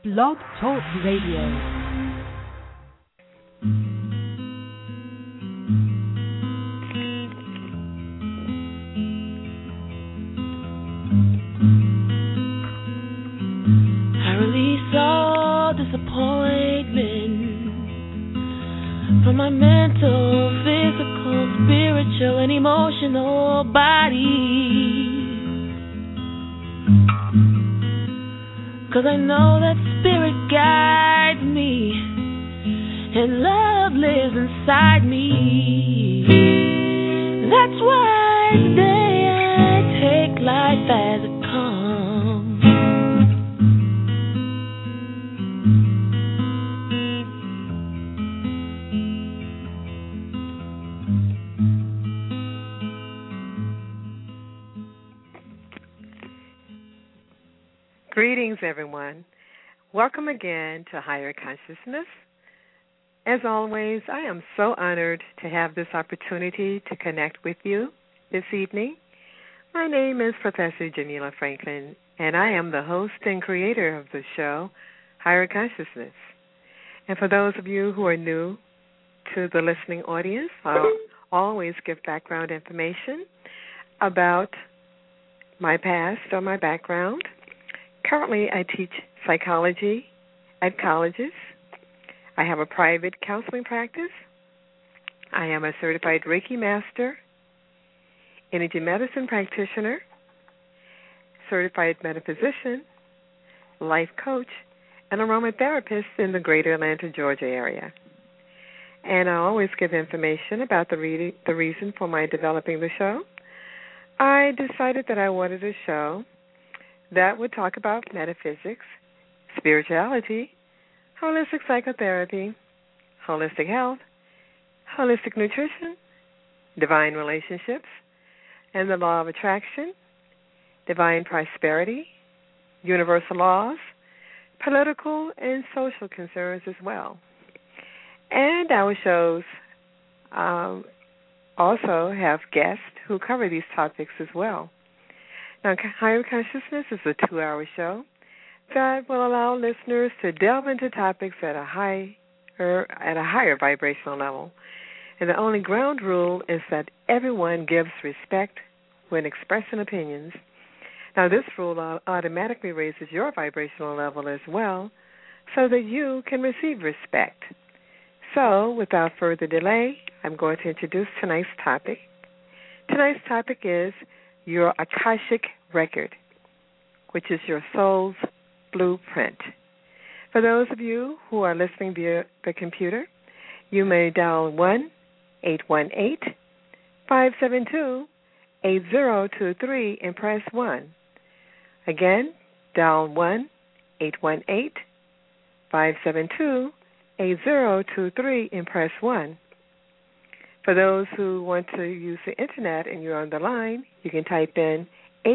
Blog Talk Radio. From my mental, physical, spiritual, and emotional body. 'Cause I know that spirit guides me, and love lives inside me. That's why today I take life as it comes. Greetings, everyone. Welcome again to Higher Consciousness. As always, I am so honored to have this opportunity to connect with you this evening. My name is Professor Jamila Franklin, and I am the host and creator of the show, Higher Consciousness. And for those of you who are new to the listening audience, I'll always give background information about my past or my background. Currently, I teach psychology at colleges. I have a private counseling practice. I am a certified Reiki master, energy medicine practitioner, certified metaphysician, life coach, and aromatherapist in the greater Atlanta, Georgia area. And I always give information about the reason for my developing the show. I decided that I wanted a show that would talk about metaphysics, spirituality, holistic psychotherapy, holistic health, holistic nutrition, divine relationships, and the law of attraction, divine prosperity, universal laws, political and social concerns as well. And our shows also have guests who cover these topics as well. Now, Higher Consciousness is a 2-hour show that will allow listeners to delve into topics at a higher vibrational level. And the only ground rule is that everyone gives respect when expressing opinions. Now, this rule automatically raises your vibrational level as well so that you can receive respect. So, without further delay, I'm going to introduce tonight's topic. Tonight's topic is your Akashic Record, which is your soul's blueprint. For those of you who are listening via the computer, you may dial 1-818-572-8023 and press 1. Again, dial 1-818-572-8023 and press 1. For those who want to use the Internet and you're on the line, you can type in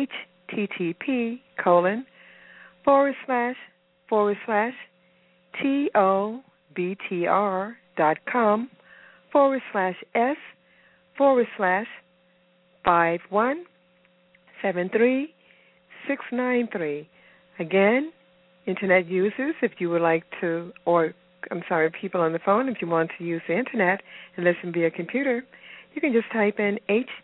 http://tobr.com/s/5173-693. Again, Internet users, if you would like to, people on the phone, if you want to use the Internet and listen via computer, you can just type in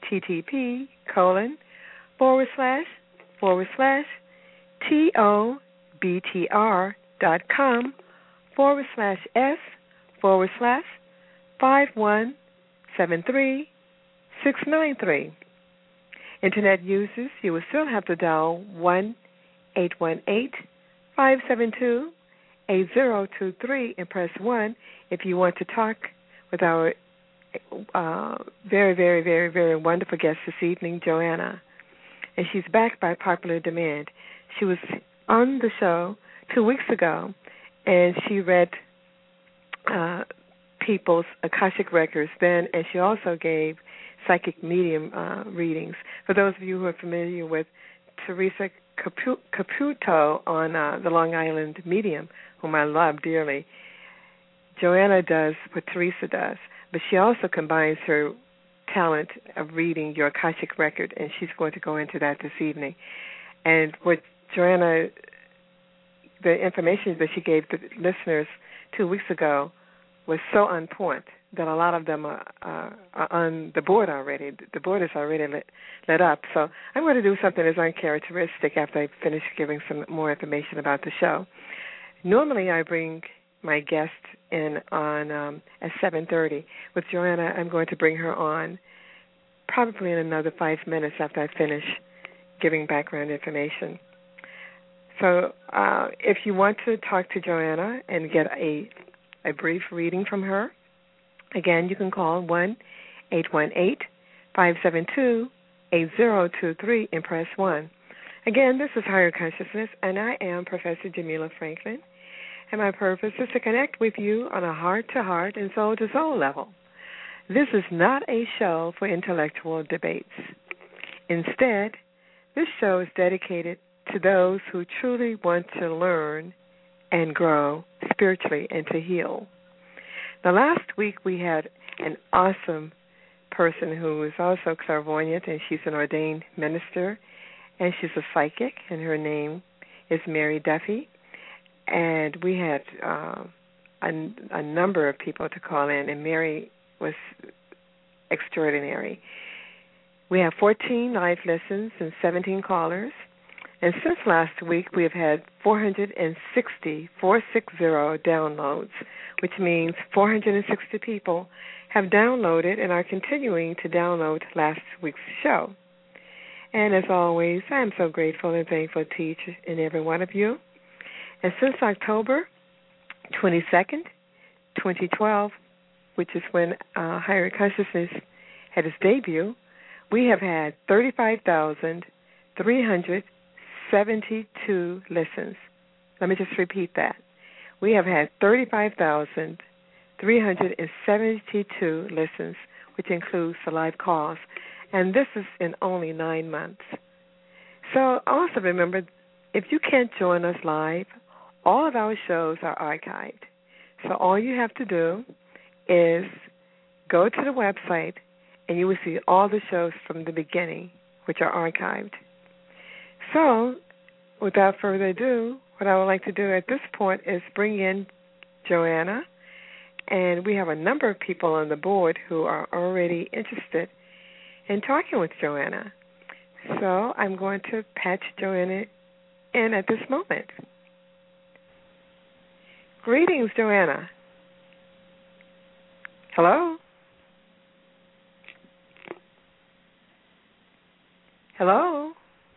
http://tobr.com/s/5173-693. Internet users, you will still have to dial 1-818-572-8023 and press 1 if you want to talk with our very, very, very, very wonderful guest this evening, Joanna. And she's back by popular demand. She was on the show 2 weeks ago, and she read people's Akashic records then, and she also gave psychic medium readings. For those of you who are familiar with Teresa Caputo on the Long Island Medium, whom I love dearly, Joanna does what Teresa does, but she also combines her talent of reading your Akashic record, and she's going to go into that this evening. And what Joanna the information that she gave the listeners 2 weeks ago was so on point that a lot of them are on the board already. The board is already lit up. So I'm going to do something that's uncharacteristic after I finish giving some more information about the show. Normally I bring my guest in on at 7:30. With Joanna, I'm going to bring her on probably in another 5 minutes after I finish giving background information. So if you want to talk to Joanna and get a brief reading from her, again, you can call 1-818-572-8023 and press 1. Again, this is Higher Consciousness, and I am Professor Jamila Franklin, and my purpose is to connect with you on a heart-to-heart and soul-to-soul level. This is not a show for intellectual debates. Instead, this show is dedicated to those who truly want to learn and grow spiritually and to heal. Now, last week we had an awesome person who is also clairvoyant, and she's an ordained minister, and she's a psychic, and her name is Mary Duffy. And we had a number of people to call in, and Mary was extraordinary. We have 14 live listens and 17 callers. And since last week, we have had 460 downloads, which means 460 people have downloaded and are continuing to download last week's show. And as always, I am so grateful and thankful to each and every one of you. And since October 22nd, 2012, which is when Higher Consciousness had its debut, we have had 35,372 listens. Let me just repeat that. We have had 35,372 listens, which includes the live calls, and this is in only 9 months. So also remember, if you can't join us live, all of our shows are archived. So all you have to do is go to the website, and you will see all the shows from the beginning, which are archived. So, without further ado, what I would like to do at this point is bring in Joanna, and we have a number of people on the board who are already interested in talking with Joanna. So I'm going to patch Joanna in at this moment. Greetings, Joanna. Hello? Hello?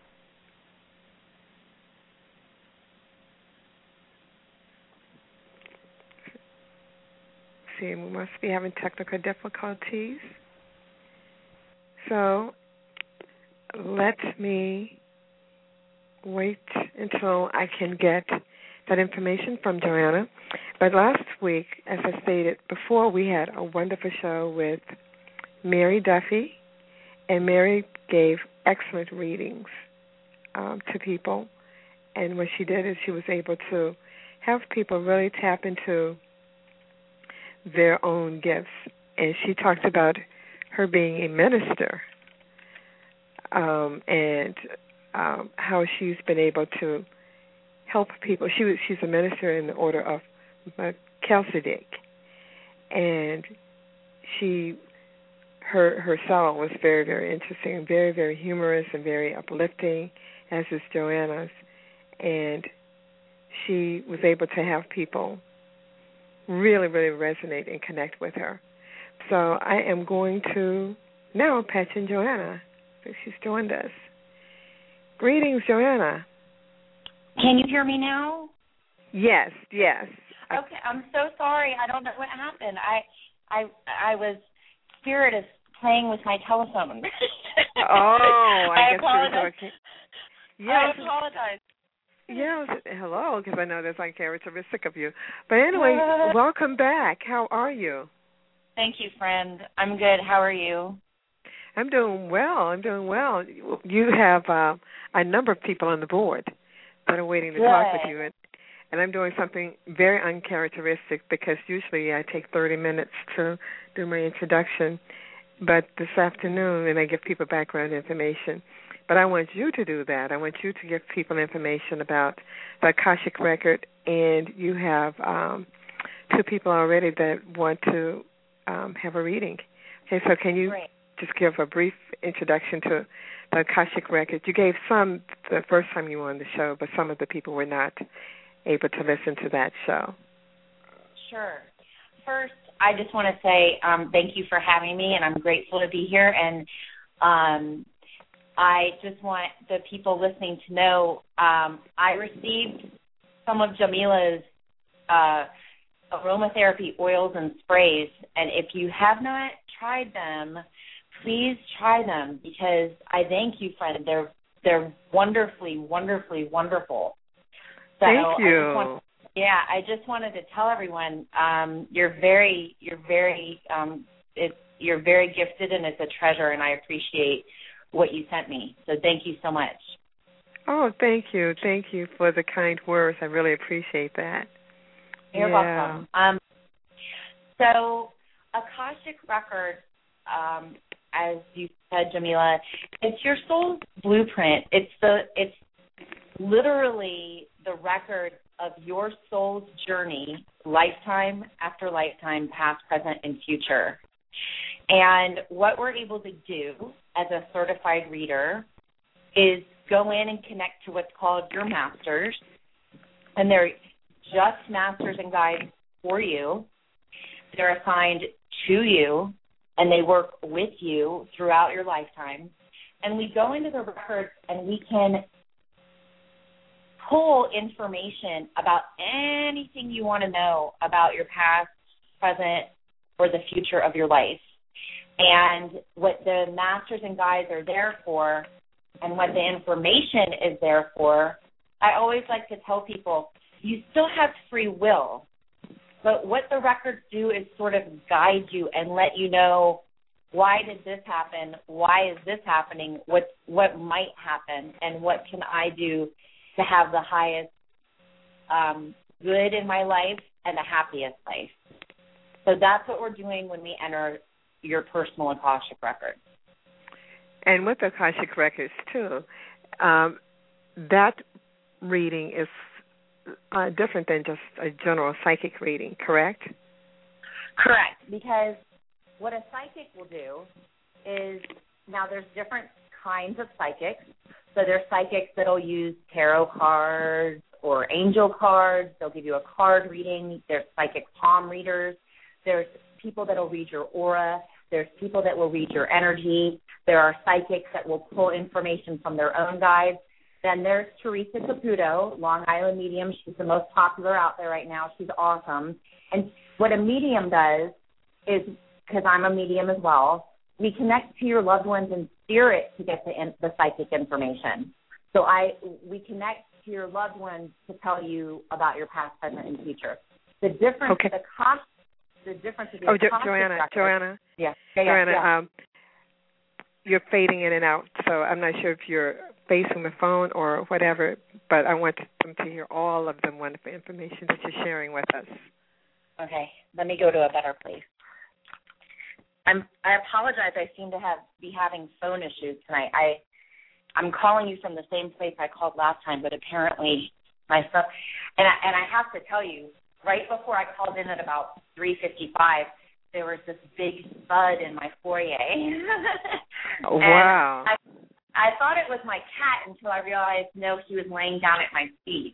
See, we must be having technical difficulties. So let me wait until I can get that information from Joanna. But last week, as I stated before, we had a wonderful show with Mary Duffy, and Mary gave excellent readings to people. And what she did is she was able to have people really tap into their own gifts. And she talked about her being a minister and how she's been able to help people. She's a minister in the order of Melchizedek, and her song was very, very interesting, very, very humorous and very uplifting, as is Joanna's, and she was able to have people really, really resonate and connect with her. So I am going to now patch in Joanna. She's joined us. Greetings, Joanna. Can you hear me now? Yes. Okay, I'm so sorry. I don't know what happened. I was spirit is playing with my telephone. I apologize. Yes. I apologize. Yes, hello, because I know that's uncharacteristic of you. But anyway, welcome back. How are you? Thank you, friend. I'm good. How are you? I'm doing well. You have a number of people on the board that are waiting to talk with you. And I'm doing something very uncharacteristic because usually I take 30 minutes to do my introduction. But this afternoon, and I give people background information, but I want you to do that. I want you to give people information about the Akashic Record, and you have 2 people already that want to have a reading. Okay, so can you just give a brief introduction to the Akashic Record? You gave some the first time you were on the show, but some of the people were not able to listen to that show. Sure. First, I just want to say thank you for having me, and I'm grateful to be here. And I just want the people listening to know I received some of Jamila's aromatherapy oils and sprays, and if you have not tried them, please try them, because I thank you, friend. They're wonderfully, wonderfully wonderful. So thank you. I just wanted to tell everyone you're very gifted, and it's a treasure, and I appreciate what you sent me. So thank you so much. Oh, thank you. Thank you for the kind words. I really appreciate that. You're welcome. So Akashic Records, as you said, Jamila, it's your soul's blueprint. It's literally the record of your soul's journey, lifetime after lifetime, past, present, and future. And what we're able to do as a certified reader is go in and connect to what's called your masters, and they're just masters and guides for you. They're assigned to you, and they work with you throughout your lifetime. And we go into the records, and we can pull information about anything you want to know about your past, present, or the future of your life. And what the masters and guides are there for, and what the information is there for, I always like to tell people, you still have free will, but what the records do is sort of guide you and let you know, why did this happen? Why is this happening? What might happen? And what can I do to have the highest good in my life and the happiest life? So that's what we're doing when we enter your personal Akashic record. And with the Akashic records, too, that reading is different than just a general psychic reading, correct? Correct, because what a psychic will do is, now there's different kinds of psychics. So there's psychics that will use tarot cards or angel cards. They'll give you a card reading. There's psychic palm readers. There's people that will read your aura. There's people that will read your energy. There are psychics that will pull information from their own guides. Then there's Teresa Caputo, Long Island medium. She's the most popular out there right now. She's awesome. And what a medium does is, because I'm a medium as well, we connect to your loved ones in spirit to get the psychic information. So we connect to your loved ones to tell you about your past, present, and future. The difference, okay. The difference is Joanna. Yeah. You're fading in and out, so I'm not sure if you're facing the phone or whatever, but I want them to hear all of the wonderful information that you're sharing with us. Okay, let me go to a better place. I apologize. I seem to be having phone issues tonight. I'm calling you from the same place I called last time, but apparently my phone. And I have to tell you, right before I called in at about 3:55, there was this big thud in my foyer. Oh, wow. I thought it was my cat until I realized, no, he was laying down at my feet.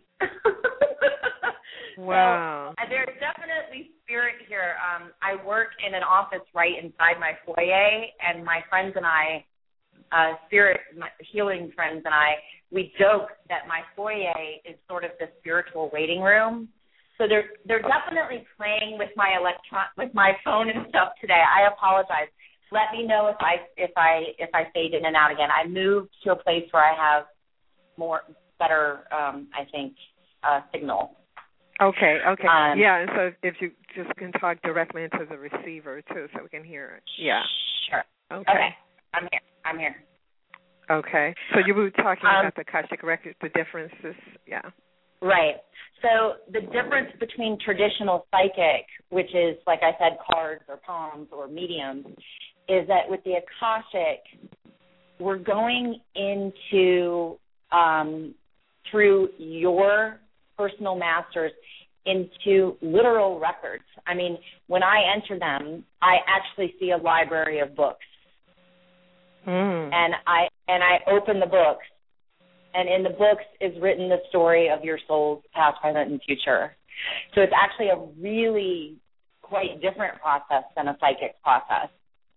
Wow. So there's definitely spirit here. I work in an office right inside my foyer, and my friends and I, my healing friends and I, we joke that my foyer is sort of the spiritual waiting room. So they're definitely playing with my phone and stuff today. I apologize. Let me know if I fade in and out again. I moved to a place where I have better signal. Okay. Yeah, and so if you just can talk directly into the receiver too, so we can hear it. Yeah. Sure. Okay. I'm here. Okay. So you were talking about the Akashic records, the differences. Yeah. Right. So the difference between traditional psychic, which is, like I said, cards or palms or mediums, is that with the Akashic, we're going into, through your personal masters, into literal records. I mean, when I enter them, I actually see a library of books. And I open the books, and in the books is written the story of your soul's past, present, and future. So it's actually a really quite different process than a psychic process.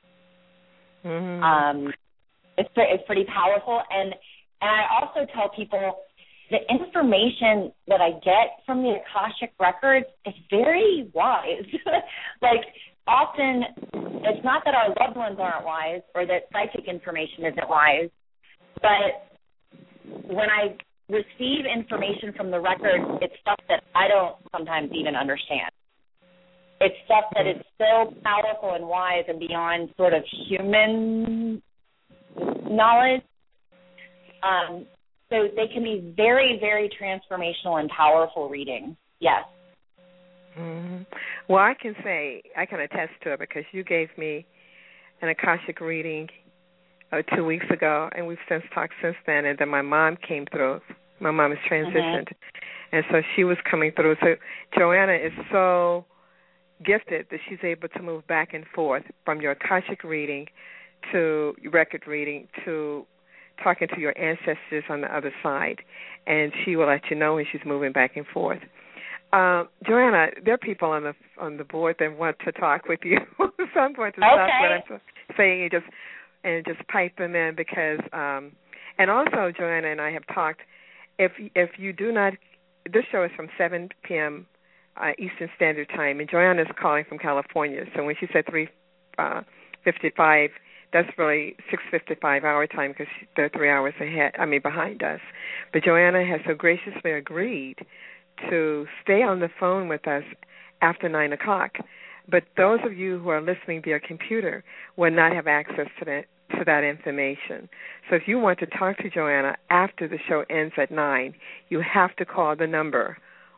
It's pretty powerful, and I also tell people the information that I get from the Akashic records is very wise. Like, often it's not that our loved ones aren't wise or that psychic information isn't wise, but when I receive information from the records, it's stuff that I don't sometimes even understand. It's stuff that is so powerful and wise and beyond sort of human knowledge. So they can be very, very transformational and powerful readings. Yes. Well, I can attest to it because you gave me an Akashic reading 2 weeks ago, and we've since talked since then. And then my mom came through. My mom is transitioned, and so she was coming through. So Joanna is so gifted that she's able to move back and forth from your Akashic reading to record reading to talking to your ancestors on the other side, and she will let you know when she's moving back and forth. Joanna, there are people on the board that want to talk with you, so I'm going to stop what I'm saying and just pipe them in because, and also Joanna and I have talked. If you do not, this show is from 7 p.m. Eastern Standard Time, and Joanna is calling from California. So when she said 3:55, that's really 6:55 our time because they're 3 hours behind us. But Joanna has so graciously agreed to stay on the phone with us after 9 o'clock. But those of you who are listening via computer will not have access to that information. So if you want to talk to Joanna after the show ends at 9, you have to call the number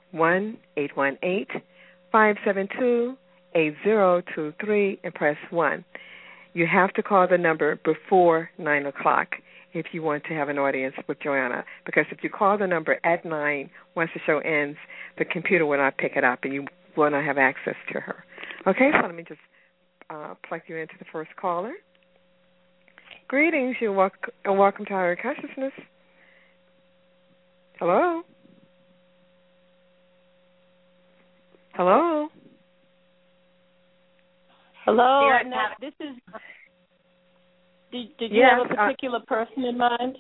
1-818-572-8023 and press 1. You have to call the number before 9 o'clock if you want to have an audience with Joanna, because if you call the number at 9, once the show ends, the computer will not pick it up and you will not have access to her. Okay, so let me just plug you into the first caller. Greetings, and welcome to Higher Consciousness. Hello? Hello? Hello, this is. Did you have a particular person in mind?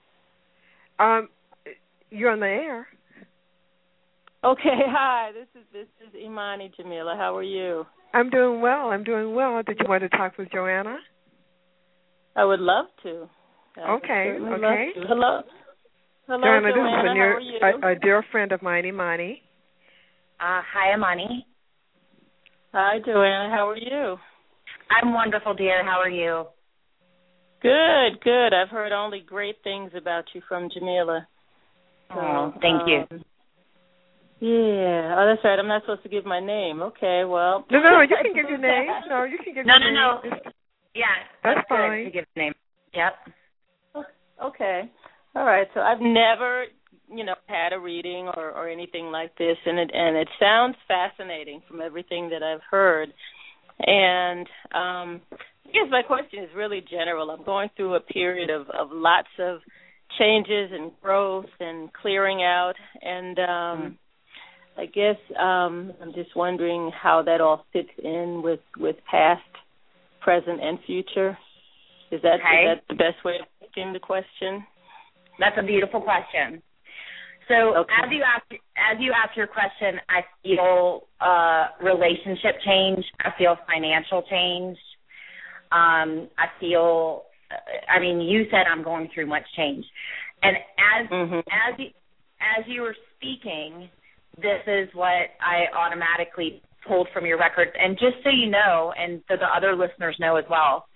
You're on the air. Okay, hi. This is Imani Jamila. How are you? I'm doing well. Did you want to talk with Joanna? I would love to. Okay. Hello, Joanna, this is a dear friend of mine, Imani. Hi, Imani. Hi, Joanna. How are you? I'm wonderful, dear. How are you? Good. I've heard only great things about you from Jamila. So, thank you. Yeah. Oh, that's right. I'm not supposed to give my name. Okay, well. No, you can give your name. No, you can give your name. No. Yeah, that's fine. To give the name. Yep. Okay. All right. So I've never, had a reading or anything like this, and it sounds fascinating from everything that I've heard. And I guess my question is really general. I'm going through a period of lots of changes and growth and clearing out, and I guess I'm just wondering how that all fits in with past, present, and future. Is that the best way of asking the question? That's a beautiful question. So as you ask your question, I feel relationship change. I feel financial change. I feel, you said I'm going through much change. And as you were speaking, this is what I automatically pulled from your records. And just so you know, and so the other listeners know as well,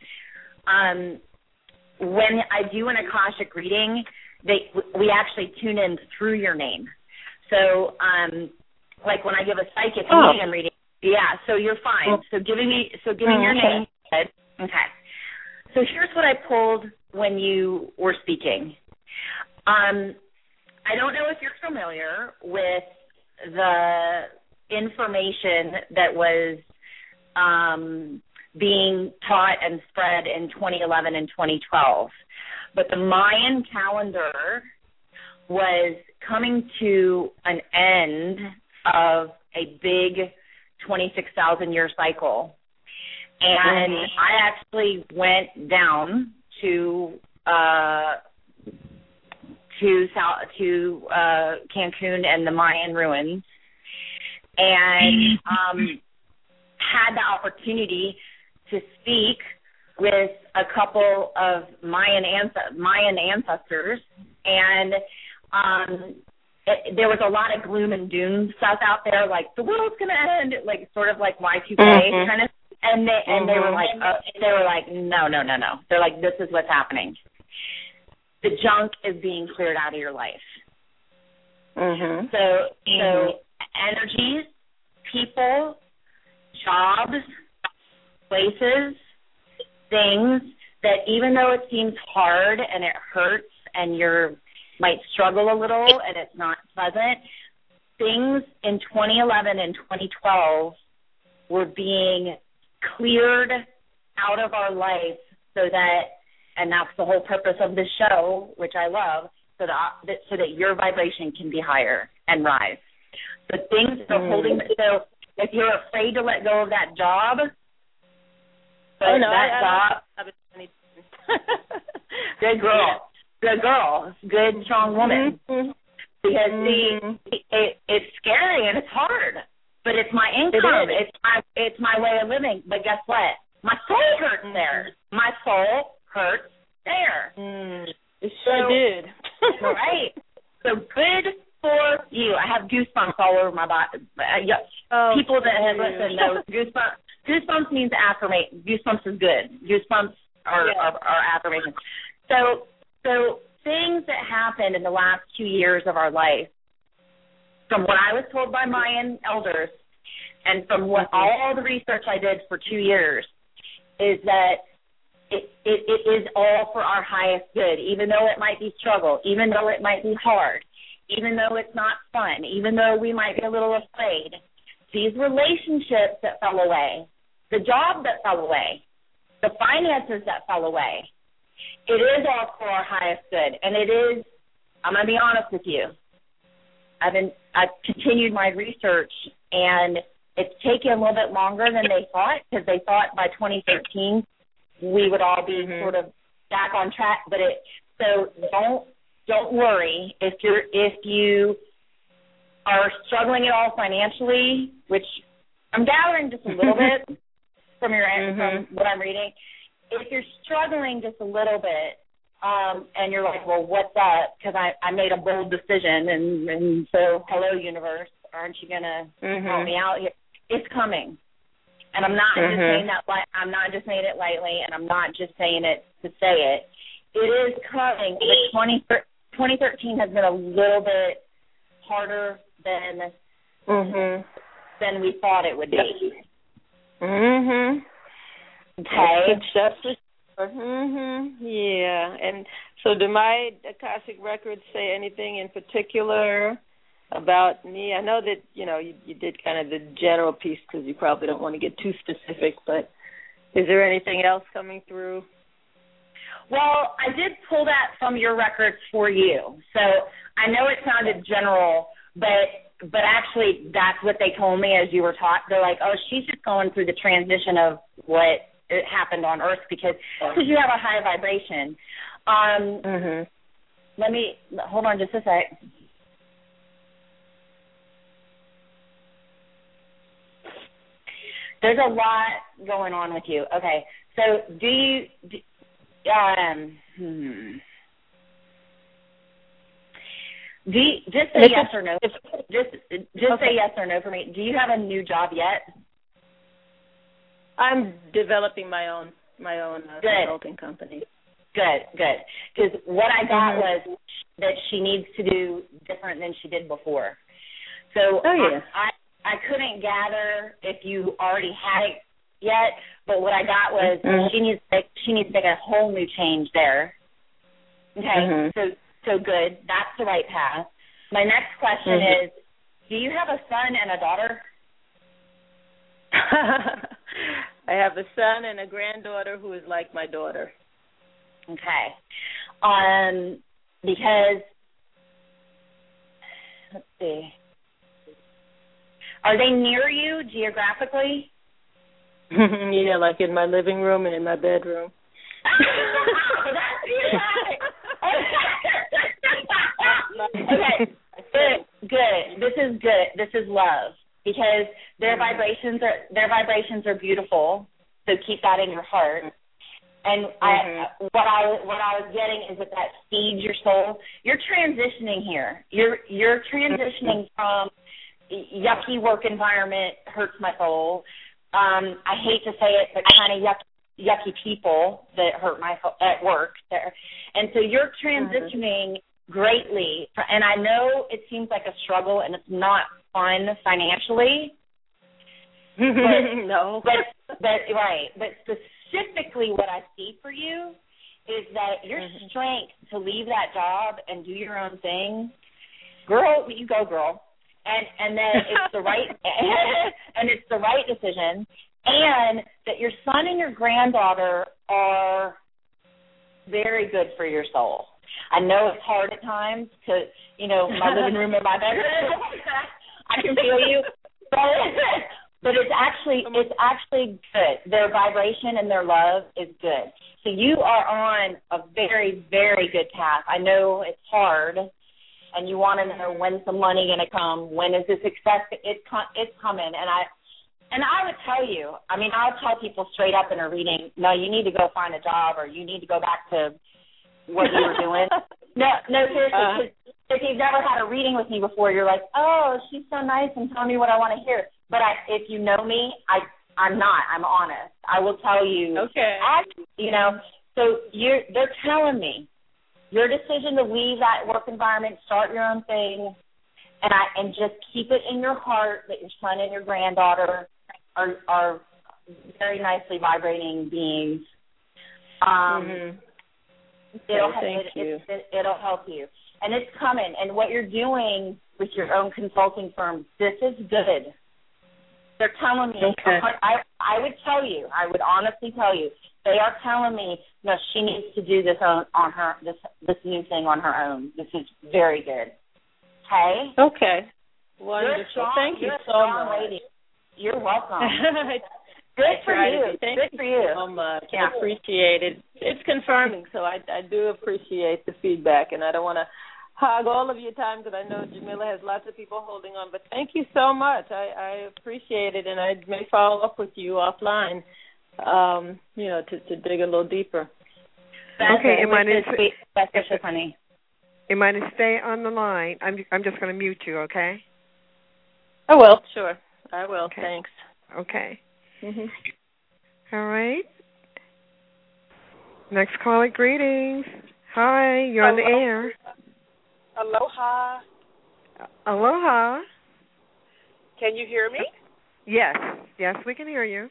when I do an Akashic reading, we actually tune in through your name. So, like when I give a psychic medium reading, so you're fine. So giving your name, good. Okay. So here's what I pulled when you were speaking. I don't know if you're familiar with the information that was being taught and spread in 2011 and 2012, but the Mayan calendar was coming to an end of a big 26,000-year cycle. And I actually went down to Cancun and the Mayan ruins, and had the opportunity to speak with a couple of Mayan ancestors, and there was a lot of gloom and doom stuff out there, like the world's gonna end, like sort of like Y2K kind of. And they were like, no. They're like, this is what's happening. The junk is being cleared out of your life. So energies, people, jobs, places, things that even though it seems hard and it hurts and you might struggle a little and it's not pleasant, things in 2011 and 2012 were being cleared out of our life so that, and that's the whole purpose of this show, which I love, so that your vibration can be higher and rise. So things that are holding, so if you're afraid to let go of that job, good girl, good strong woman. Because it's scary and it's hard. But it's my income. It's my way of living. But guess what? My soul hurts there. My soul hurts there. It sure did. Right. So good for you. I have goosebumps all over my body. People that have listened know goosebumps means affirmation. Goosebumps is good. Goosebumps are affirmation. So things that happened in the last 2 years of our life, from what I was told by Mayan elders and from what all the research I did for 2 years, is that it is all for our highest good, even though it might be struggle, even though it might be hard, even though it's not fun, even though we might be a little afraid. These relationships that fell away, the job that fell away, the finances that fell away, it is all for our highest good. And it is, I'm going to be honest with you, I've continued my research, and it's taken a little bit longer than they thought, because they thought by 2013 we would all be sort of back on track. But so don't worry if you are struggling at all financially, which I'm gathering just a little bit from what I'm reading. If you're struggling just a little bit, and you're like, well, what's up? Because I made a bold decision, and so, hello, universe, aren't you going to help me out here? It's coming. And I'm not just saying that. I'm not just saying it lightly, and I'm not just saying it to say it. It is coming. But 2013 has been a little bit harder than we thought it would be. Okay. Yeah. And so do my Akashic records say anything in particular about me? I know that, you did kind of the general piece because you probably don't want to get too specific, but is there anything else coming through? Well, I did pull that from your records for you. So I know it sounded general, but actually that's what they told me as you were taught. They're like, oh, she's just going through the transition of what it happened on Earth because you have a high vibration. Let me hold on just a sec. There's a lot going on with you. Okay, so just say yes or no. Just say yes or no for me. Do you have a new job yet? I'm developing my own consulting company. Good. Because what I got was that she needs to do different than she did before. So I couldn't gather if you already had it yet, but what I got was she needs to make a whole new change there Okay, so good. That's the right path. My next question is, do you have a son and a daughter? I have a son and a granddaughter who is like my daughter. Okay. Because, let's see, are they near you geographically? Yeah, like in my living room and in my bedroom. Okay, good. This is good. This is love, because their vibrations are beautiful. So keep that in your heart. And what I was getting is that feeds your soul. You're transitioning here. You're transitioning from yucky work environment, hurts my soul. I hate to say it, but kind of yucky people that hurt my soul at work there. And so you're transitioning greatly. And I know it seems like a struggle and it's not fun financially. No. But right. But specifically what I see for you is that your strength to leave that job and do your own thing, girl, you go, girl. And then it's the right and it's the right decision, and that your son and your granddaughter are very good for your soul. I know it's hard at times to, my living room and my bedroom. I can feel you, but it's actually good. Their vibration and their love is good. So you are on a very, very good path. I know it's hard. And you want to know when's the money going to come? When is the success? It's coming. And I would tell you, I'll tell people straight up in a reading, no, you need to go find a job, or you need to go back to what you were doing. No, seriously, if you've never had a reading with me before, you're like, oh, she's so nice and telling me what I want to hear. But if you know me, I'm not. I'm honest. I will tell you. Okay. So they're telling me. Your decision to leave that work environment, start your own thing, and just keep it in your heart that your son and your granddaughter are very nicely vibrating beings. It'll help you. And it's coming. And what you're doing with your own consulting firm, this is good. They're telling me, I would tell you, I would honestly tell you, they are telling me, no, she needs to do this on her, this new thing on her own. This is very good. Okay? Okay. Wonderful. Thank you so much. Lady. You're welcome. Good for you. Good for you. So much. I appreciate it. It's confirming, so I do appreciate the feedback, and I don't want to hog all of your time because I know Jamila has lots of people holding on, but thank you so much. I appreciate it, and I may follow up with you offline. To dig a little deeper. Okay, honey. Imani, stay on the line. I'm just going to mute you, okay? I will. Sure, I will. Okay. Thanks. Okay. All right. Next caller, greetings. Hi, you're on the air. Aloha. Aloha. Can you hear me? Yes, we can hear you.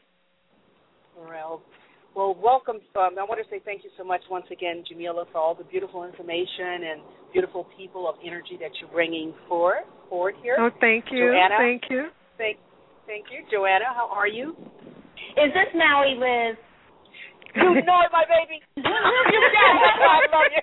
Well, welcome. I want to say thank you so much once again, Jamila, for all the beautiful information and beautiful people of energy that you're bringing forward here. Oh, thank you. Joanna, thank you. Thank you. Joanna, how are you? Is this Maui Liz? You know it, my baby. You got it. I love you.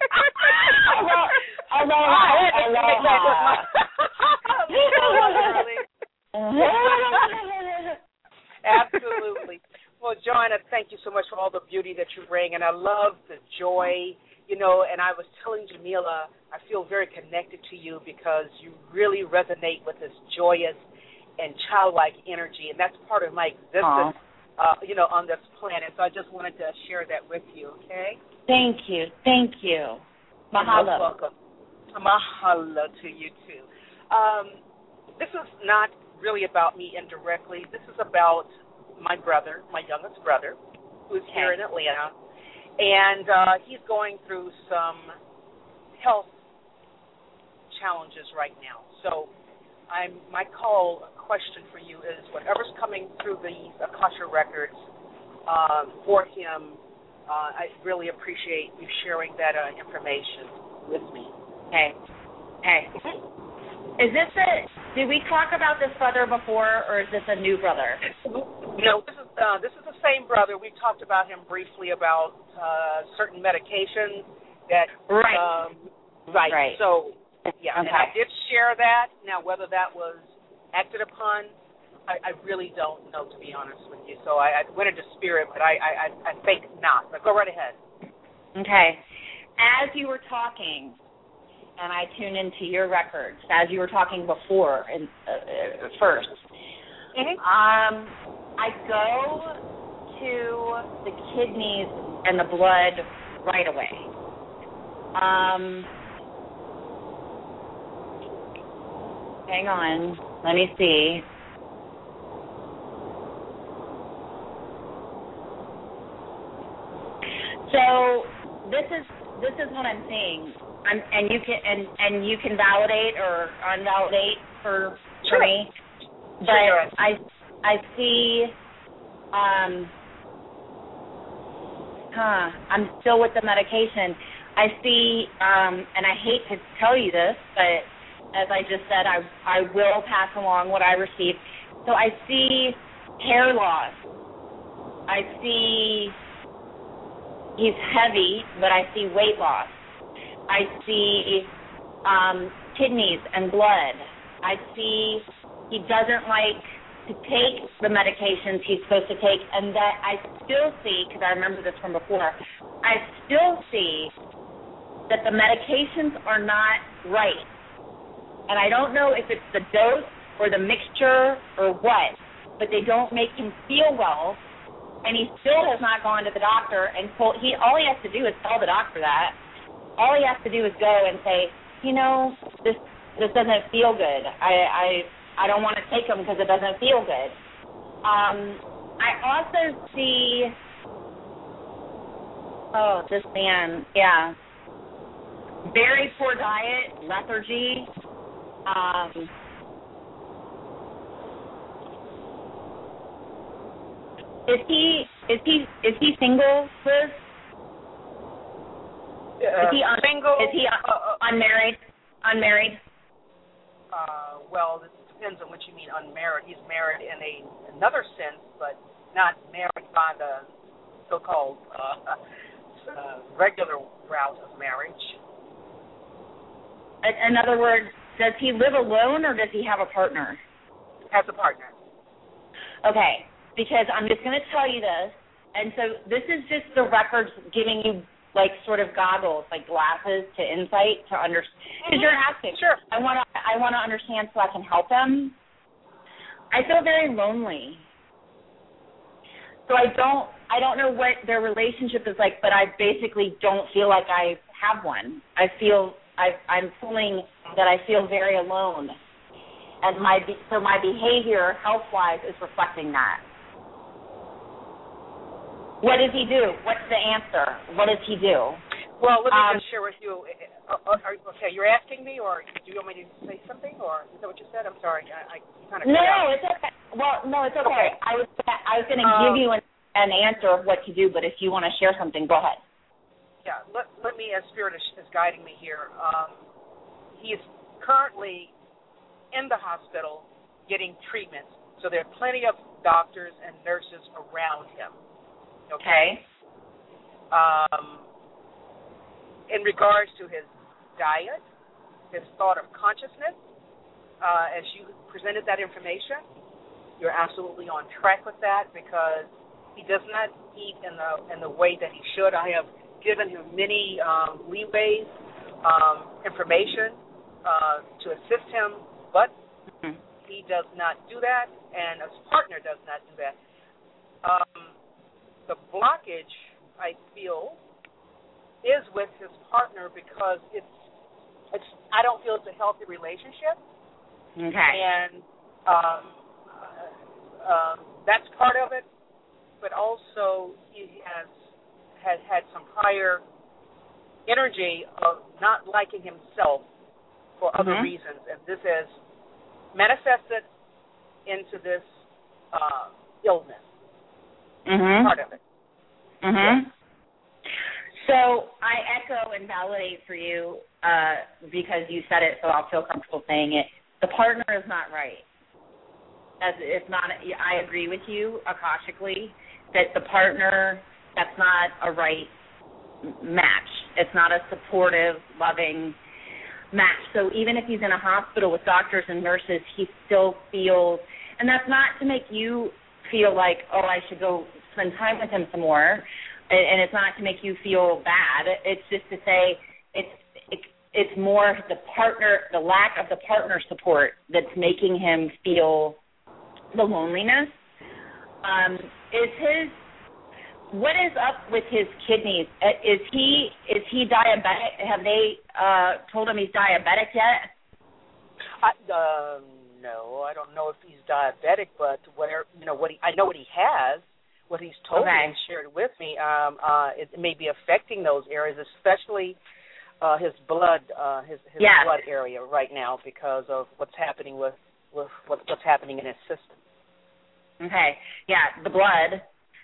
Absolutely. Well, Joanna, thank you so much for all the beauty that you bring, and I love the joy, and I was telling Jamila, I feel very connected to you because you really resonate with this joyous and childlike energy, and that's part of my existence, on this planet, so I just wanted to share that with you, okay? Thank you. Mahalo. You're welcome. Mahalo to you, too. This is not really about me indirectly. This is about my brother, my youngest brother, who's here in Atlanta, and he's going through some health challenges right now. So my question for you is whatever's coming through these Akasha records for him, I really appreciate you sharing that information with me. Okay. Is this did we talk about this brother before, or is this a new brother? No, this is the same brother. We talked about him briefly about certain medications that. Right. Right. So, yeah, okay. And I did share that. Now, whether that was acted upon, I really don't know, to be honest with you. So I went into spirit, but I think not. But go right ahead. Okay. As you were talking, and I tuned into your records, as you were talking before and first, I go to the kidneys and the blood right away. Hang on. Let me see. So this is what I'm seeing, and you can validate or unvalidate for me. But sure. I see. I'm still with the medication. I see, and I hate to tell you this, but as I just said, I will pass along what I received. So I see hair loss. I see he's heavy, but I see weight loss. I see kidneys and blood. I see he doesn't like to take the medications he's supposed to take, and that I still see, because I remember this from before, I still see that the medications are not right. And I don't know if it's the dose or the mixture or what, but they don't make him feel well. And he still has not gone to the doctor and all he has to do is tell the doctor that. All he has to do is go and say, this doesn't feel good. I don't want to take them because it doesn't feel good. I also see, this man, yeah, very poor diet, lethargy. Is he single, Liz? Is he single? Is he unmarried? Unmarried? Well, this depends on what you mean unmarried. He's married in another sense, but not married by the so-called regular route of marriage. In other words, does he live alone or does he have a partner? Has a partner. Okay. Because I'm just going to tell you this, and so this is just the records giving you, like, sort of goggles, like glasses to insight, to understand. Because you're asking. Sure. I want to understand so I can help them. I feel very lonely. So I don't know what their relationship is like, but I basically don't feel like I have one. I'm feeling that I feel very alone. And my behavior, health-wise, is reflecting that. What does he do? What's the answer? What does he do? Well, let me just share with you. Okay, you're asking me, or do you want me to say something, or is that what you said? I'm sorry, I kind of. No, it's okay. Well, no, it's okay. I was going to give you an answer of what to do, but if you want to share something, go ahead. Yeah, let me, as Spirit is guiding me here. He is currently in the hospital getting treatment, so there are plenty of doctors and nurses around him. Okay. In regards to his diet, his thought of consciousness, as you presented that information, you're absolutely on track with that because he does not eat in the way that he should. I have given him many leeways, information to assist him, but he does not do that, and his partner does not do that. The blockage, I feel, is with his partner because it's I don't feel it's a healthy relationship. Okay. And that's part of it, but also he has had some prior energy of not liking himself for other reasons, and this has manifested into this illness. Part of it. Mm-hmm. So I echo and validate for you because you said it, so I'll feel comfortable saying it. The partner is not right. It's not. I agree with you akashically that the partner, that's not a right match. It's not a supportive, loving match. So even if he's in a hospital with doctors and nurses, he still feels, and that's not to make you feel like, oh, I should go spend time with him some more, and it's not to make you feel bad. It's just to say it's more the lack of the partner support that's making him feel the loneliness. What is up with his kidneys? Is he diabetic? Have they told him he's diabetic yet? No, I don't know if he's diabetic, but I know what he has. What he's told me and shared with me, it may be affecting those areas, especially his blood, his blood area right now because of what's happening with what's happening in his system. Okay, yeah, the blood,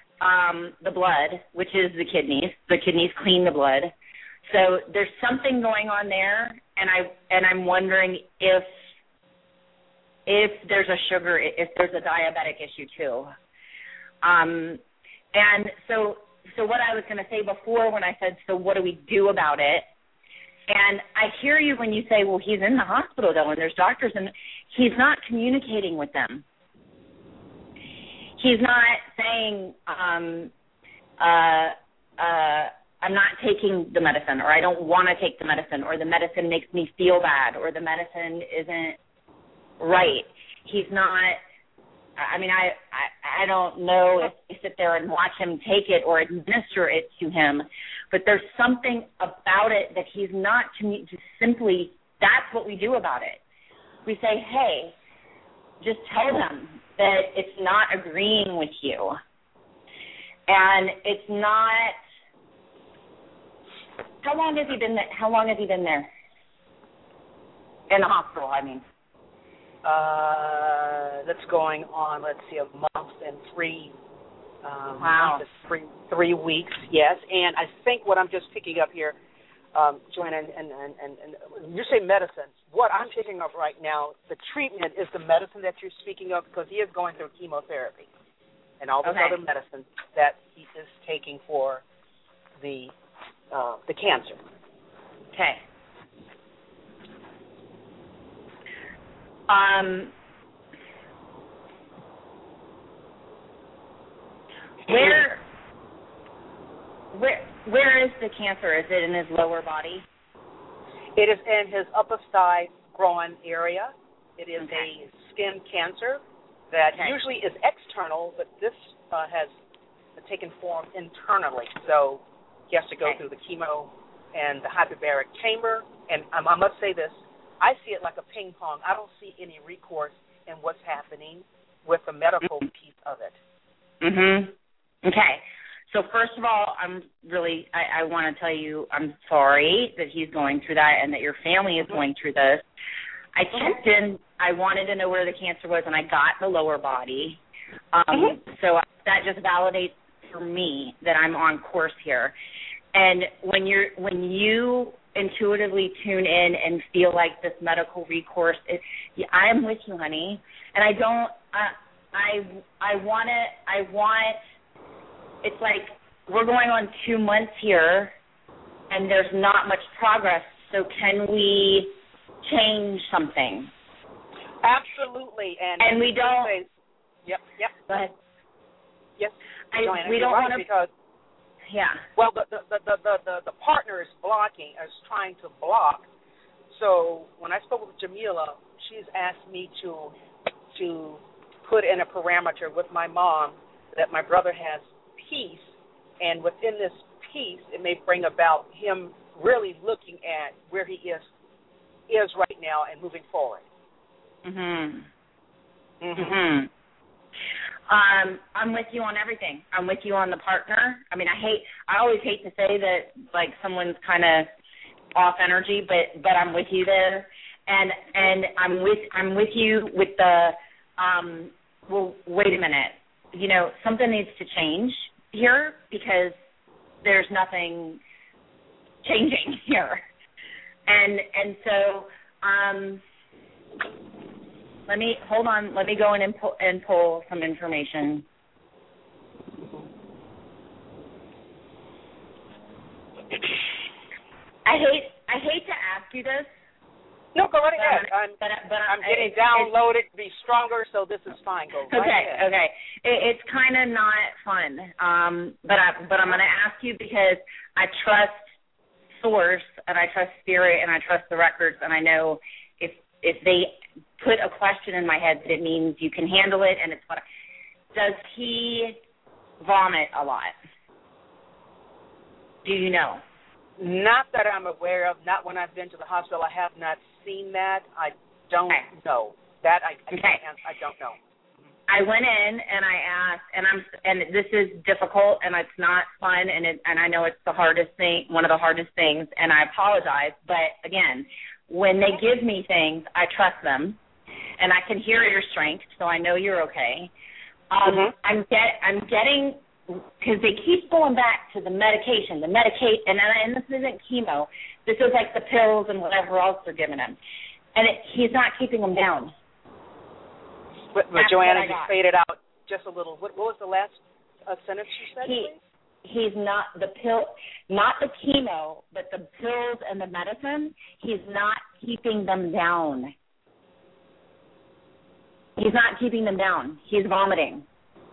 which is the kidneys. The kidneys clean the blood. So there's something going on there, and I'm wondering if there's if there's a diabetic issue too. And so what I was going to say before when I said, so what do we do about it? And I hear you when you say, well, he's in the hospital though, and there's doctors, and he's not communicating with them. He's not saying, I'm not taking the medicine, or I don't want to take the medicine, or the medicine makes me feel bad, or the medicine isn't right. He's not, I mean, I don't know if you sit there and watch him take it or administer it to him, but there's something about it that he's not just simply, that's what we do about it. We say, hey, just tell them that it's not agreeing with you. And it's not, how long has he been there? In the hospital, I mean. That's going on, let's see, a month and 3 weeks, yes. And I think what I'm just picking up here, Joanna, and you say medicine. What I'm picking up right now, the treatment is the medicine that you're speaking of, because he is going through chemotherapy and all those other medicines that he is taking for the cancer. Okay. Where is the cancer? Is it in his lower body? It is in his upper thigh groin area. It is a skin cancer that usually is external, but this has taken form internally. So he has to go through the chemo and the hyperbaric chamber. And I must say this, I see it like a ping pong. I don't see any recourse in what's happening with the medical piece of it. Okay. So first of all, I want to tell you I'm sorry that he's going through that and that your family is going through this. I checked in. I wanted to know where the cancer was, and I got the lower body. So that just validates for me that I'm on course here. And when you intuitively tune in and feel like this medical recourse, I'm with you, honey. And I don't. I want it's like we're going on 2 months here, and there's not much progress. So can we change something? Absolutely. And we don't. Yep. Go ahead. Yes. Joanna, we don't want to. Because, well, the partner is trying to block. So when I spoke with Jamila, she's asked me to put in a parameter with my mom that my brother has peace, and within this peace, it may bring about him really looking at where he is right now and moving forward. I'm with you on everything. I'm with you on the partner. I mean, I always hate to say that like someone's kind of off energy, but I'm with you there, and I'm with you with the well, wait a minute. You know, something needs to change here because there's nothing changing here. And so let me go in and pull some information. I hate to ask you this. No, go right ahead. I'm getting downloaded to be stronger, so this is fine. Go right ahead. Okay. It's kind of not fun, but I'm going to ask you because I trust Source and I trust Spirit and I trust the records, and I know if they put a question in my head, that it means you can handle it, and it's what. Does he vomit a lot? Do you know? Not that I'm aware of. Not when I've been to the hospital. I have not seen that. I don't know. That I don't know. I went in and I asked, and this is difficult and it's not fun, and I know it's the hardest thing, one of the hardest things, and I apologize. But again, when they give me things, I trust them, and I can hear your strength, so I know you're okay. I'm getting, because they keep going back to the medication, and this isn't chemo. This is like the pills and whatever else they're giving him, and he's not keeping them down. But Joanna, you faded out just a little. What was the last sentence you said, please? He's not the chemo, but the pills and the medicine, he's not keeping them down. He's not keeping them down. He's vomiting.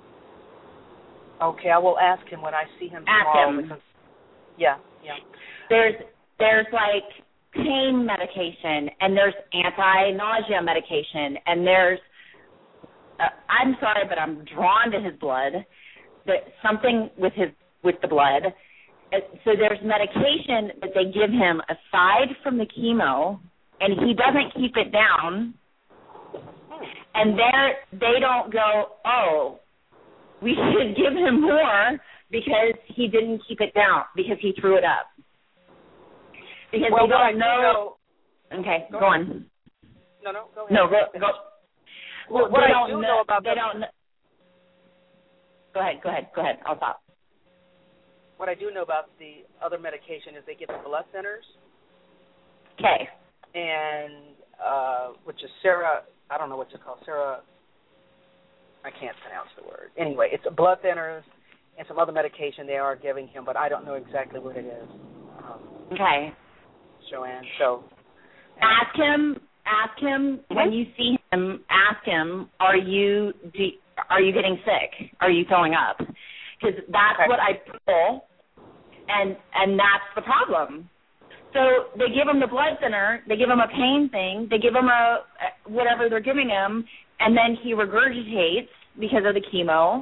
Okay, I will ask him when I see him tomorrow. Ask him. Yeah. There's like pain medication, and there's anti-nausea medication, and there's I'm sorry, but I'm drawn to his blood. Something with the blood. So there's medication that they give him aside from the chemo, and he doesn't keep it down. And they don't go, oh, we should give him more because he didn't keep it down, because he threw it up. Because they don't know. Okay, go on. No, go ahead. No, go. Well, what I do know about they don't. Go ahead. I'll stop. What I do know about the other medication is they give the blood thinners. Okay. And which is Sarah. I don't know what to call Sarah. I can't pronounce the word. Anyway, it's blood thinners and some other medication they are giving him, but I don't know exactly what it is. Okay. Joanne. So. Ask him when you see him. Ask him, are you getting sick? Are you throwing up? Because that's what I pull, and that's the problem. So they give him the blood thinner, they give him a pain thing, they give him whatever they're giving him, and then he regurgitates because of the chemo,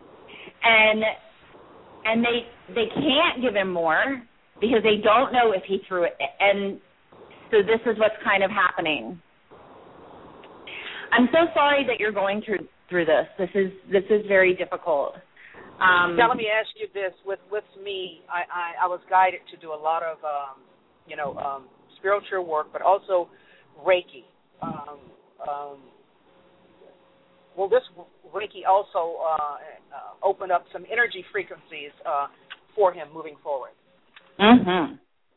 and they can't give him more because they don't know if he threw it, and so this is what's kind of happening. I'm so sorry that you're going through this. This is very difficult. Now let me ask you this: with me, I was guided to do a lot of spiritual work, but also Reiki. Will this Reiki also open up some energy frequencies for him moving forward? Mm-hmm.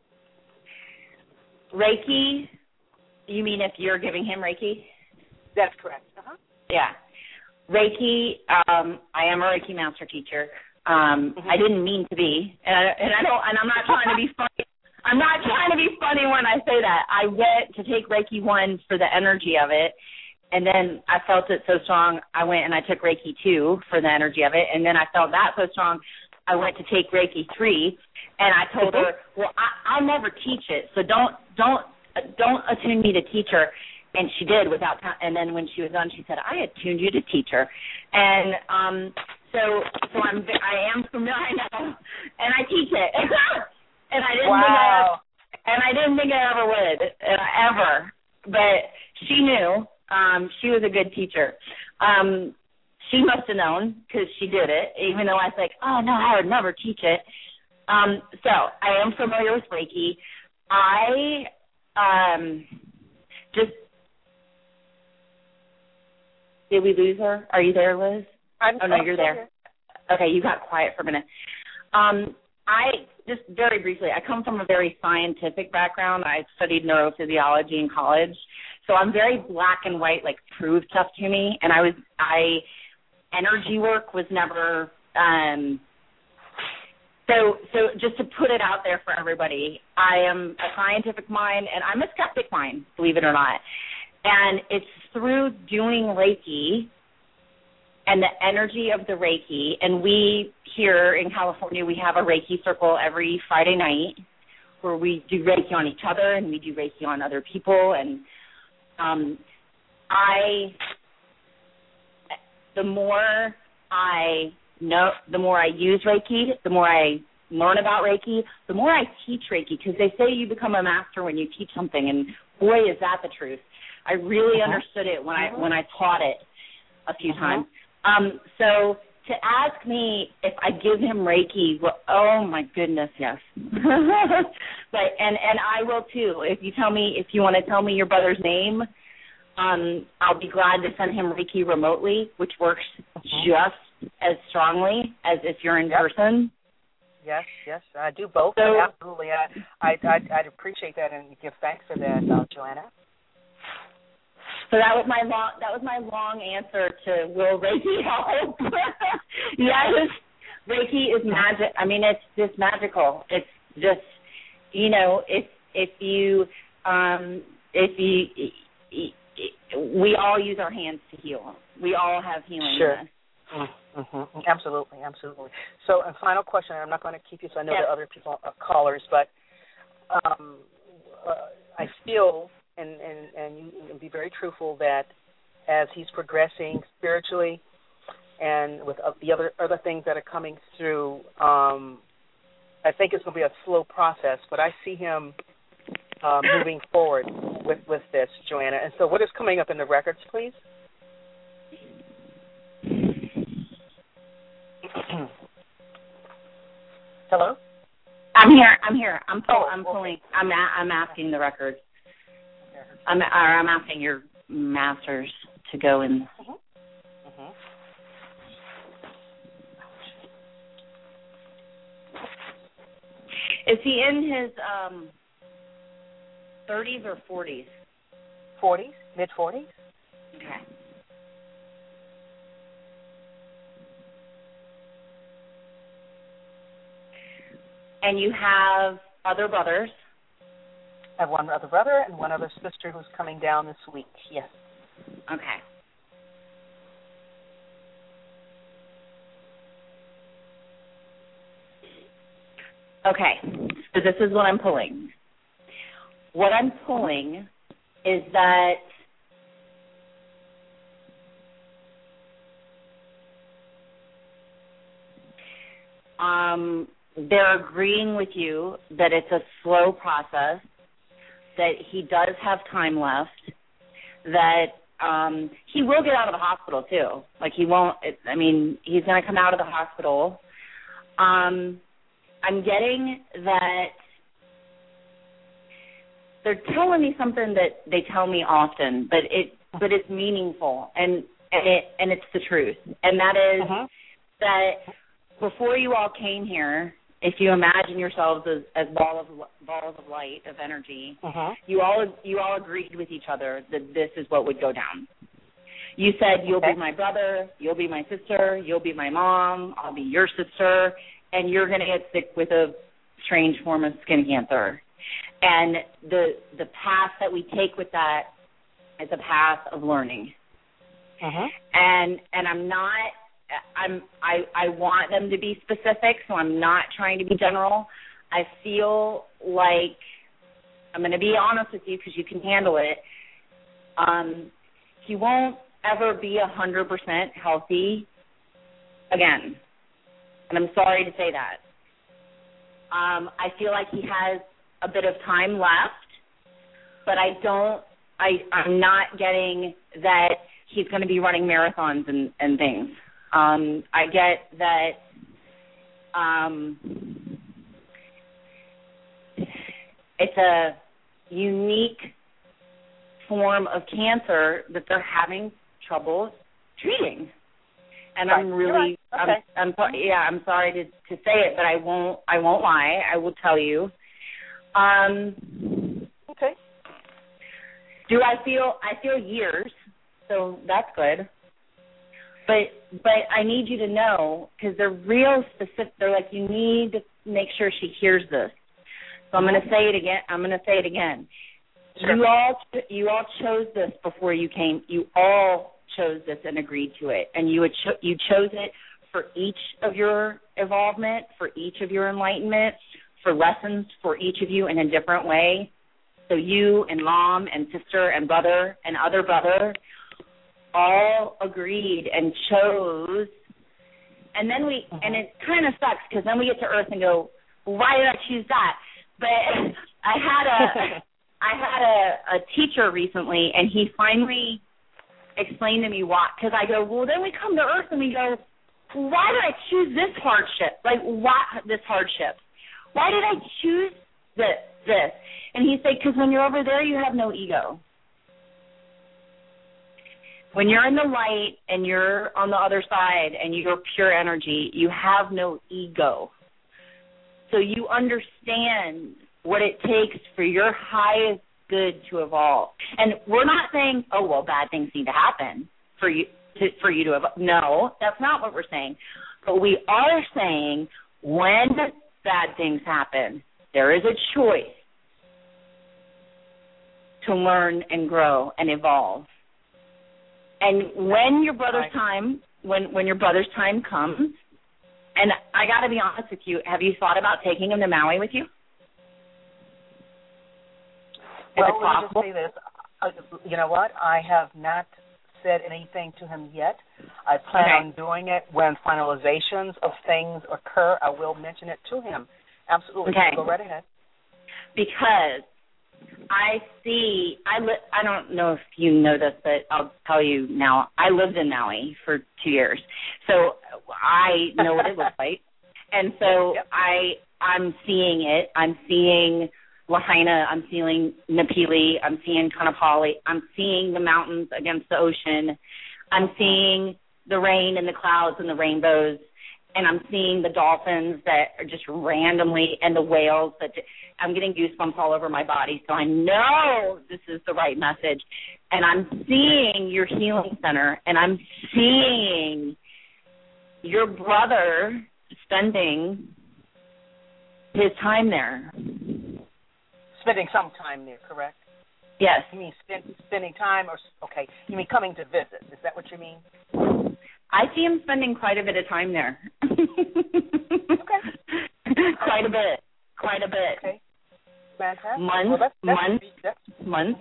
Reiki, you mean if you're giving him Reiki? That's correct. Uh-huh. Yeah. Reiki, I am a Reiki master teacher. I didn't mean to be, and I'm not trying to be funny. I'm not trying to be funny when I say that. I went to take Reiki 1 for the energy of it, and then I felt it so strong, I went and I took Reiki 2 for the energy of it, and then I felt that so strong, I went to take Reiki 3, and I told her, well, I'll never teach it, so don't attune me to teach her. And she did without time. And then when she was done, she said, I attuned you to teach her. And so I am familiar, I know, and I teach it. And I didn't think I ever would, ever. But she knew. She was a good teacher. She must have known because she did it, even though I was like, oh, no, I would never teach it. So I am familiar with Reiki. Did we lose her? Are you there, Liz? No, you're there. Okay, you got quiet for a minute. I just very briefly, I come from a very scientific background. I studied neurophysiology in college, so I'm very black and white, like prove stuff to me. And energy work was never. So just to put it out there for everybody, I am a scientific mind, and I'm a skeptic mind, believe it or not. And it's through doing Reiki and the energy of the Reiki, and we here in California, we have a Reiki circle every Friday night where we do Reiki on each other and we do Reiki on other people. And the more I know, the more I use Reiki, the more I learn about Reiki, the more I teach Reiki, because they say you become a master when you teach something, and boy, is that the truth. I really understood it when I taught it a few times. So to ask me if I give him Reiki, well, oh my goodness, yes. But and I will too. If you want to tell me your brother's name, I'll be glad to send him Reiki remotely, which works just as strongly as if you're in person. Yes, I do both. So, absolutely, I'd appreciate that and give thanks for that, Joanna. So that was my long answer to will Reiki help? Yes, Reiki is magic. I mean, it's just magical. It's just, if you we all use our hands to heal. We all have healing in us. Mm-hmm. Absolutely. So, a final question. I'm not going to keep you, so I know there are other people, callers, but I feel, and you be very truthful, that as he's progressing spiritually and with the other things that are coming through, I think it's going to be a slow process, but I see him moving forward with this, Joanna. And so what is coming up in the records, please? Hello? I'm here. I'm pulling. I'm asking the records. I'm asking your masters to go in. Is he in his 30s or 40s? 40s, mid-40s. Okay. And you have other brothers? I have one other brother and one other sister who's coming down this week, yes. Okay. Okay, so this is what I'm pulling. What I'm pulling is that they're agreeing with you that it's a slow process, that he does have time left, that he will get out of the hospital too. Like he's going to come out of the hospital. I'm getting that they're telling me something that they tell me often, but it's meaningful and it's the truth. And that is that before you all came here, if you imagine yourselves as balls of light, of energy, you all agreed with each other that this is what would go down. You said, you'll be my brother, you'll be my sister, you'll be my mom, I'll be your sister, and you're going to get sick with a strange form of skin cancer. And the path that we take with that is a path of learning. And I want them to be specific, so I'm not trying to be general. I feel like, I'm going to be honest with you because you can handle it, he won't ever be 100% healthy again. And I'm sorry to say that. I feel like he has a bit of time left, but I'm not getting that he's going to be running marathons and things. I get that it's a unique form of cancer that they're having trouble treating. And right. I'm really, right. Okay. I'm sorry to say it, but I won't lie. I will tell you. Okay. I feel years, so that's good. But I need you to know, because they're real specific. They're like, you need to make sure she hears this. So I'm going to say it again. Sure. You all chose this before you came. You all chose this and agreed to it, and you chose it for each of your involvement, for each of your enlightenment, for lessons for each of you in a different way. So you and mom and sister and brother and other brother all agreed and chose, and then and it kind of sucks because then we get to Earth and go, why did I choose that? But I had a teacher recently, and he finally explained to me why. Because I go, well, then we come to Earth and we go, why did I choose this hardship? Like, this hardship? Why did I choose this? And he said, because when you're over there, you have no ego. When you're in the light and you're on the other side and you're pure energy, you have no ego. So you understand what it takes for your highest good to evolve. And we're not saying, oh, well, bad things need to happen for you to evolve. No, that's not what we're saying. But we are saying when bad things happen, there is a choice to learn and grow and evolve. And when your brother's time, when your brother's time comes, and I got to be honest with you, have you thought about taking him to Maui with you? Well, let me just say this. You know what? I have not said anything to him yet. I plan on doing it when finalizations of things occur. I will mention it to him. Absolutely. Okay. Go right ahead. Because I don't know if you know this, but I'll tell you now. I lived in Maui for 2 years, so I know what it looks like. And so yep. I'm seeing it. I'm seeing Lahaina. I'm seeing Napili. I'm seeing Kaanapali. I'm seeing the mountains against the ocean. I'm seeing the rain and the clouds and the rainbows. And I'm seeing the dolphins that are just randomly, and the whales that I'm getting goosebumps all over my body. So I know this is the right message. And I'm seeing your healing center, and I'm seeing your brother spending his time there. Spending some time there, correct? Yes. You mean spending time, or okay? You mean coming to visit? Is that what you mean? I see him spending quite a bit of time there. Okay. Quite a bit. Okay. Fantastic. Months. Mm-hmm.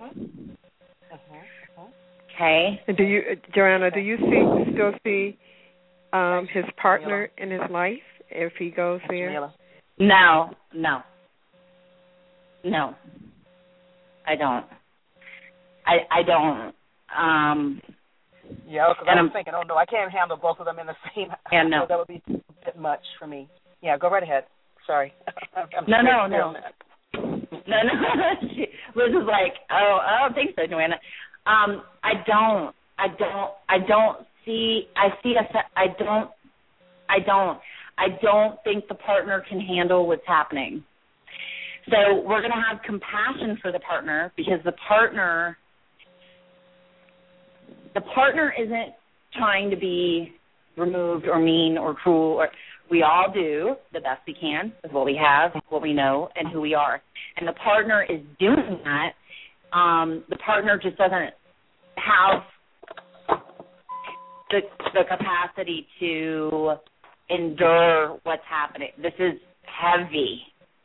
Okay. And Joanna, do you still see his partner in his life if he goes there? No. I don't. I don't. Yeah, because I'm thinking, oh no, I can't handle both of them in the same house. Yeah, no. So that would be a bit much for me. Yeah, go right ahead. Sorry. No. Liz is like, oh, I don't think so, Joanna. I don't think the partner can handle what's happening. So we're going to have compassion for the partner, because the partner isn't trying to be removed or mean or cruel. We all do the best we can with what we have, what we know, and who we are. And the partner is doing that. The partner just doesn't have the capacity to endure what's happening. This is heavy.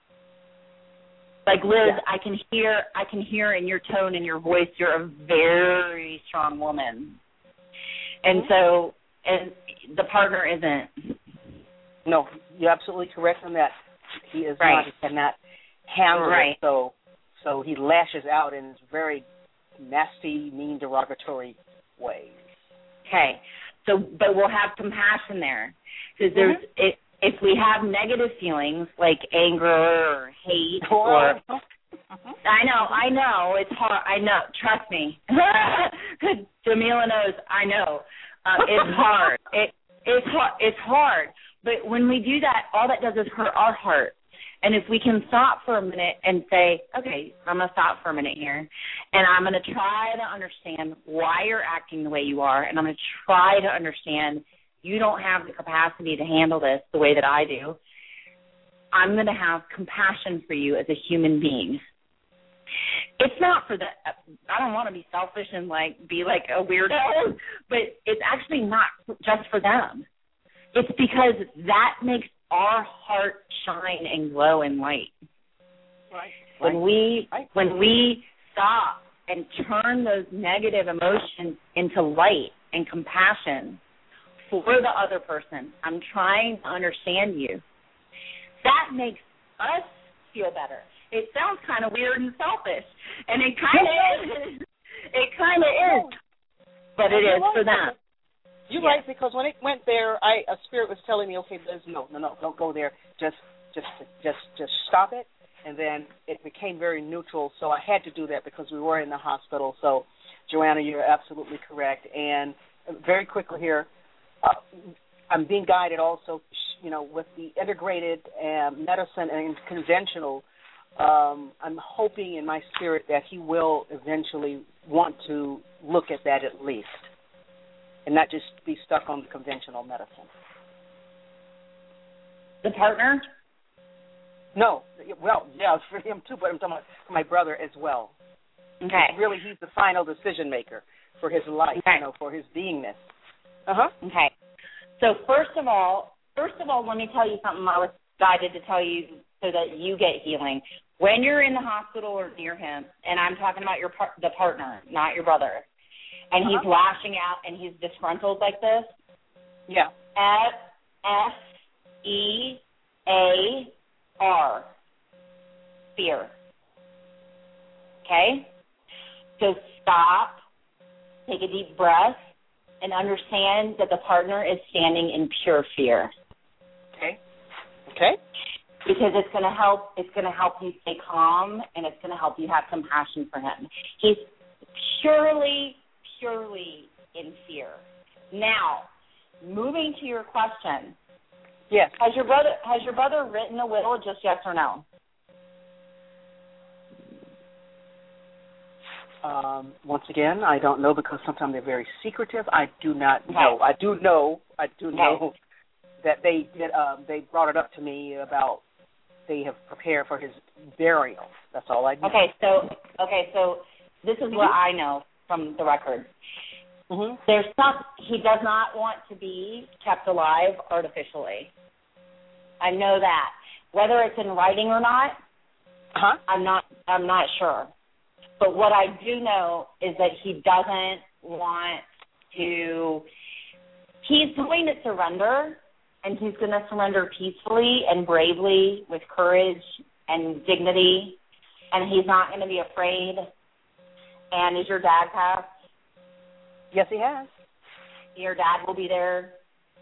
Like, Liz, yeah. I can hear in your tone and your voice, you're a very strong woman. And so, and the partner isn't. No, you're absolutely correct on that. He is right. not. He cannot handle it. So he lashes out in very nasty, mean, derogatory ways. Okay. So, but we'll have compassion there, because if we have negative feelings like anger or hate or I know it's hard. I know. Trust me. Jamila knows. I know. It's hard. It's hard. But when we do that, all that does is hurt our heart. And if we can stop for a minute and say, okay, I'm going to stop for a minute here, and I'm going to try to understand why you're acting the way you are, and I'm going to try to understand you don't have the capacity to handle this the way that I do. I'm going to have compassion for you as a human being. It's not for I don't want to be selfish and be like a weirdo, but it's actually not just for them. It's because that makes our heart shine and glow in light. Right. When we stop and turn those negative emotions into light and compassion for the other person, I'm trying to understand you. That makes us feel better. It sounds kind of weird and selfish, and it kind of is. It kind of is, but it is for them. You're right, because when it went there, a spirit was telling me, okay, Liz, no, don't go there. Just stop it. And then it became very neutral, so I had to do that because we were in the hospital. So, Joanna, you're absolutely correct. And very quickly here, I'm being guided also, with the integrated medicine and conventional. I'm hoping in my spirit that he will eventually want to look at that at least, and not just be stuck on the conventional medicine. The partner? No. Well, yeah, it's for him too, but I'm talking about for my brother as well. Okay. Really, he's the final decision maker for his life, okay. For his beingness. Okay. So first of all, let me tell you something I was guided to tell you so that you get healing. When you're in the hospital or near him, and I'm talking about the partner, not your brother, and he's lashing out and he's disgruntled like this. Yeah. F-E-A-R. Fear. Okay? So stop, take a deep breath, and understand that the partner is standing in pure fear. Okay. Because it's going to help you stay calm, and it's going to help you have compassion for him. He's purely in fear. Now, moving to your question. Yes. Has your brother written a will, just yes or no? Once again, I don't know because sometimes they're very secretive. I do not know. I do know that they did. They brought it up to me about they have prepared for his burial. That's all I know. Okay, so this is what I know from the record. Mm-hmm. He does not want to be kept alive artificially. I know that. Whether it's in writing or not, I'm not sure. But what I do know is that he doesn't want to. He's going to surrender, and he's going to surrender peacefully and bravely with courage and dignity, and he's not going to be afraid. And is your dad passed? Yes, he has. Your dad will be there.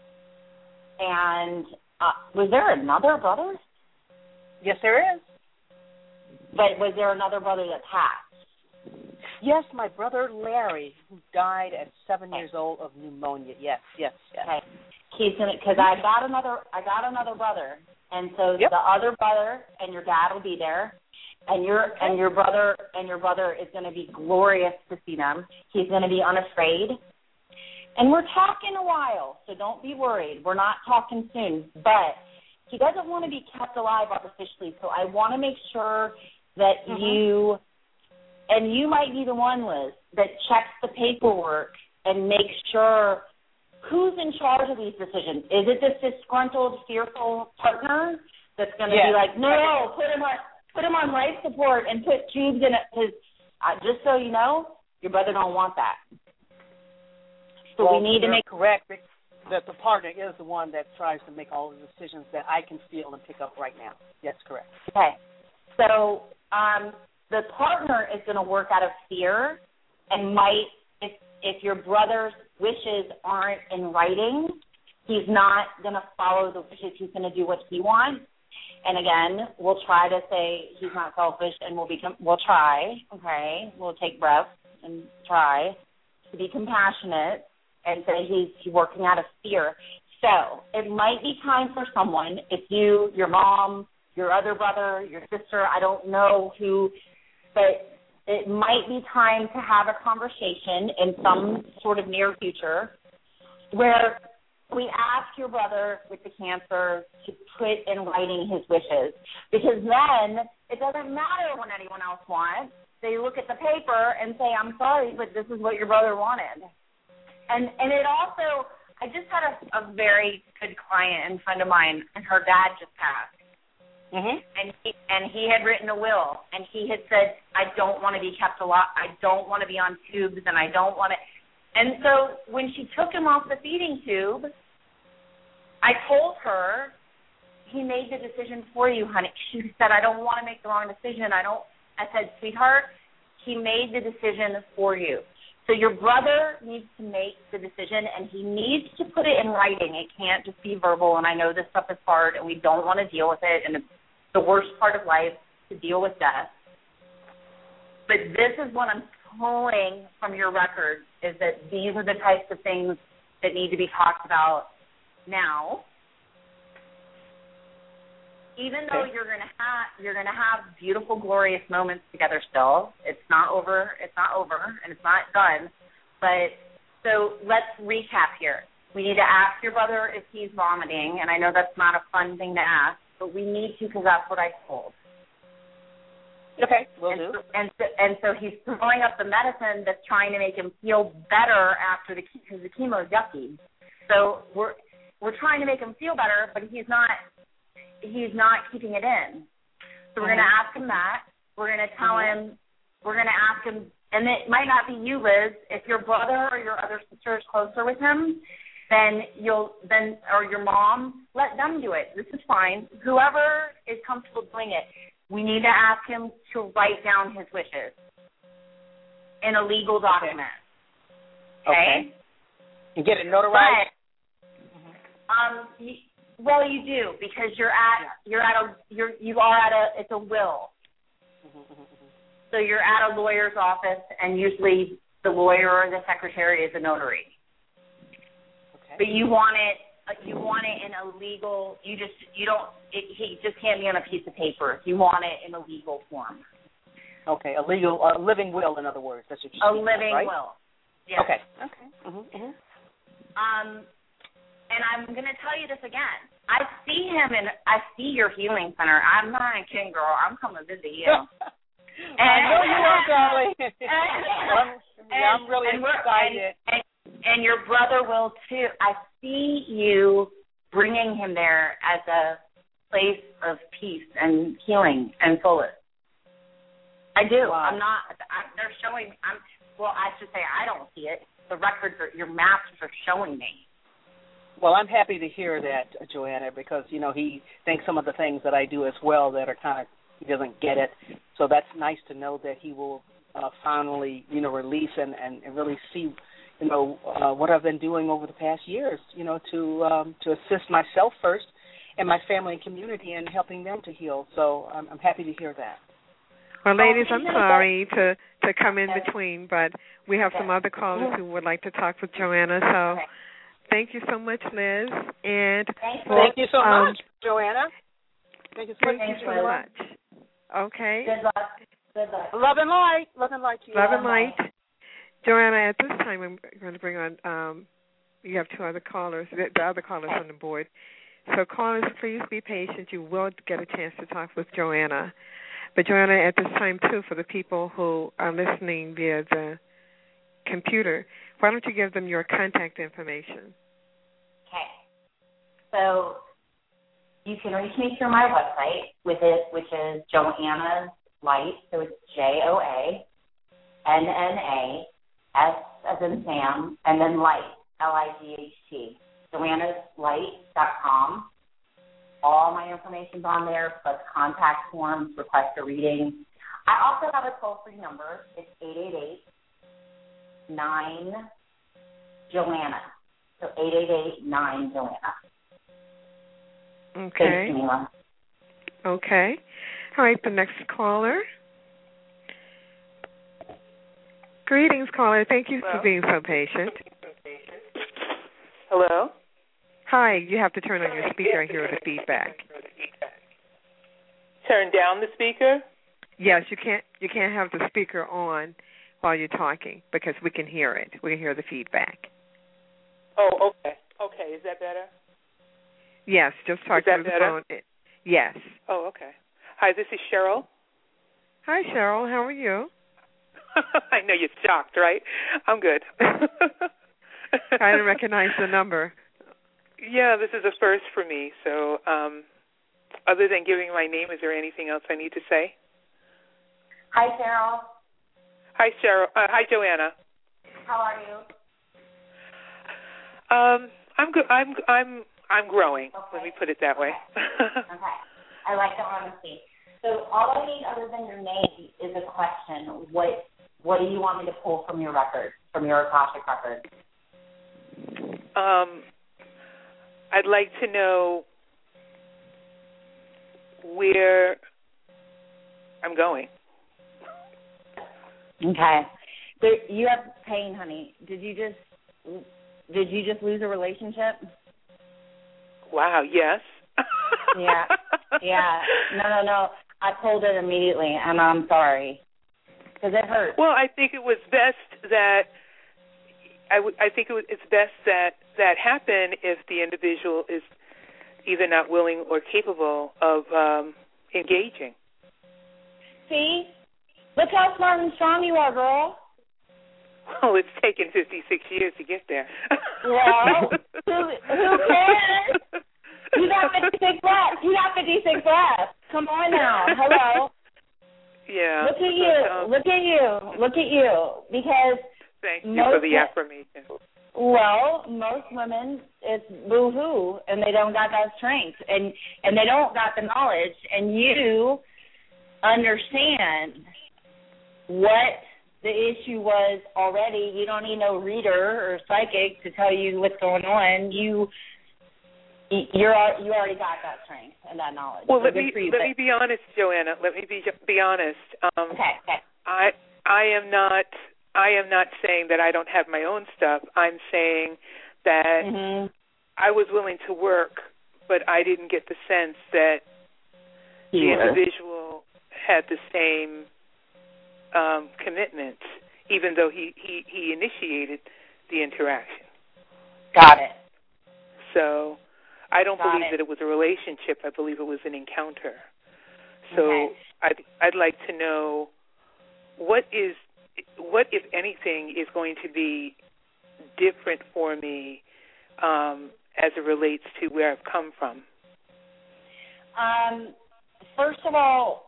And was there another brother? Yes, there is. But was there another brother that passed? Yes, my brother Larry, who died at 7 years old of pneumonia. Yes. Okay. Because I got another brother, and so the other brother and your dad will be there, and your brother is going to be glorious to see them. He's going to be unafraid, and we're talking a while, so don't be worried. We're not talking soon, but he doesn't want to be kept alive artificially. So I want to make sure that you. And you might be the one, Liz, that checks the paperwork and makes sure who's in charge of these decisions. Is it this disgruntled, fearful partner that's going to be like, no, put him on life support and put tubes in it? Because just so you know, your brother don't want that. So we need to make correct that the partner is the one that tries to make all the decisions that I can feel and pick up right now. Yes, correct. Okay. So the partner is going to work out of fear and might, if your brother's wishes aren't in writing, he's not going to follow the wishes. He's going to do what he wants. And again, we'll try to say he's not selfish, and we'll try, okay? We'll take breaths and try to be compassionate and say he's working out of fear. So it might be time for someone, if you, your mom, your other brother, your sister, I don't know who, but it might be time to have a conversation in some sort of near future where we ask your brother with the cancer to put in writing his wishes, because then it doesn't matter what anyone else wants. They look at the paper and say, I'm sorry, but this is what your brother wanted. And it also, I just had a very good client and friend of mine, and her dad just passed. Mm-hmm. And he had written a will, and he had said, I don't want to be kept alive, I don't want to be on tubes, and I don't want to. And so when she took him off the feeding tube, I told her, he made the decision for you, honey. She said, I don't want to make the wrong decision. I said, sweetheart, he made the decision for you. So your brother needs to make the decision, and he needs to put it in writing. It can't just be verbal, and I know this stuff is hard, and we don't want to deal with it, and it's the worst part of life to deal with death. But this is what I'm pulling from your record, is that these are the types of things that need to be talked about now. Even though you're going to have beautiful, glorious moments together still. It's not over, and it's not done. But so let's recap here. We need to ask your brother if he's vomiting, and I know that's not a fun thing to ask, but we need to, because that's what I told. Okay, will do. And so he's throwing up the medicine that's trying to make him feel better after because the chemo is yucky. So we're trying to make him feel better, but he's not keeping it in. So we're going to ask him that. We're going to tell him, we're going to ask him, and it might not be you, Liz. If your brother or your other sister is closer with him, or your mom, let them do it. This is fine. Whoever is comfortable doing it, we need to ask him to write down his wishes in a legal document. Okay? And get it notarized? Well, you do, because it's a will. So you're at a lawyer's office, and usually the lawyer or the secretary is a notary. Okay. But you want it in a legal. He just can't be on a piece of paper. You want it in a legal form. Okay, a living will, in other words. That's what you're saying. A living right? will. Yes. Okay. Okay. And I'm going to tell you this again. I see your healing center. I'm not kidding, girl. I'm coming to visit you. I know you are, darling. I'm really excited. And your brother will, too. I see you bringing him there as a place of peace and healing and solace. I do. Wow. They're showing. I should say I don't see it. The records your masters are showing me. Well, I'm happy to hear that, Joanna, because, he thinks some of the things that I do as well that are kind of, he doesn't get it. So that's nice to know that he will finally, release and really see, what I've been doing over the past years, to assist myself first and my family and community in helping them to heal. So I'm happy to hear that. Well, ladies, I'm sorry to come in between, but we have some other callers who would like to talk with Joanna, so... Thank you so much, Liz. And thank you so much, Joanna. Thank you so much. Okay. Good luck. Love and light. Love and light to you. Love and light. Joanna, at this time, I'm going to bring on, you have two other callers, the other callers on the board. So callers, please be patient. You will get a chance to talk with Joanna. But Joanna, at this time, too, for the people who are listening via the computer, why don't you give them your contact information? Okay. So you can reach me through my website which is Joanna's Light. So it's JoANNA, S as in Sam, and then Light, LIGHT. JoannasLight.com. All my information's on there, plus contact forms, request a reading. I also have a toll-free number. It's 888-9-JOANNA. So 888-9-JOANNA. Okay. Thanks, Mila. Okay. All right, the next caller. Greetings, caller. Thank you for being so patient. Hello? Hi, you have to turn on your speaker and hear the feedback. Turn down the speaker? Yes, you can't have the speaker on while you're talking because we can hear it. We can hear the feedback. Oh, okay. Okay, is that better? Yes, just talk through the phone. Yes. Oh, okay. Hi, this is Cheryl. Hi, Cheryl. How are you? I know you're shocked, right? I'm good. I didn't recognize the number. Yeah, this is a first for me. So other than giving my name, is there anything else I need to say? Hi, Cheryl. Hi, Cheryl. Hi, Joanna. How are you? I'm good. I'm growing. Okay. Let me put it that way. Okay. I like the honesty. So all I need other than your name is a question. What do you want me to pull from your record, from your Akashic record? I'd like to know where I'm going. Okay. So you have pain, honey. Did you just lose a relationship? Wow, yes. Yeah. No. I pulled it immediately, and I'm sorry. Because it hurts. Well, I think it was best that it's best that happen if the individual is either not willing or capable of engaging. See? Look how smart and strong you are, girl. Well, it's taken 56 years to get there. Well, who cares? You got 56 left. Come on now. Hello. Yeah. Look at you. Because thank you for the affirmation. Well, most women, it's boo-hoo, and they don't got that strength, and they don't got the knowledge, and you understand what the issue was already. You don't need no reader or psychic to tell you what's going on. You already got that strength and that knowledge. Well, let me be honest, Joanna. Let me be honest. Okay. I am not saying that I don't have my own stuff. I'm saying that I was willing to work, but I didn't get the sense that the individual had the same commitment, even though he initiated the interaction. Got it. So I don't believe that it was a relationship. I believe it was an encounter. So I'd like to know what, if anything, is going to be different for me as it relates to where I've come from. First of all,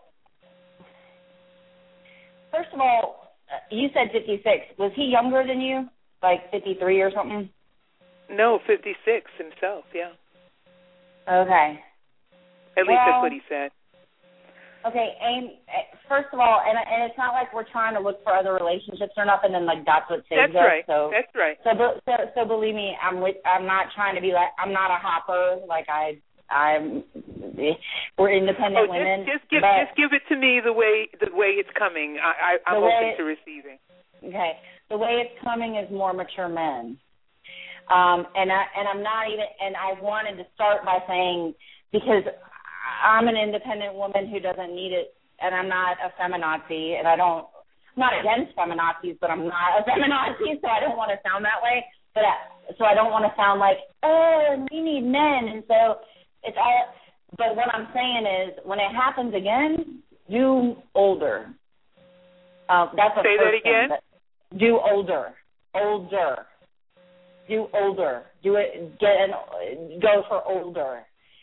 you said 56. Was he younger than you, like 53 or something? No, 56 himself, yeah. Okay. At least that's what he said. Okay, first of all, and it's not like we're trying to look for other relationships or nothing, and like that's what saves us. Right. So that's right. So believe me, I'm not trying to be like, I'm not a hopper. Like we're independent women. Just give it to me the way it's coming. I'm open to receiving. Okay, the way it's coming is more mature men. And I'm not even, and I wanted to start by saying, because I'm an independent woman who doesn't need it, and I'm not a feminazi, and I'm not against feminazis, but I'm not a feminazi, so I don't want to sound that way. So I don't want to sound like, oh, we need men, and so it's all. But what I'm saying is, when it happens again, do older. That's the Say first that again. Thing. Do older. Do older. Do it. Go for older.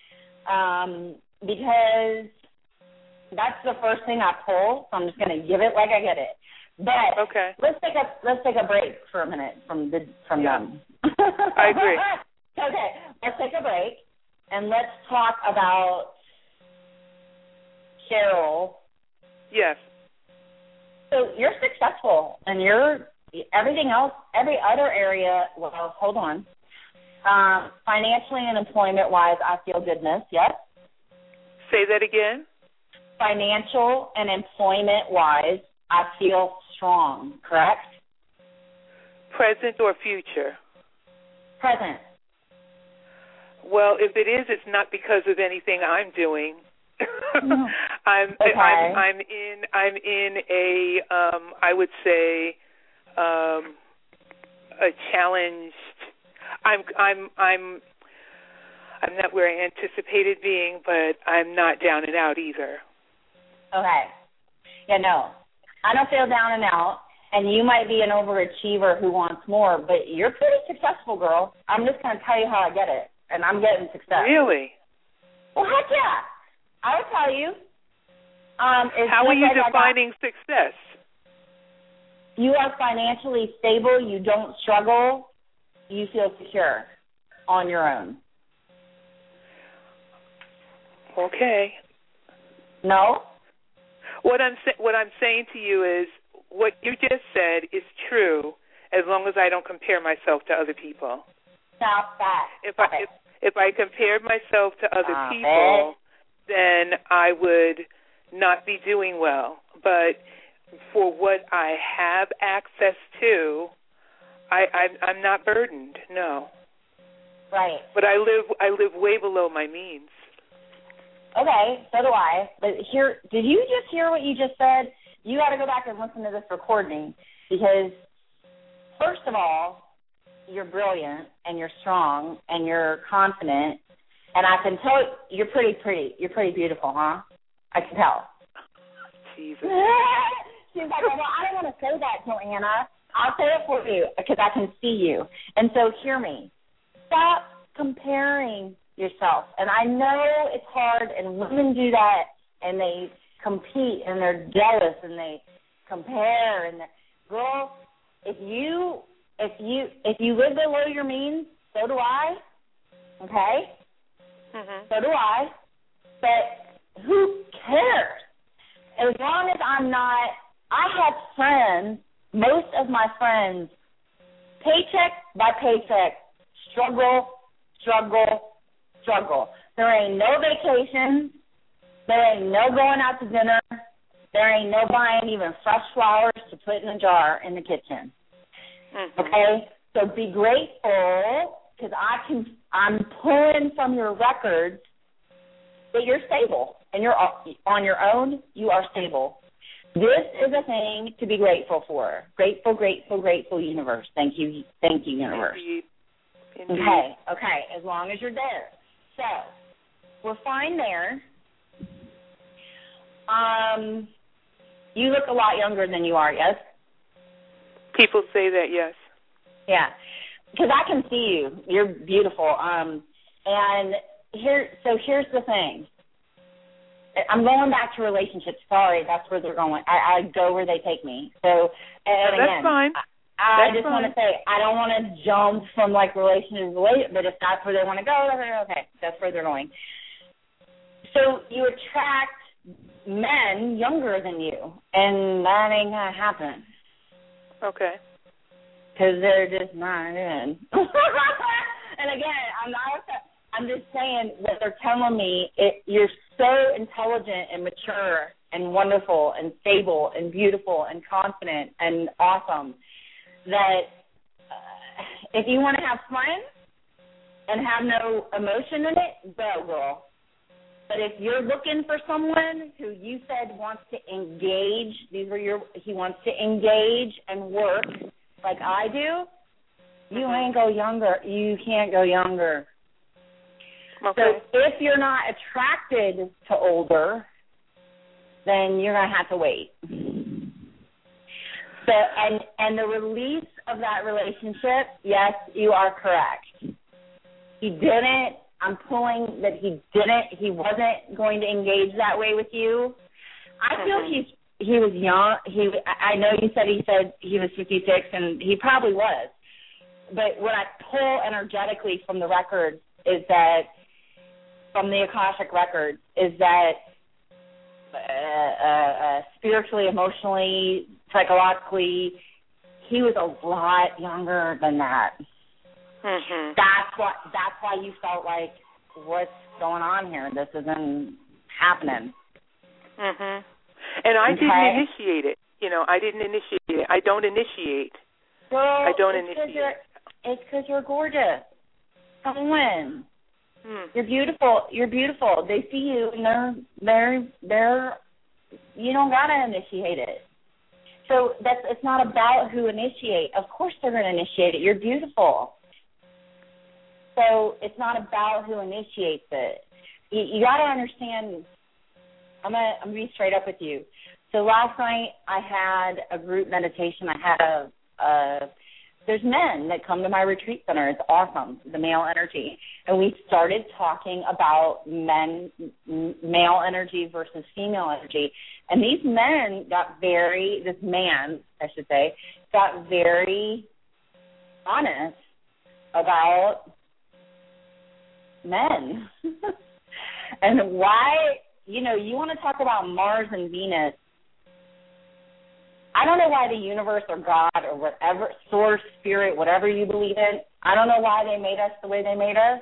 Because that's the first thing I pull. So I'm just going to give it like I get it. But okay. Let's take a break for a minute from them. I agree. Okay, let's take a break and let's talk about Cheryl. Yes. So you're successful, and everything else, every other area. Well, hold on. Financially and employment-wise, I feel goodness. Yes. Say that again. Financial and employment-wise, I feel strong. Correct. Present or future? Present. Well, if it is, it's not because of anything I'm doing. I'm in a I would say a challenged. I'm not where I anticipated being, but I'm not down and out either. Okay. Yeah, no. I don't feel down and out, and you might be an overachiever who wants more, but you're pretty successful, girl. I'm just going to tell you how I get it, and I'm getting success. Really? Well, heck yeah. I will tell you. How are you defining success? You are financially stable. You don't struggle. You feel secure on your own. Okay. No? What I'm saying to you is what you just said is true as long as I don't compare myself to other people. Stop that. If I compared myself to other people, then I would not be doing well. But for what I have access to, I'm not burdened. No. Right. But I live way below my means. Okay, so do I. But did you just hear what you just said? You got to go back and listen to this recording because, first of all, you're brilliant and you're strong and you're confident, and I can tell you're pretty. You're pretty beautiful, huh? I can tell. Jesus. She's like, well, I don't want to say that, Joanna. I'll say it for you because I can see you. And so hear me. Stop comparing yourself. And I know it's hard, and women do that, and they compete, and they're jealous, and they compare. And girl, if you live below your means, so do I. Okay? Mm-hmm. So do I. But who cares? As long as I'm not, I have friends, most of my friends, paycheck by paycheck, struggle. There ain't no vacations. There ain't no going out to dinner. There ain't no buying even fresh flowers to put in a jar in the kitchen. Mm-hmm. Okay? So be grateful because I'm pulling from your records that you're stable and you're on your own. You are stable. This is a thing to be grateful for. Grateful, universe. Thank you, universe. Indeed. Okay, as long as you're there. So, we're fine there. You look a lot younger than you are, yes? People say that, yes. Yeah, because I can see you. You're beautiful. And here's the thing. I'm going back to relationships. Sorry, that's where they're going. I go where they take me. So, and that's again, fine. I just want to say, I don't want to jump from, relationship to relationship, but if that's where they want to go, okay, that's where they're going. So you attract men younger than you, and that ain't going to happen. Okay. Because they're just not in. And again, I'm not upset. I'm just saying that they're telling me you're so intelligent and mature and wonderful and stable and beautiful and confident and awesome that if you want to have fun and have no emotion in it, go, girl. But if you're looking for someone who you said wants to engage, he wants to engage and work like I do, you ain't go younger. You can't go younger. Okay. So if you're not attracted to older, then you're going to have to wait. So, and the release of that relationship, yes, you are correct. He didn't. I'm pulling that he didn't. He wasn't going to engage that way with you. I feel he was young. I know you said he was 56, and he probably was. But what I pull energetically from the records is that, from the Akashic records, is that spiritually, emotionally, psychologically, he was a lot younger than that. Mm-hmm. That's why you felt like, what's going on here? This isn't happening. Mhm. And I didn't initiate it. I didn't initiate it. I don't initiate. Girl, I don't initiate. It's because you're gorgeous. Come on. You're beautiful. You're beautiful. They see you, and they're. You don't gotta initiate it. So it's not about who initiate. Of course they're going to initiate it. You're beautiful. So it's not about who initiates it. You got to understand. I'm gonna be straight up with you. So last night I had a group meditation. I had there's men that come to my retreat center. It's awesome, the male energy. And we started talking about male energy versus female energy. And these men this man, I should say, got very honest about men. And why, you want to talk about Mars and Venus. I don't know why the universe or God or whatever, source, spirit, whatever you believe in, I don't know why they made us the way they made us.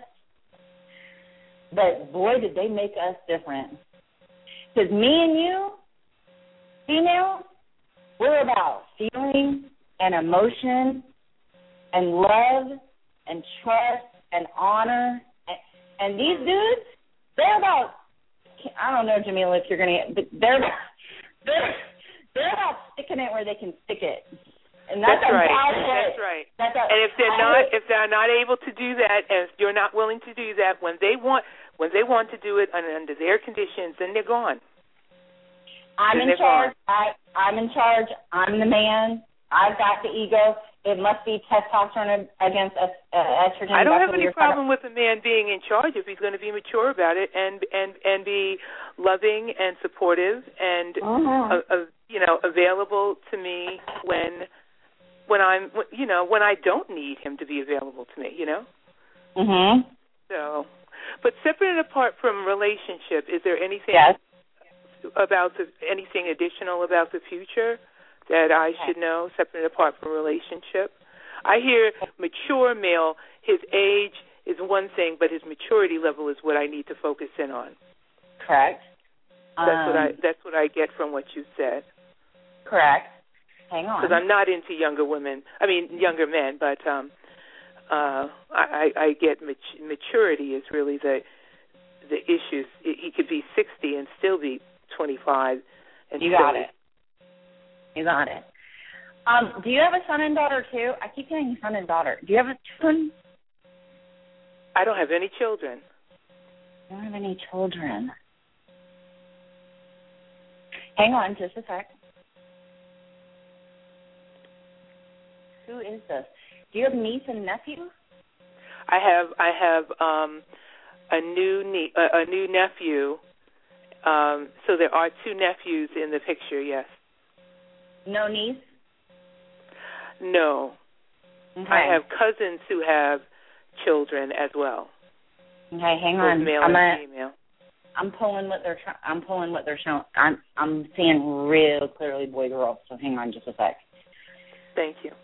But, boy, did they make us different. Because me and you, female, we're about feeling and emotion and love and trust and honor. And these dudes, they're about, I don't know, Jamila, if you're going to, but they're about sticking it where they can stick it. And that's right. That's right. And if they're not able to do that, and if you're not willing to do that, when they want to do it under their conditions, then they're gone. I'm in charge. I'm in charge. I'm the man. I've got the ego. It must be testosterone against estrogen. I don't have any problem with a man being in charge if he's going to be mature about it and be loving and supportive and available to me when I don't need him to be available to me. Mhm. So, but separate and apart from relationship, is there anything anything additional about the future that I should know, separate and apart from relationship? I hear mature male, his age is one thing, but his maturity level is what I need to focus in on. Correct. That's what I get from what you said. Correct. Hang on. Because I'm not into younger men, but I get maturity is really the issues. He could be 60 and still be 25. And you got it. You got it. Do you have a son and daughter, too? I keep saying son and daughter. Do you have a son? I don't have any children. You don't have any children. Hang on just a sec. Who is this? Do you have niece and nephew? I have a new nephew. So there are two nephews in the picture. Yes. No niece? No. Okay. I have cousins who have children as well. Okay, hang on. Both male and female. I'm pulling what they're showing. I'm seeing real clearly boy girl. So hang on just a sec. Thank you.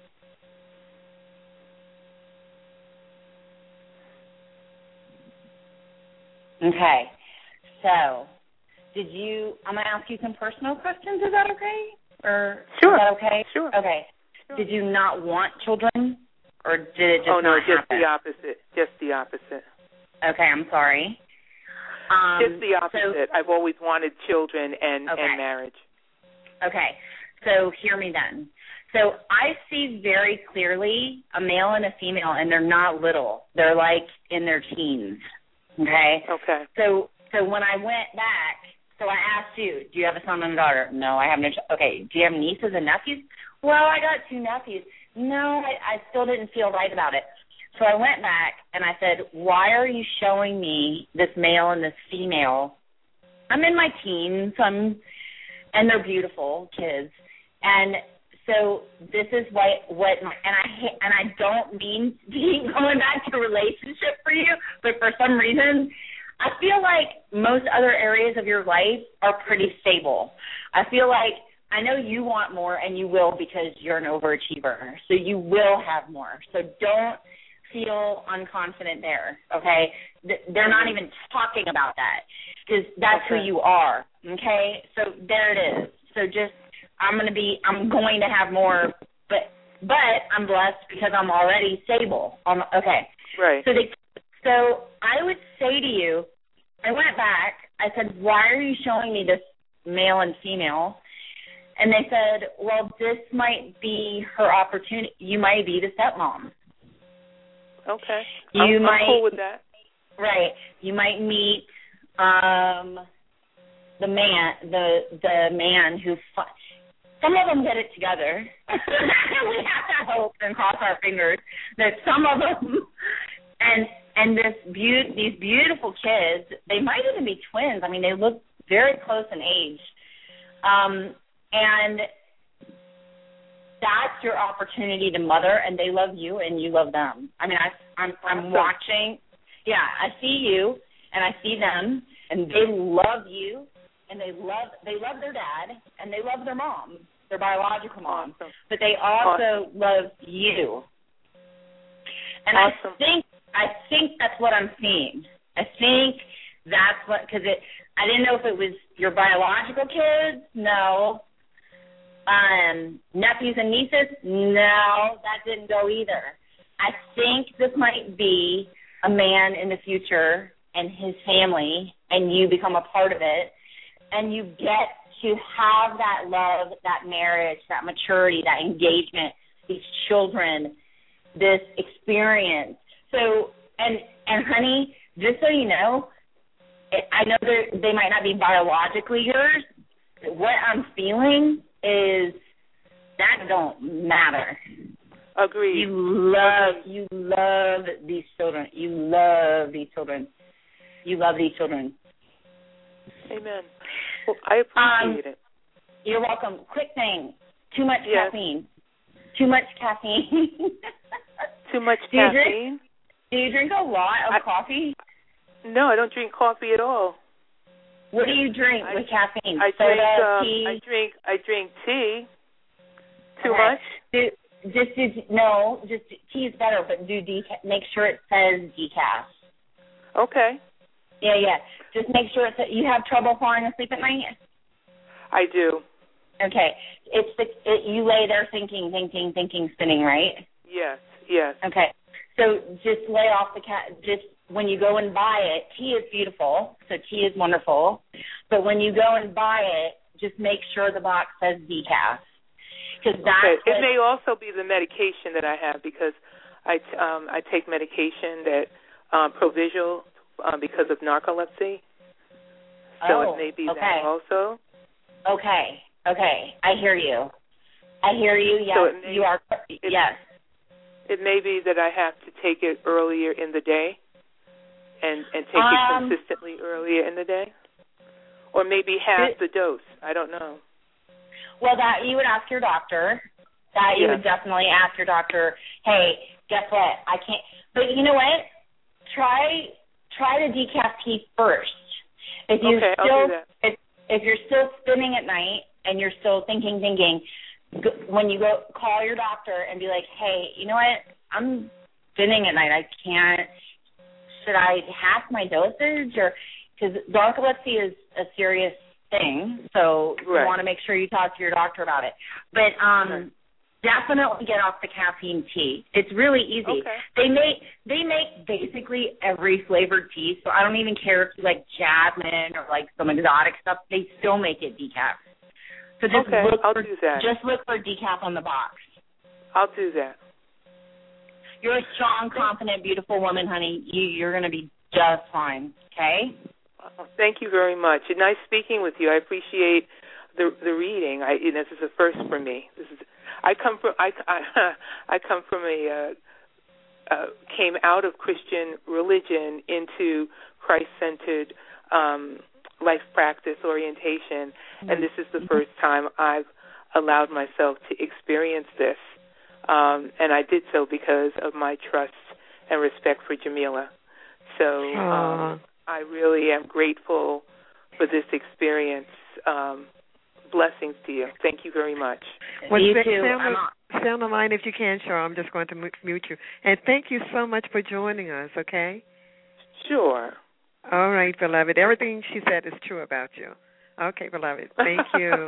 Okay. So, I'm going to ask you some personal questions. Is that okay? Or sure. Is that okay? Sure. Okay. Sure. Did you not want children, or did it just not happen? the opposite. Just the opposite. Okay, I'm sorry. Just the opposite. I've always wanted children and marriage. Okay. So hear me then. So I see very clearly a male and a female, and they're not little. They're like in their teens. Okay? Okay. So when I went back, so I asked you, do you have a son and a daughter? No, I have no. Okay. Do you have nieces and nephews? Well, I got two nephews. No, I still didn't feel right about it. So I went back and I said, why are you showing me this male and this female? I'm in my teens, and they're beautiful kids. And so this is and I don't mean to keep going back to relationship for you, but for some reason, I feel like most other areas of your life are pretty stable. I feel like I know you want more, and you will because you're an overachiever. So you will have more. So don't feel unconfident there, okay? They're not even talking about that because that's who you are, okay? So there it is. So just I'm going to have more, but I'm blessed because I'm already stable. Okay. Right. So So I would say to you, I went back, I said, why are you showing me this male and female? And they said, well, this might be her opportunity. You might be the stepmom. Okay. I'm cool with that. Right. You might meet the man who some of them get it together. We have to hope and cross our fingers that some of them and these beautiful kids, they might even be twins. I mean, they look very close in age. And that's your opportunity to mother, and they love you and you love them. I mean, I'm watching. Yeah, I see you and I see them, and they love you, and they love their dad, and they love their mom, their biological mom. Awesome. But they also love you. And awesome. I think that's what I'm seeing. I think that's what, because I didn't know if it was your biological kids. No. Nephews and nieces? No, that didn't go either. I think this might be a man in the future and his family, and you become a part of it, and you get to have that love, that marriage, that maturity, that engagement, these children, this experience. So, and honey, just so you know, I know they might not be biologically yours. What I'm feeling is that don't matter. Agreed. You love these children. You love these children. Amen. Well, I appreciate it. You're welcome. Quick thing. Too much caffeine. Too much caffeine. Too much caffeine? Do you drink a lot of coffee? No, I don't drink coffee at all. What do you drink with caffeine? Soda, tea? I drink tea. Too much? Just tea is better, but make sure it says decaf. Okay. Yeah. Just make sure you have trouble falling asleep at night? I do. Okay. You lay there thinking, spinning, right? Yes. Okay. So just lay off just when you go and buy it, tea is beautiful, so tea is wonderful. But when you go and buy it, just make sure the box says decaf. It may also be the medication that I have, because I take medication that Provigil because of narcolepsy. So it may be that also. Okay. I hear you. Yes, so you are. Yes. It may be that I have to take it earlier in the day, and take it consistently earlier in the day, or maybe half the dose. I don't know. Well, that you would ask your doctor. You would definitely ask your doctor, hey, guess what? I can't. But you know what? Try the decaf tea first. I'll do that. If you're still spinning at night and you're still thinking, when you go, call your doctor and be like, hey, you know what? I'm spinning at night. I can't. Should I half my dosage? Or because narcolepsy is a serious thing, so you want to make sure you talk to your doctor about it. But definitely get off the caffeine tea. It's really easy. Okay. They make basically every flavored tea, so I don't even care if you like jasmine or like some exotic stuff. They still make it decaf. So just do that. Just look for decaf on the box. I'll do that. You're a strong, confident, beautiful woman, honey. You're going to be just fine. Okay. Thank you very much. It's nice speaking with you. I appreciate the reading. This is a first for me. I come from came out of Christian religion into Christ-centered life practice orientation, and this is the first time I've allowed myself to experience this, and I did so because of my trust and respect for Jamila. So I really am grateful for this experience. Blessings to you. Thank you very much. Well, stay on the line if you can, Cheryl. I'm just going to mute you. And thank you so much for joining us, okay? Sure. All right, beloved. Everything she said is true about you. Okay, beloved. Thank you.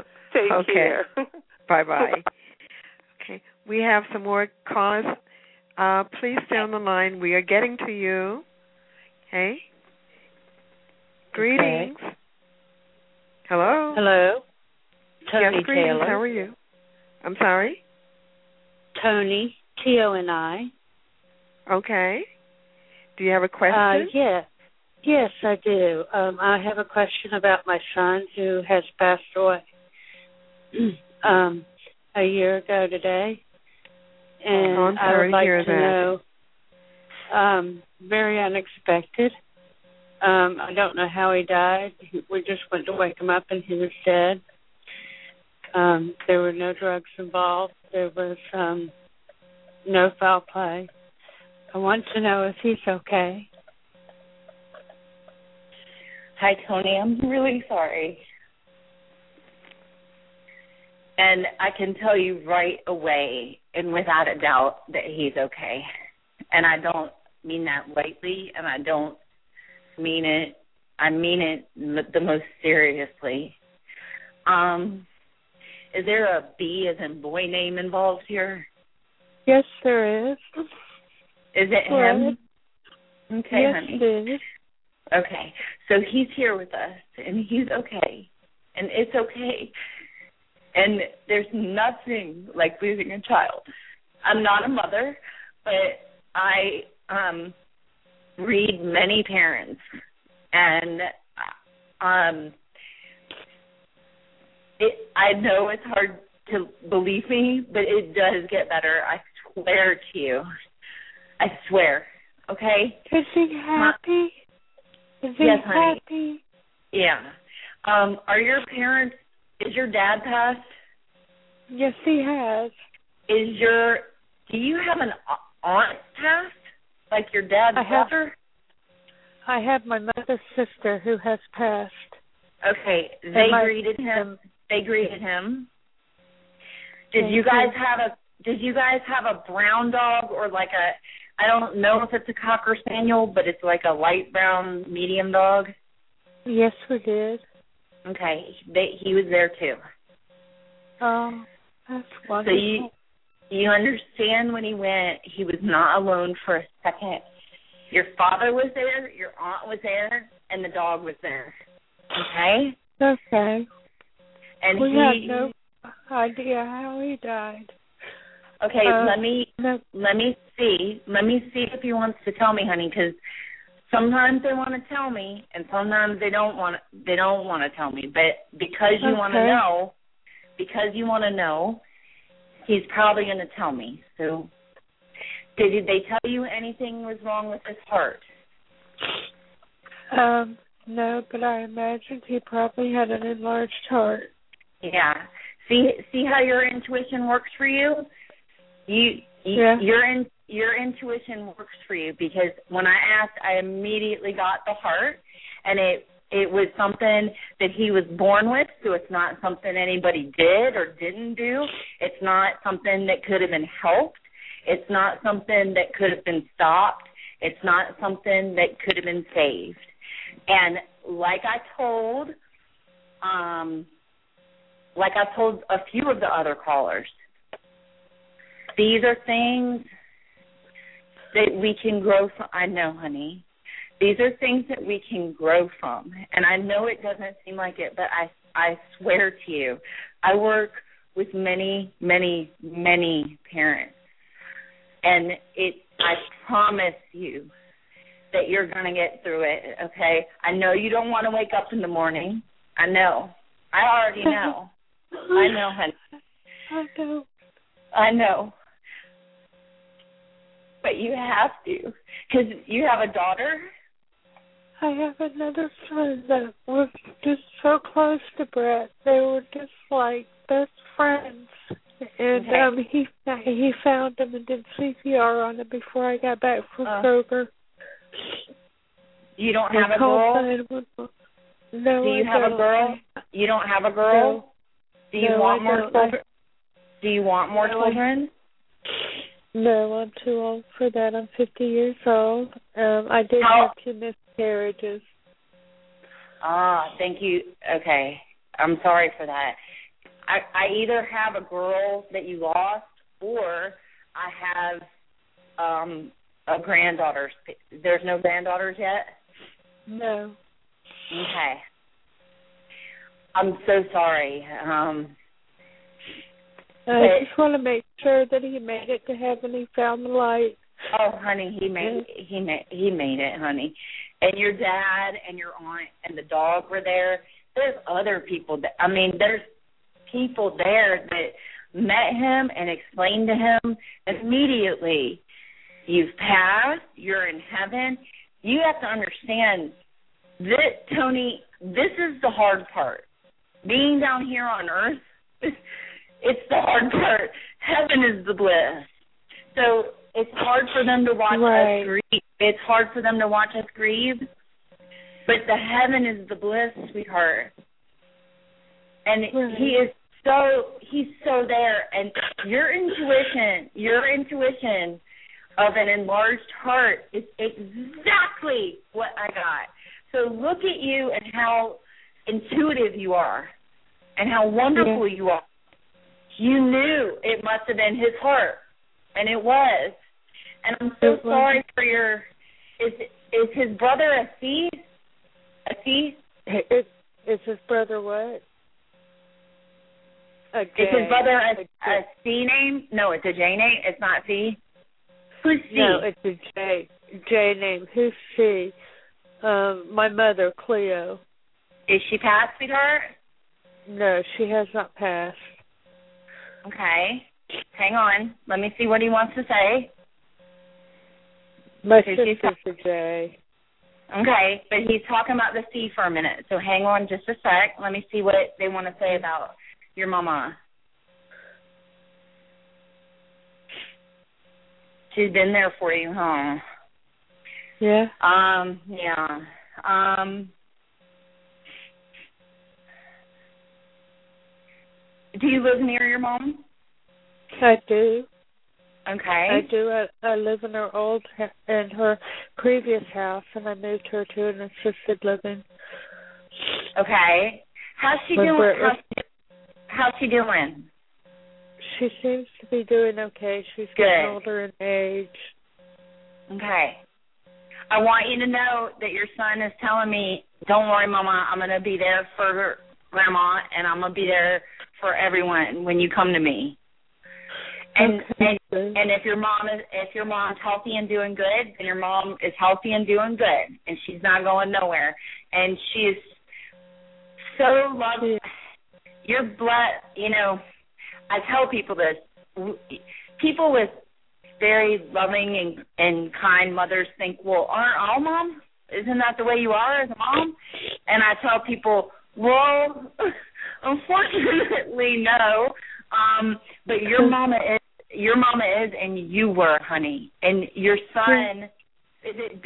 Take care. Bye-bye. Okay, we have some more calls. Please stay on the line. We are getting to you. Okay. Greetings. Okay. Hello. Hello. Tony yes, greetings. Taylor. How are you? I'm sorry? Tony, Toni. Okay. Do you have a question? Yes, I do. I have a question about my son who has passed away a year ago today. And I'm sorry I would like to hear to know, very unexpected. I don't know how he died. We just went to wake him up and he was dead. There were no drugs involved. There was no foul play. I want to know if he's okay. Hi, Tony. I'm really sorry. And I can tell you right away and without a doubt that he's okay. And I don't mean that lightly, and I don't mean it, I mean it the most seriously. Is there a B as in boy name involved here? Yes, there is. Is it him? Okay, yes, honey. It is. Okay, so he's here with us, and he's okay, and it's okay. And there's nothing like losing a child. I'm not a mother, but I read many parents, and I know it's hard to believe me, but it does get better. I swear to you. I swear. Okay? Is he happy? Is he yes, honey. happy? Yeah. Are your parents, is your dad passed? Yes, he has. Do you have an aunt passed? Like your dad's daughter? I have my mother's sister who has passed. Okay. They greeted him. They greeted him. Did you guys have a brown dog or like I don't know if it's a Cocker Spaniel, but it's like a light brown medium dog? Yes, we did. Okay. He was there too. Oh, that's wonderful. So you understand when he went, he was not alone for a second. Your father was there, your aunt was there, and the dog was there. Okay? Okay. And we had no idea how he died. Okay, let me see. Let me see if he wants to tell me, honey, because sometimes they want to tell me, and sometimes they don't want to tell me. But because you want to know, he's probably going to tell me. So, did they tell you anything was wrong with his heart? No, but I imagined he probably had an enlarged heart. Yeah. See how your intuition works for you? Your intuition works for you, because when I asked, I immediately got the heart, and it was something that he was born with, so it's not something anybody did or didn't do. It's not something that could have been helped. It's not something that could have been stopped. It's not something that could have been saved. And like I told a few of the other callers, these are things that we can grow from. I know, honey. These are things that we can grow from. And I know it doesn't seem like it, but I swear to you, I work with many, many, many parents. And I promise you that you're going to get through it, okay? I know you don't want to wake up in the morning. I know. I already know. I know, honey. I know. But you have to, because you have a daughter. I have another son that was just so close to Brett. They were just like best friends. And he found him and did CPR on him before I got back from Kroger. You don't have a girl? No, Do you have a girl? You don't have a girl? No. Do you want more children? Do you want more children? No, I'm too old for that. I'm 50 years old. I did have 2 miscarriages. Thank you. Okay. I'm sorry for that. I either have a girl that you lost, or I have a granddaughter. There's no granddaughters yet? No. Okay. I'm so sorry. I just want to make sure that he made it to heaven. He found the light. Oh, honey, he made it, honey. And your dad and your aunt and the dog were there. There's other people there's people there that met him and explained to him immediately, you've passed, you're in heaven. You have to understand that, Tony, this is the hard part. Being down here on earth, it's the hard part. Heaven is the bliss. So it's hard for them to watch us grieve. It's hard for them to watch us grieve. But the heaven is the bliss, sweetheart. And he's so there. And your intuition of an enlarged heart is exactly what I got. So look at you and how intuitive you are and how wonderful you are. You knew it must have been his heart, and it was. And I'm so sorry for your. Is his brother a C? A C? Is his brother what? Is his brother a C name? No, it's a J name. It's not C. Who's C? No, it's a J name. Who's C? My mother, Cleo. Is she passed, sweetheart? No, she has not passed. Okay. Hang on. Let me see what he wants to say. My sister's a J. Okay, but he's talking about the C for a minute, so hang on just a sec. Let me see what they want to say about your mama. She's been there for you, huh? Yeah. Yeah. Do you live near your mom? I do. Okay. I do. I live in her previous house, and I moved her to an assisted living. Okay. How's she doing? How's she doing? She seems to be doing okay. She's getting older in age. Okay. I want you to know that your son is telling me, don't worry, Mama, I'm going to be there for Grandma, and I'm going to be there for everyone when you come to me. And if your mom's healthy and doing good, then your mom is healthy and doing good, and she's not going nowhere. And she's so loving. You're blessed. You know, I tell people this. People with very loving and kind mothers think, well, aren't all moms? Isn't that the way you are as a mom? And I tell people, well, unfortunately, no. But your mama is, and you were, honey. And your son, is it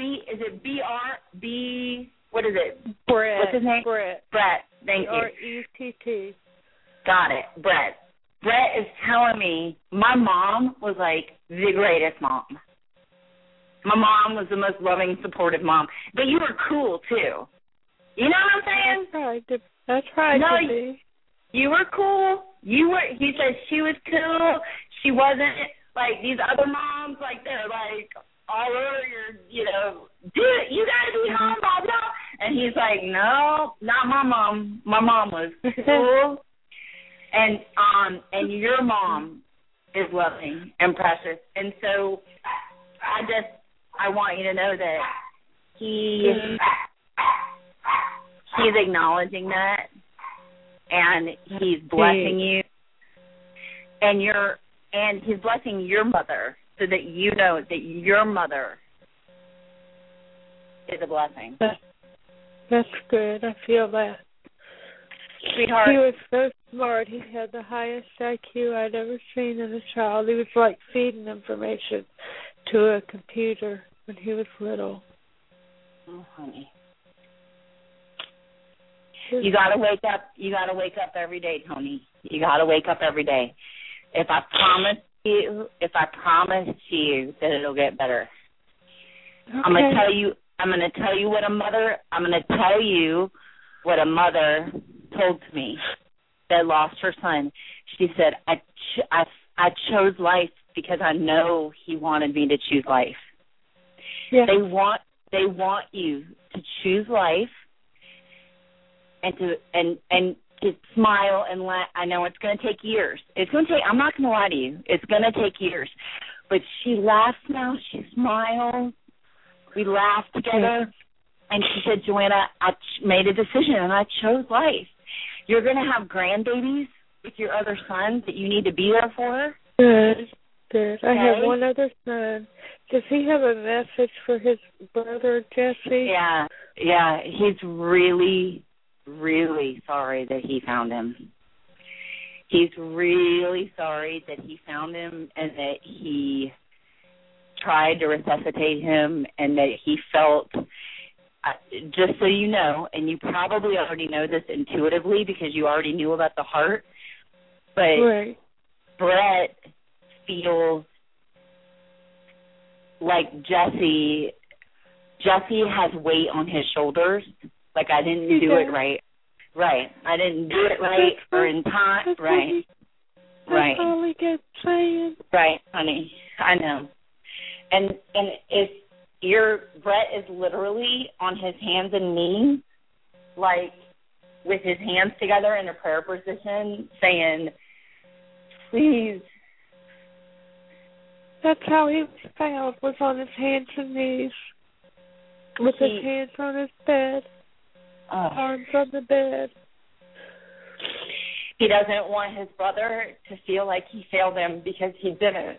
B? What is it? Brett. What's his name? Brett. Thank you. Brett. Got it. Brett. Brett is telling me my mom was like the greatest mom. My mom was the most loving, supportive mom. But you were cool, too. You know what I'm saying? That's right. No, you were cool. He said she was cool. She wasn't like these other moms, like they're like all over your, dude, you gotta be home, blah, blah. And he's like, no, not my mom. My mom was cool. And your mom is loving and precious. And so I want you to know that he's acknowledging that, and he's blessing you, and he's blessing your mother so that you know that your mother is a blessing. That's good. I feel that. Sweetheart. He was so smart. He had the highest IQ I'd ever seen in a child. He was like feeding information to a computer when he was little. Oh, honey. You gotta wake up. You gotta wake up every day, Tony. You gotta wake up every day. If I promise you that it'll get better. Okay. I'm gonna tell you what a mother told me that lost her son. She said, I chose life because I know he wanted me to choose life. Yeah. They want you to choose life and to smile and laugh. I know it's going to take years. I'm not going to lie to you. It's going to take years. But she laughs now. She smiles. We laugh together. And she said, Joanna, I made a decision and I chose life. You're going to have grandbabies with your other son that you need to be there for. Good. Okay. I have one other son. Does he have a message for his brother, Jesse? Yeah. He's really, really sorry that he found him. He's really sorry that he found him and that he tried to resuscitate him and that he felt, just so you know, and you probably already know this intuitively because you already knew about the heart, but right. Brett feels like Jesse has weight on his shoulders, like I didn't do it right. Right. I didn't do it right or in time. Right. That's all he kept saying. Right, honey. I know. And if Brett is literally on his hands and knees, like with his hands together in a prayer position, saying, please. That's how he was found, was on his hands and knees, with his hands on his bed, arms on the bed. He doesn't want his brother to feel like he failed him because he didn't.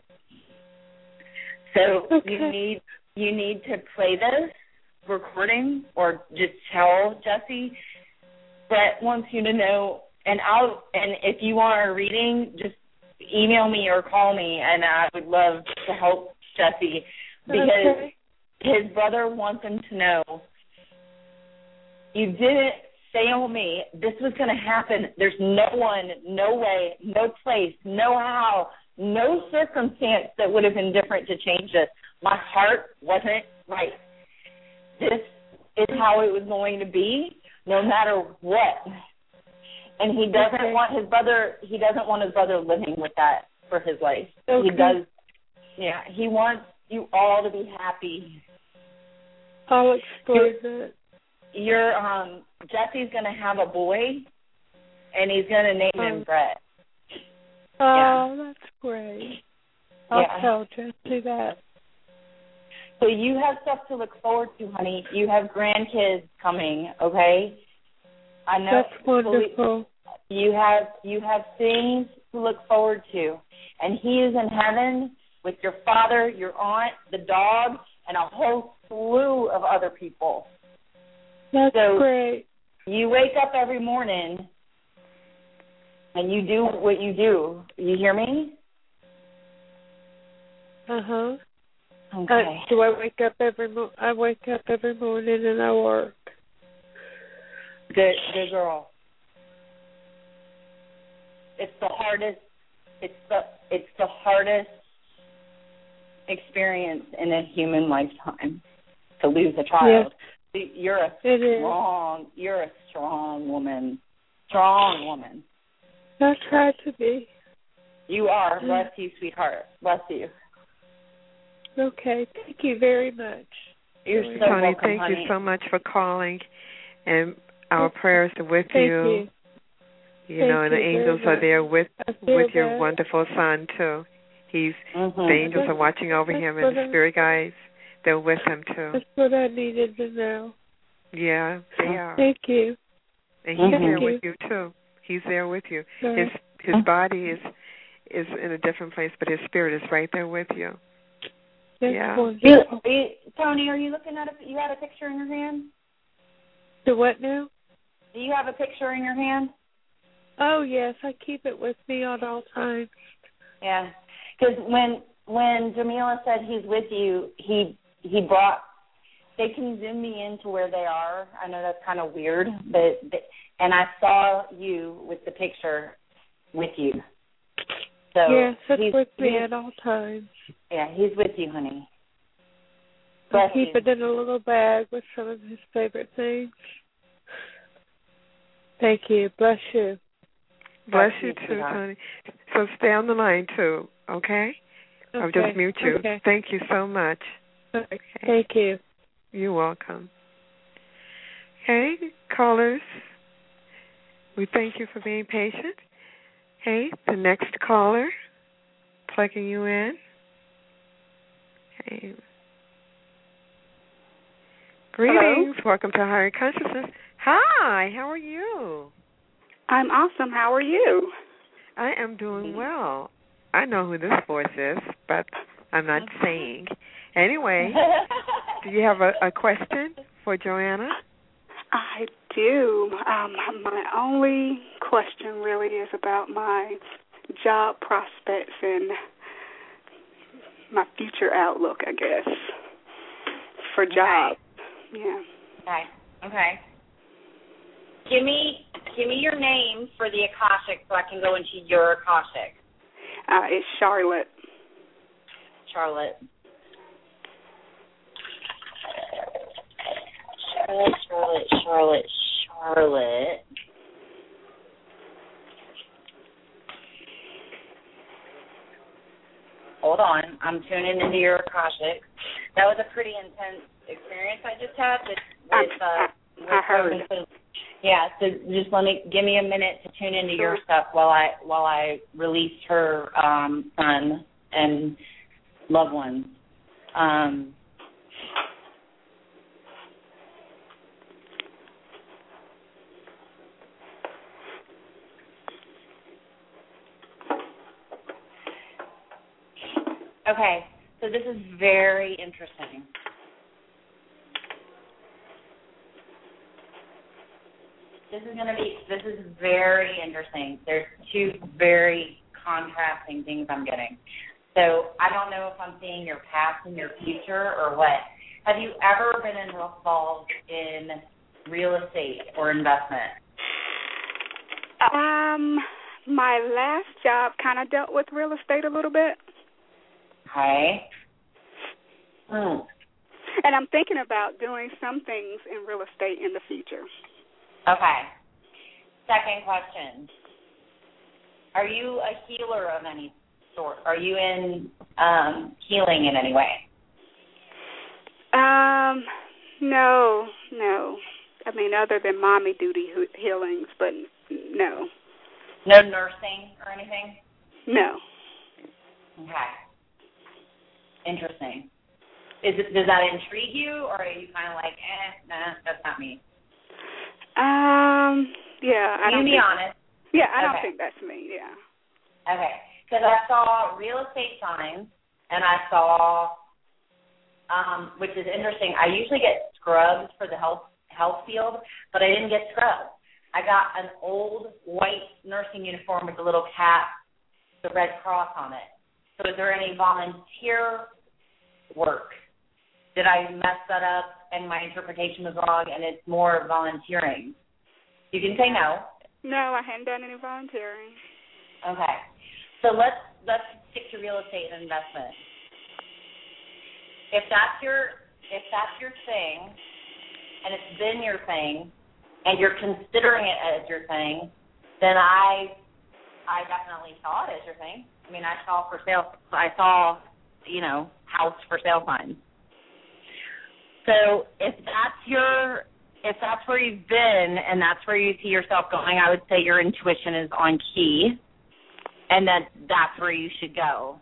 So you need to play this recording or just tell Jesse. Brett wants you to know, and if you want a reading, just email me or call me, and I would love to help Jesse because his brother wants him to know you didn't fail me. This was going to happen. There's no one, no way, no place, no how, no circumstance that would have been different to change this. My heart wasn't right. This is how it was going to be, no matter what. And he doesn't want his brother living with that for his life. He does. Yeah, he wants you all to be happy. I'll explain that. Jesse's going to have a boy, and he's going to name him Brett. Oh, that's great. I'll tell Jesse that. So you have stuff to look forward to, honey. You have grandkids coming, okay? I know. That's wonderful. You have things to look forward to. And he is in heaven with your father, your aunt, the dog, and a whole slew of other people. That's great. You wake up every morning and you do what you do. You hear me? Uh-huh. Okay. Do I wake up I wake up every morning and I work. Good girl. It's the hardest experience in a human lifetime to lose a child. Yes. You're a strong woman. Strong woman. I try to be. You are. Bless you, sweetheart. Bless you. Okay. Thank you very much. You're so Tony, welcome, thank honey. you so much for calling, and our prayers are with you. You know, and the angels are there with your wonderful son too. The angels are watching over him, and the spirit guides, they're with him too. That's what I needed to know. Yeah, they are. Thank you. And he's there with you too. He's there with you. His body is in a different place, but his spirit is right there with you. That's wonderful. Tony, are you looking at you had a picture in your hand? The what now? Do you have a picture in your hand? Oh, yes. I keep it with me at all times. Yeah. Because when Jamila said he's with you, they can zoom me into where they are. I know that's kind of weird, and I saw you with the picture with you. So yes, it's with me at all times. Yeah, he's with you, honey. I keep it in a little bag with some of his favorite things. Thank you. Bless you. Bless you too, Tony. So stay on the line too, okay? I'll just mute you. Okay. Thank you so much. Okay. Thank you. You're welcome. Hey, callers. We thank you for being patient. Hey, the next caller, plugging you in. Hey. Greetings. Hello? Welcome to Higher Consciousness. Hi, how are you? I'm awesome. How are you? I am doing well. I know who this voice is, but I'm not saying. Anyway, do you have a question for Joanna? I do. My only question really is about my job prospects and my future outlook, I guess, for jobs. Yeah. Okay. Give me your name for the Akashic so I can go into your Akashic. It's Charlotte. Charlotte. Hold on. I'm tuning into your Akashic. That was a pretty intense experience I just had with I heard. Yeah, so just give me a minute to tune into your stuff while I release her son and loved ones. Okay, so this is very interesting. This is very interesting. There's two very contrasting things I'm getting. So I don't know if I'm seeing your past and your future or what. Have you ever been involved in real estate or investment? My last job kind of dealt with real estate a little bit. Okay. And I'm thinking about doing some things in real estate in the future. Okay. Second question. Are you a healer of any sort? Are you in healing in any way? No. I mean, other than mommy duty healings, but no. No nursing or anything? No. Okay. Interesting. Does that intrigue you, or are you kind of like, nah, that's not me? Yeah. Can you be honest? Yeah, I don't think that's me, yeah. Okay, because I saw real estate signs, and I saw, which is interesting, I usually get scrubs for the health field, but I didn't get scrubs. I got an old white nursing uniform with a little cap, the Red Cross on it. So is there any volunteer work? Did I mess that up and my interpretation was wrong and it's more volunteering? You can say no. No, I hadn't done any volunteering. Okay. So let's stick to real estate and investment. If that's your thing and it's been your thing and you're considering it as your thing, then I definitely saw it as your thing. I mean, I saw for sale. I saw, house for sale signs. So if that's where you've been and that's where you see yourself going, I would say your intuition is on key, and that's where you should go.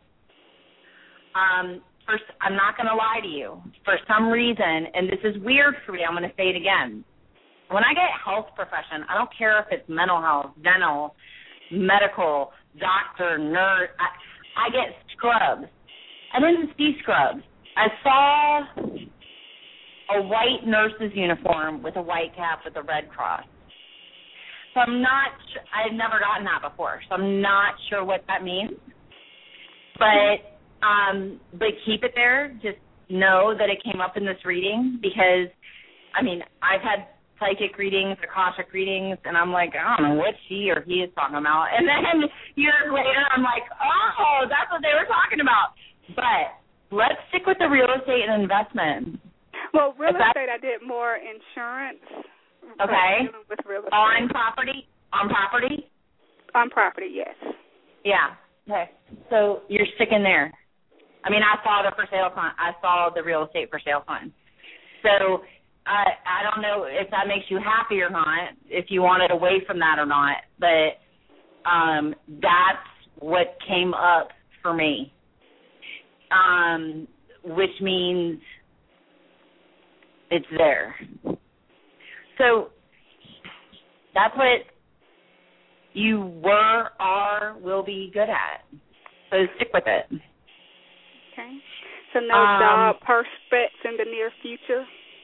First, I'm not going to lie to you. For some reason, and this is weird for me, I'm going to say it again. When I get health profession, I don't care if it's mental health, dental, medical, doctor, nurse, I get scrubs. I didn't see scrubs. I saw a white nurse's uniform with a white cap with a Red Cross. So I've never gotten that before, so I'm not sure what that means. But keep it there. Just know that it came up in this reading because, I've had psychic readings, Akashic readings, and I'm like, I don't know what she or he is talking about. And then years later, I'm like, oh, that's what they were talking about. But let's stick with the real estate and investment. Well, real estate, I did more insurance. Okay. With real estate. On property? On property? On property, yes. Yeah. Okay. So you're sticking there. I mean, I saw the for sale sign. I saw the real estate for sale sign. So I don't know if that makes you happy or not, if you want it away from that or not, but that's what came up for me, which means it's there. So that's what you were, are, will be good at. So stick with it. Okay. So no job prospects in the near future?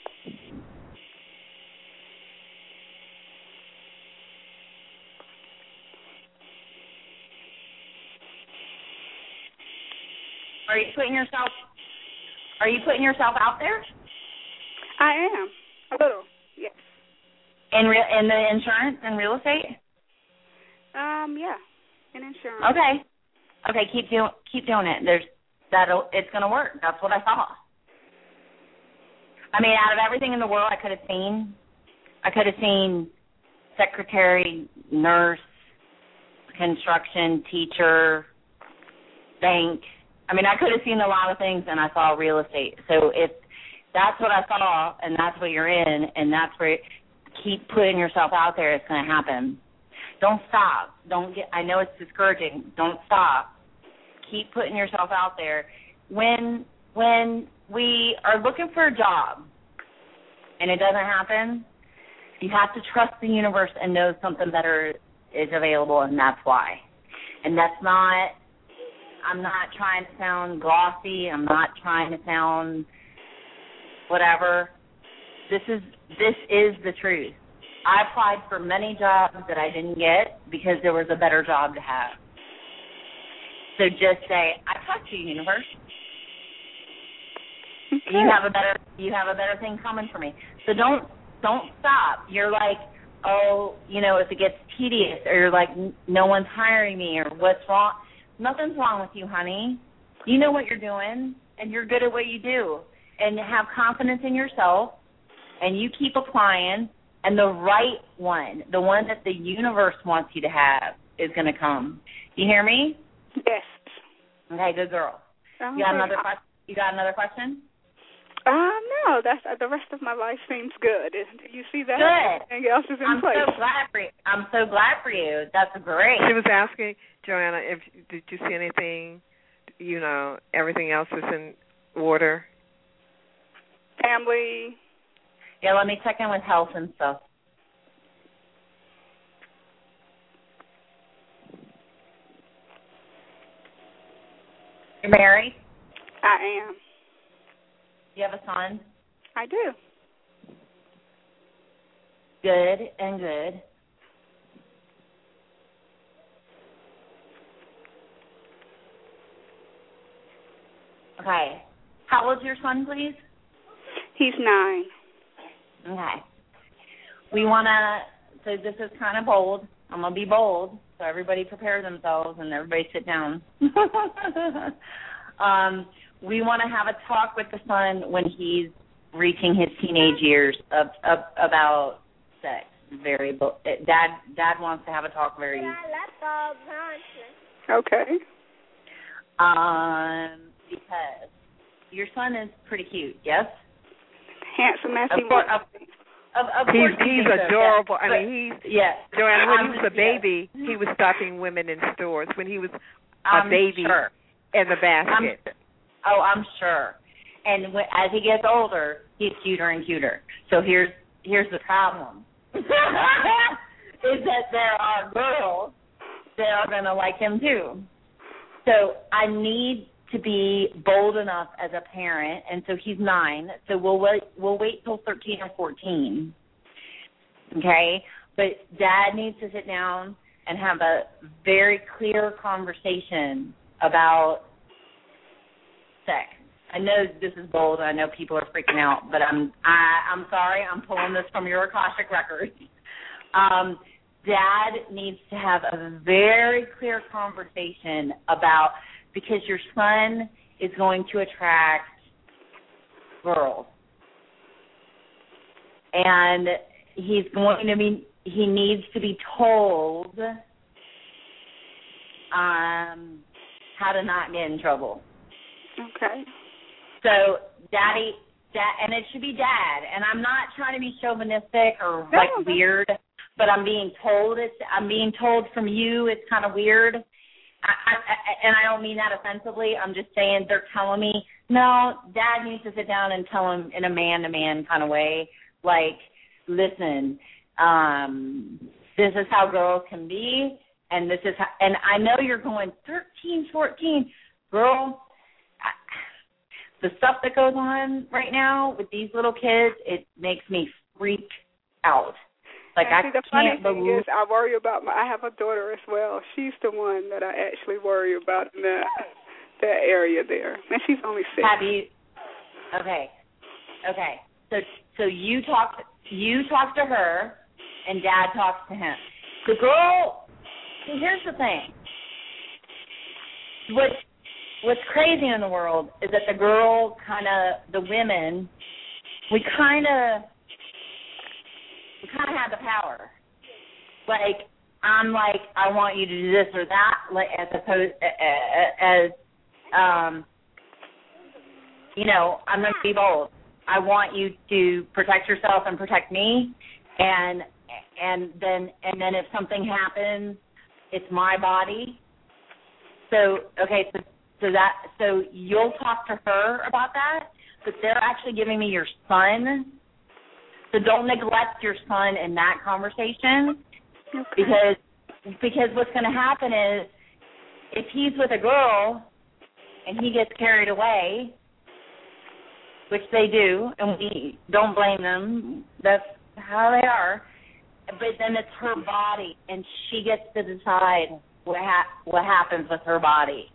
Are you putting yourself out there? I am. A little, yes. In the insurance and real estate? Yeah. In insurance. Okay, keep doing it. It's gonna work. That's what I saw. I mean, out of everything in the world I could have seen secretary, nurse, construction, teacher, bank. I mean, I could have seen a lot of things, and I saw real estate. So if that's what I saw, and that's what you're in, and that's where, keep putting yourself out there, it's going to happen. Don't stop. I know it's discouraging. Don't stop. Keep putting yourself out there. When we are looking for a job and it doesn't happen, you have to trust the universe and know something better is available, and that's why. And that's not, I'm not trying to sound glossy. I'm not trying to sound whatever. This is the truth. I applied for many jobs that I didn't get because there was a better job to have. So just say, I trust you, universe. Okay. You have a better thing coming for me. So don't stop. You're like, if it gets tedious, or you're like, no one's hiring me, or what's wrong? Nothing's wrong with you, honey. You know what you're doing, and you're good at what you do. And have confidence in yourself, and you keep applying, and the right one, the one that the universe wants you to have, is going to come. You hear me? Yes. Okay, good girl. You got another question? No, that's the rest of my life seems good. You see that? Good. Everything else is in place. I'm so glad for you. That's great. She was asking, Joanna, did you see anything, everything else is in order? Family. Yeah, let me check in with health and stuff. You're married? I am. Do you have a son? I do. Good and good. Okay. How old's your son, please? He's 9. Okay. We want to, so this is kind of bold. I'm going to be bold, so everybody prepare themselves and everybody sit down. We want to have a talk with the son when he's reaching his teenage years about sex. Dad wants to have a talk very easy. Okay. Because your son is pretty cute, yes? Handsome as he wants. Of course he's adorable. So, yes. Joanna, when he was a baby, he was stopping women in stores. When he was a baby sure. in the basket. I'm sure. And as he gets older, he's cuter and cuter. So here's the problem. Is that there are girls that are going to like him too. So I need to be bold enough as a parent, and so he's 9. So we'll wait till 13 or 14. Okay? But Dad needs to sit down and have a very clear conversation about sex. I know this is bold. I know people are freaking out, but I'm sorry. I'm pulling this from your Akashic records. Dad needs to have a very clear conversation about, because your son is going to attract girls, and he needs to be told how to not get in trouble. Okay. So, and it should be Dad. And I'm not trying to be chauvinistic or weird, but I'm being told from you it's kind of weird. And I don't mean that offensively. I'm just saying they're telling me, no, Dad needs to sit down and tell him in a man-to-man kind of way, like, listen, this is how girls can be, and this is how, and I know you're going 13, 14, girl. The stuff that goes on right now with these little kids, it makes me freak out. Like, and the funny thing is, I worry about I have a daughter as well. She's the one that I actually worry about in that area there, and she's only 6. Have you? Okay. So you talk to her, and Dad talks to him. The girl. Here's the thing. What's crazy in the world is that the girl the women, we kind of have the power. Like, I'm like, I want you to do this or that, like, as opposed as I'm going to be bold. I want you to protect yourself and protect me, and then if something happens, it's my body. So you'll talk to her about that, but they're actually giving me your son. So don't neglect your son in that conversation, because what's going to happen is if he's with a girl and he gets carried away, which they do, and we don't blame them. That's how they are. But then it's her body, and she gets to decide what happens with her body.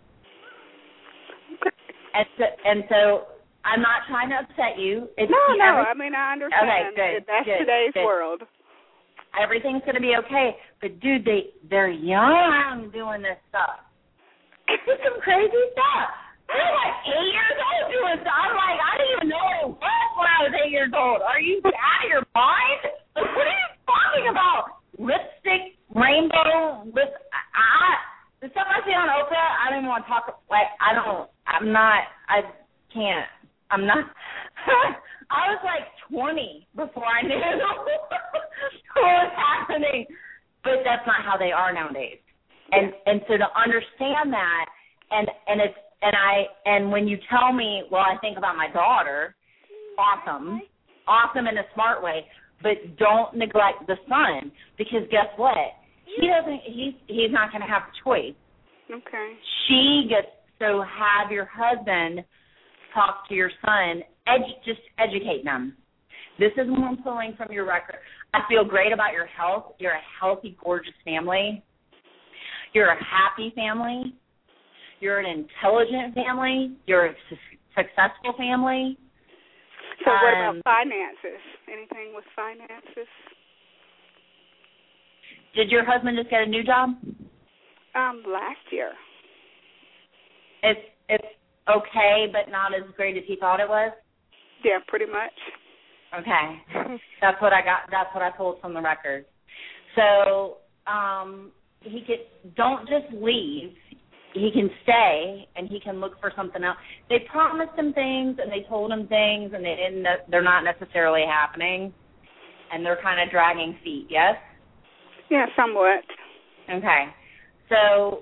And so I'm not trying to upset you. No, I mean, I understand. Okay, good. That's today's world. Everything's going to be okay. But, dude, they're young doing this stuff. It's some crazy stuff. They're like 8 years old doing stuff. I'm like, I didn't even know what it was when I was 8 years old. Are you out of your mind? Like, what are you talking about? Lipstick, rainbow, the stuff I see on Oprah, I don't even want to talk, like, I was like 20 before I knew what was happening. But that's not how they are nowadays. And so to understand that, and when you tell me, well, I think about my daughter, awesome in a smart way, but don't neglect the son, because guess what? He's not going to have a choice. Okay. So have your husband talk to your son, just educate them. This is what I'm pulling from your record. I feel great about your health. You're a healthy, gorgeous family. You're a happy family. You're an intelligent family. You're a successful family. So what about finances? Anything with finances? Did your husband just get a new job? Last year. It's okay, but not as great as he thought it was? Yeah, pretty much. Okay. That's what I got. That's what I pulled from the record. So don't just leave. He can stay, and he can look for something else. They promised him things, and they told him things, and they're not necessarily happening, and they're kind of dragging feet, yes? Yeah, somewhat. Okay. So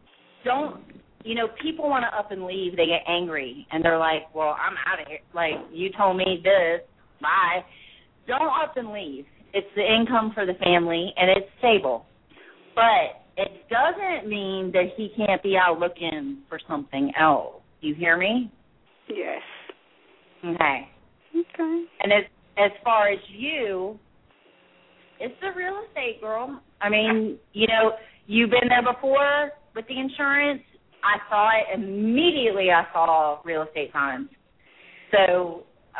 people want to up and leave. They get angry, and they're like, well, I'm out of here. Like, you told me this. Bye. Don't up and leave. It's the income for the family, and it's stable. But it doesn't mean that he can't be out looking for something else. You hear me? Yes. Okay. Okay. And as far as you, it's the real estate, girl. I mean, you've been there before with the insurance. I saw it immediately. I saw real estate signs. So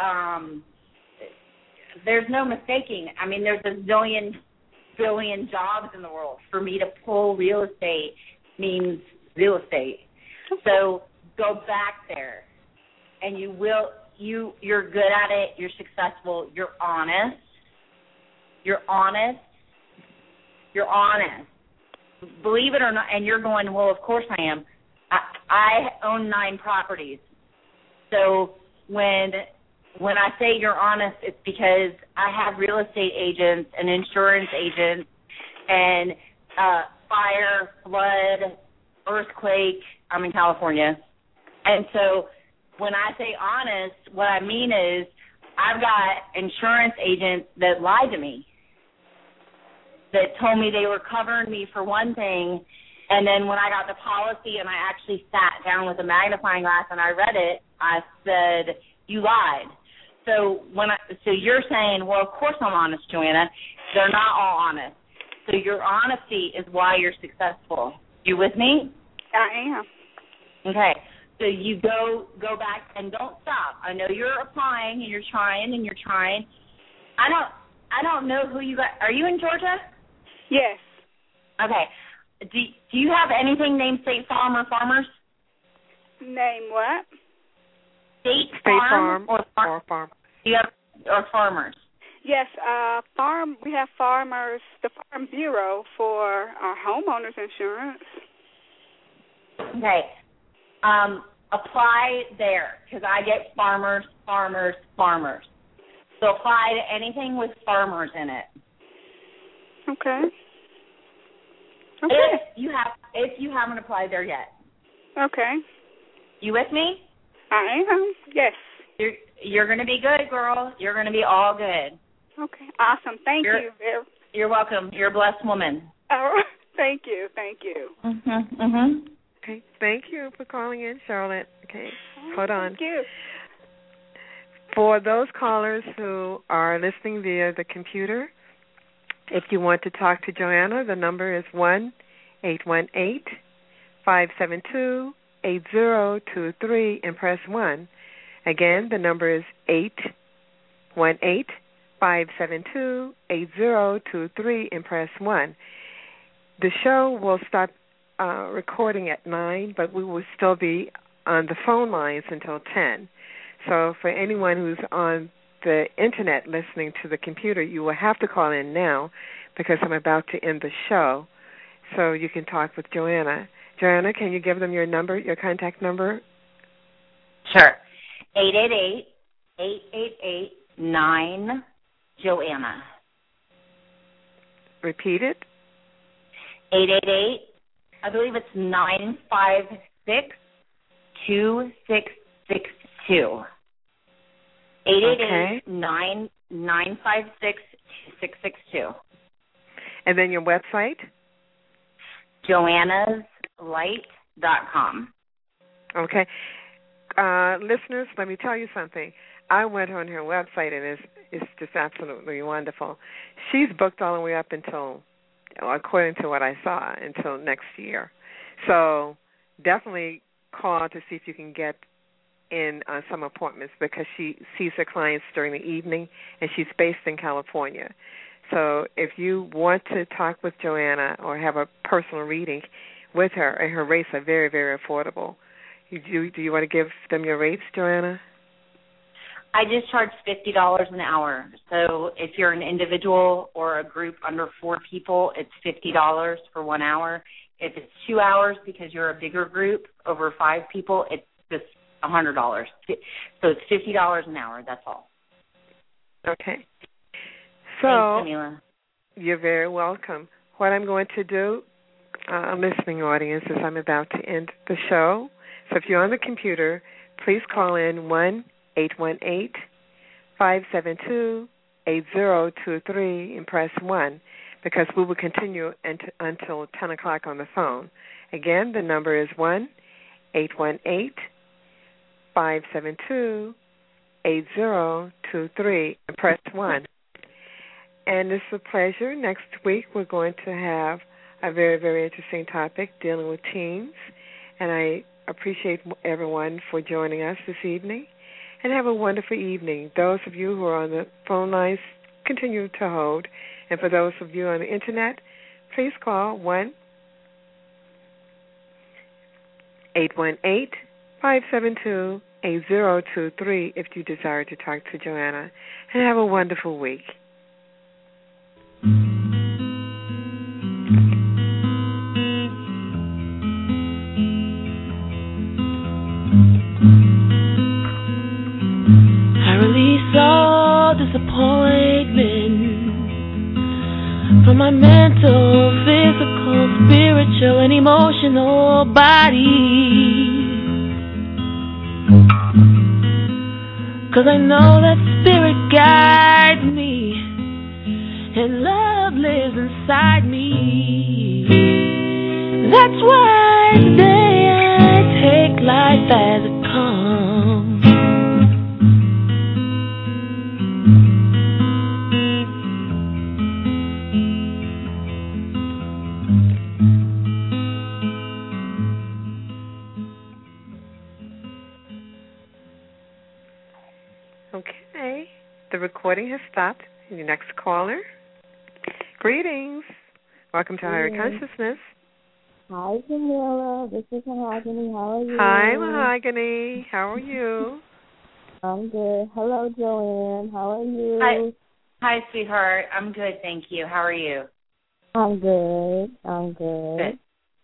there's no mistaking. I mean, there's a billion jobs in the world. For me to pull real estate means real estate. So go back there, and you're good at it. You're successful. You're honest. Believe it or not, and you're going, well, of course I am. I own 9 properties. so when I say you're honest, it's because I have real estate agents and insurance agents and fire, flood, earthquake. I'm in California. And so when I say honest, what I mean is I've got insurance agents that lied to me, that told me they were covering me for one thing, and then when I got the policy and I actually sat down with a magnifying glass and I read it, I said, you lied. So you're saying, well, of course I'm honest, Joanna. They're not all honest. So your honesty is why you're successful. You with me? I am. Okay. So you go back and don't stop. I know you're applying and you're trying and you're trying. I don't know who you got. Are you in Georgia? Yes. Okay. Do you have anything named State Farm or Farmers? Name what? State Farm or Farm. You have, or Farmers? Yes, farm. We have Farmers, the Farm Bureau for our homeowners insurance. Okay. Apply there because I get farmers. So apply to anything with farmers in it. Okay. If you haven't applied there yet. Okay. You with me? I am. Yes. You're going to be good, girl. You're going to be all good. Okay. Awesome. Thank you. You're welcome. You're a blessed woman. Oh, thank you. Okay. Thank you for calling in, Charlotte. Okay. Hold on. Thank you. For those callers who are listening via the computer, if you want to talk to Joanna, the number is 1-818-572-8023 and press 1. Again, the number is 818-572-8023 and press 1. The show will stop recording at 9, but we will still be on the phone lines until 10. So for anyone who's on the Internet listening to the computer, you will have to call in now because I'm about to end the show so you can talk with Joanna. Joanna, can you give them your number, your contact number? Sure. 888-888-9-JOANNA. Repeat it. 888, I believe it's 956-2662. 888-956-2662. And then your website? JoannasLight.com. Okay. Listeners, let me tell you something. I went on her website, and it's just absolutely wonderful. She's booked all the way up until, according to what I saw, until next year. So definitely call to see if you can get in some appointments because she sees her clients during the evening, and she's based in California. So if you want to talk with Joanna or have a personal reading with her, and her rates are very, very affordable. Do you want to give them your rates, Joanna? I just charge $50 an hour. So if you're an individual or a group under 4 people, it's $50 for 1 hour. If it's 2 hours because you're a bigger group over 5 people, it's just $100. So it's $50 an hour. That's all. Okay. So thanks, Jamila. You're very welcome. What I'm going to do, listening audience, is I'm about to end the show. So if you're on the computer, please call in 1-818-572-8023 and press 1 because we will continue until 10 o'clock on the phone. Again, the number is 1-818-572-8023 and press 1. And it's a pleasure. Next week we're going to have a very, very interesting topic dealing with teens. And I appreciate everyone for joining us this evening. And have a wonderful evening. Those of you who are on the phone lines, continue to hold. And for those of you on the Internet, please call 1-818-572-8023 if you desire to talk to Joanna. And have a wonderful week. from my mental, physical, spiritual, and emotional body. 'Cause I know that spirit guides me, and love lives inside me. That's why today I take life as it comes. Okay, the recording has stopped. Your next caller. Greetings. Welcome to Higher Consciousness. Hi, Jamila. This is Mahogany. How are you? Hi, Mahogany. How are you? I'm good. Hello, Joanne. How are you? Hi, sweetheart. I'm good, thank you. How are you? I'm good. Good.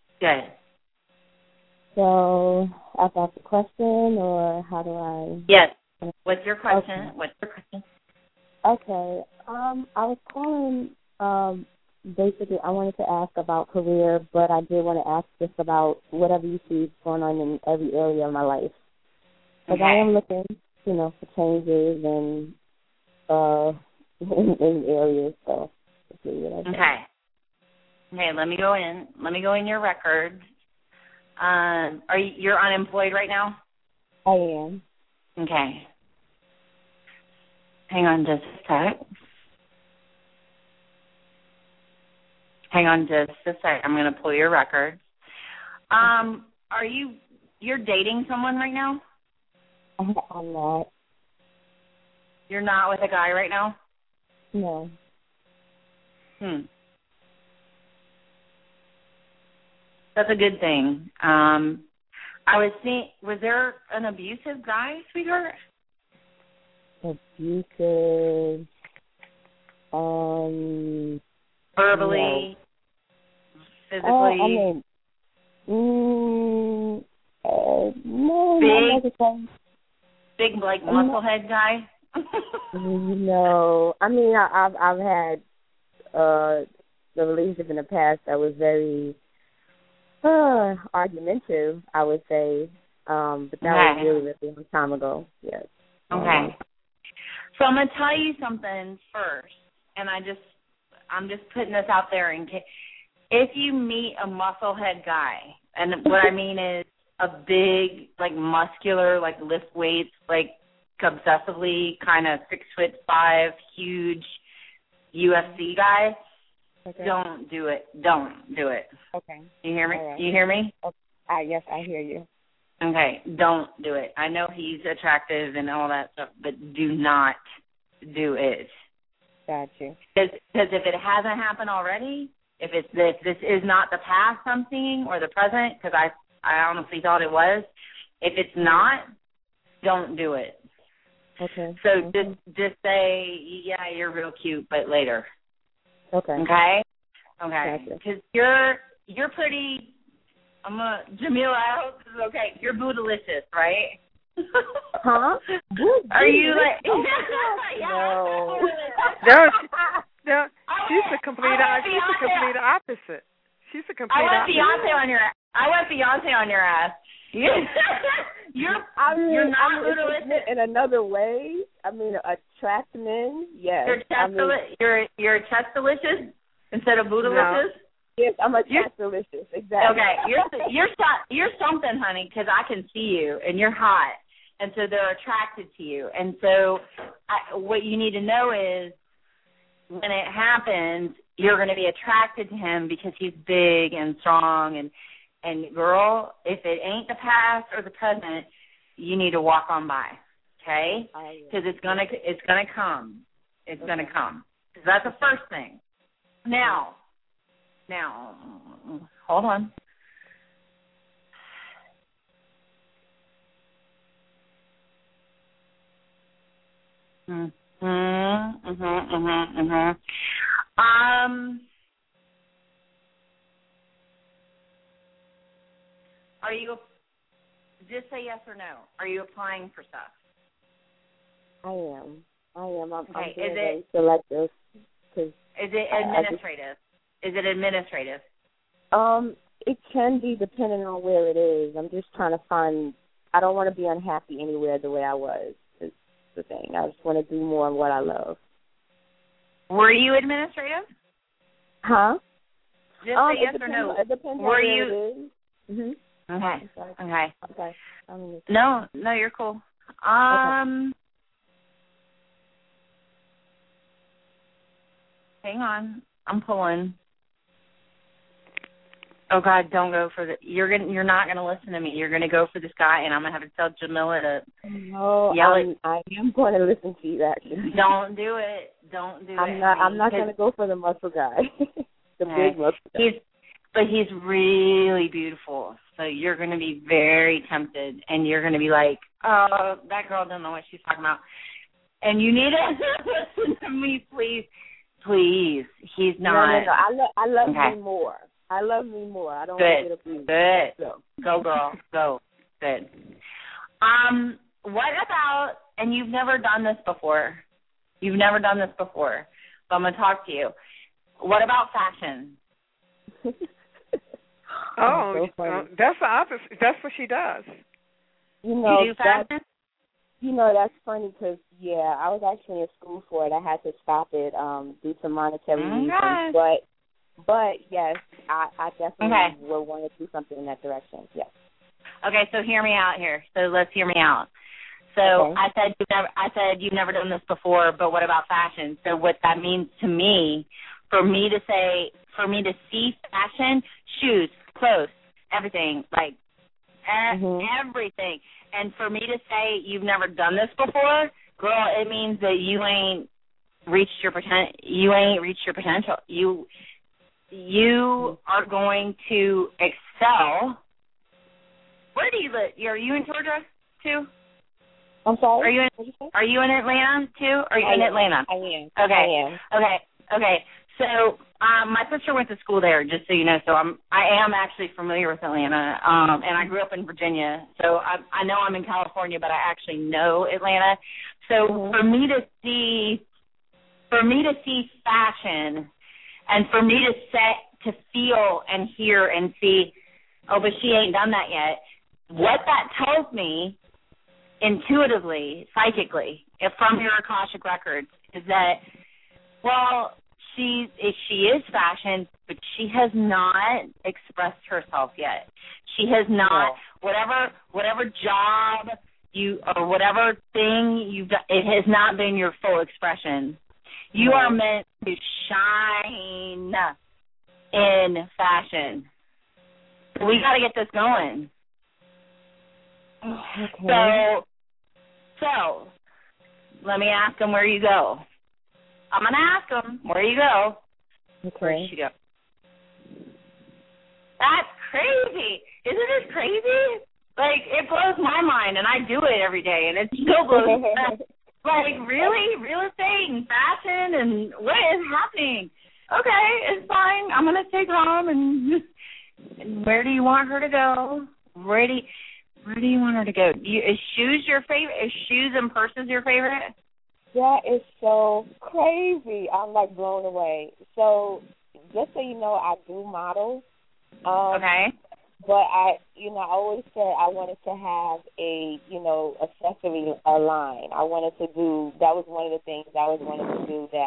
So, I've got the question, or how do I? Yes. What's your question? Okay. I was calling. Basically, I wanted to ask about career, but I did want to ask just about whatever you see going on in every area of my life. Because I am looking, for changes and in areas. So, okay. Let me go in. Let me go in your records. You're unemployed right now? I am. Okay. Hang on just a sec. I'm going to pull your records. You're dating someone right now? I'm not. You're not with a guy right now? No. That's a good thing. Was there an abusive guy, sweetheart? Abusive, verbally, physically? No. Big, like, musclehead guy? No. I mean, I've had the relationship in the past that was very argumentative, I would say. But that was really a long time ago. Yes. Okay. So I'm going to tell you something first, and I'm just putting this out there in case. If you meet a musclehead guy, and what I mean is a big, like, muscular, like, lift weights, like, obsessively kind of 6'5", huge UFC guy, don't do it. Don't do it. Okay. You hear me? Right. You hear me? Okay. Yes, I hear you. Okay, don't do it. I know he's attractive and all that stuff, but do not do it. Got you. Because if it hasn't happened already, if this is not the past I'm seeing or the present, because I honestly thought it was, if it's not, don't do it. Okay. So just say, yeah, you're real cute, but later. Okay. Okay? Okay. Because you're pretty... Jamila, I hope this is okay. You're bootylicious, right? Huh? Are you like... No. No. She's the complete opposite. She's the complete opposite. I went Beyonce on your ass. You're not bootylicious. In another way, I mean, attract men, yes. You're chest-delicious instead of bootylicious? No. Yes, I'm a delicious. Exactly. Okay, you're something, honey, because I can see you and you're hot, and so they're attracted to you. And so, what you need to know is, when it happens, you're going to be attracted to him because he's big and strong. And girl, if it ain't the past or the present, you need to walk on by, okay? Because it's gonna come. It's gonna come. So that's the first thing. Now, hold on. Are you, just say yes or no, are you applying for stuff? I am. I'm okay. being very selective. Cause is it administrative? Is it administrative? It can be depending on where it is. I'm just trying to find. I don't want to be unhappy anywhere the way I was. Is the thing. I just want to do more of what I love. Were you administrative? Huh? Just say yes or no. It depends on where where you? it is. Mhm. Okay. Okay. No, you're cool. Hang on, I'm pulling. Oh God, don't go for the. You're not gonna listen to me. You're gonna go for this guy, and I'm gonna have to tell Jamila to yell it. I am going to listen to you. Actually, don't do it. Don't do it. I'm not going to go for the muscle guy. Big muscle guy. He's really beautiful. So you're going to be very tempted, and you're going to be like, oh, that girl doesn't know what she's talking about. And you need to listen to me, please. Please. He's not. No. I love me more. I love me more. I don't want to get abused. Good. Go, girl. Go. Good. What about, and you've never done this before. So I'm going to talk to you. What about fashion? That's the opposite. That's what she does. You know, you do fashion? That's funny because, I was actually in school for it. I had to stop it due to monetary reasons. But yes, I definitely will want to do something in that direction. Yes. Okay, so hear me out here. So let's hear me out. So I said you've never done this before, but what about fashion? So what that means to me, for me to see fashion, shoes, clothes, everything, like everything. And for me to say you've never done this before, girl, it means that you ain't reached your potential. You are going to excel. Where do you live? Are you in Georgia too? I'm sorry. Are you in Atlanta too? Are you in Atlanta? I am. Okay. I am. Okay. So my sister went to school there, just so you know. So I am actually familiar with Atlanta, and I grew up in Virginia. So I know I'm in California, but I actually know Atlanta. So for me to see fashion, and for me to feel and hear and see, oh, but she ain't done that yet. What that tells me, intuitively, psychically, from your Akashic records, is that, well, she is fashion, but she has not expressed herself yet. She has not, whatever job or whatever thing you've done, it has not been your full expression. You are meant to shine in fashion. We got to get this going. Okay. So let me ask him where you go. I'm going to ask him where you go. Okay. Where did she go? That's crazy. Isn't it crazy? Like, it blows my mind, and I do it every day, and it still blows my mind. Like, really? Real estate and fashion, and what is happening? Okay, it's fine. I'm going to take her home, and where do you want her to go? Where do you want her to go? Is shoes your favorite? Is shoes and purses your favorite? That is so crazy. I'm, like, blown away. So, just so you know, I do models. Okay. But I always said I wanted to have a, accessory line. I wanted to do, that was one of the things I was wanting to do that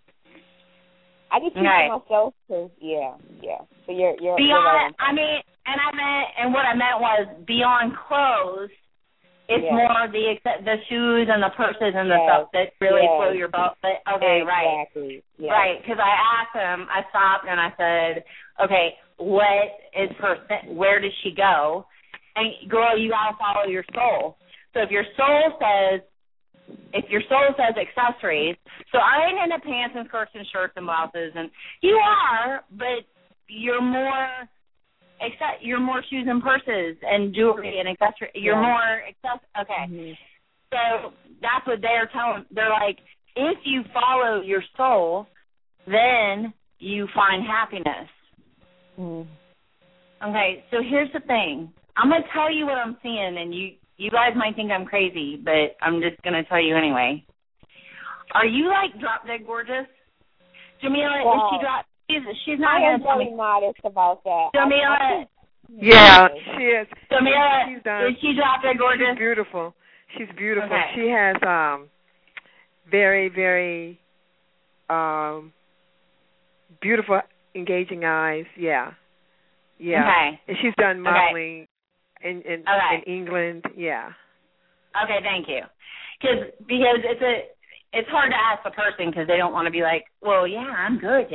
I just keep to myself because, So you're beyond, right. And what I meant was beyond clothes, it's more the shoes and the purses and the stuff that really flow your boat. But, exactly. Right, because I asked him, I stopped and I said, okay, what is where does she go? And girl, you gotta follow your soul. So if your soul says accessories, so I ain't into pants and skirts and shirts and blouses, and you are, but you're more shoes and purses and jewelry and accessories. You're more okay. Mm-hmm. So that's what they're telling. They're like, if you follow your soul, then you find happiness. Mm. Okay, so here's the thing. I'm going to tell you what I'm seeing, and you guys might think I'm crazy, but I'm just going to tell you anyway. Are you, like, drop dead gorgeous? Jamila, wow. is she dropped? She's not going to tell me. I am very modest about that. Jamila. Yeah, she is. Jamila, She's done. is she dropped her gorgeous? She's beautiful. She's beautiful. Okay. She has very, very beautiful, engaging eyes. Yeah. Okay. And she's done modeling in England. Yeah. Okay, thank you. Because it's hard to ask the person because they don't want to be like, well, yeah, I'm good.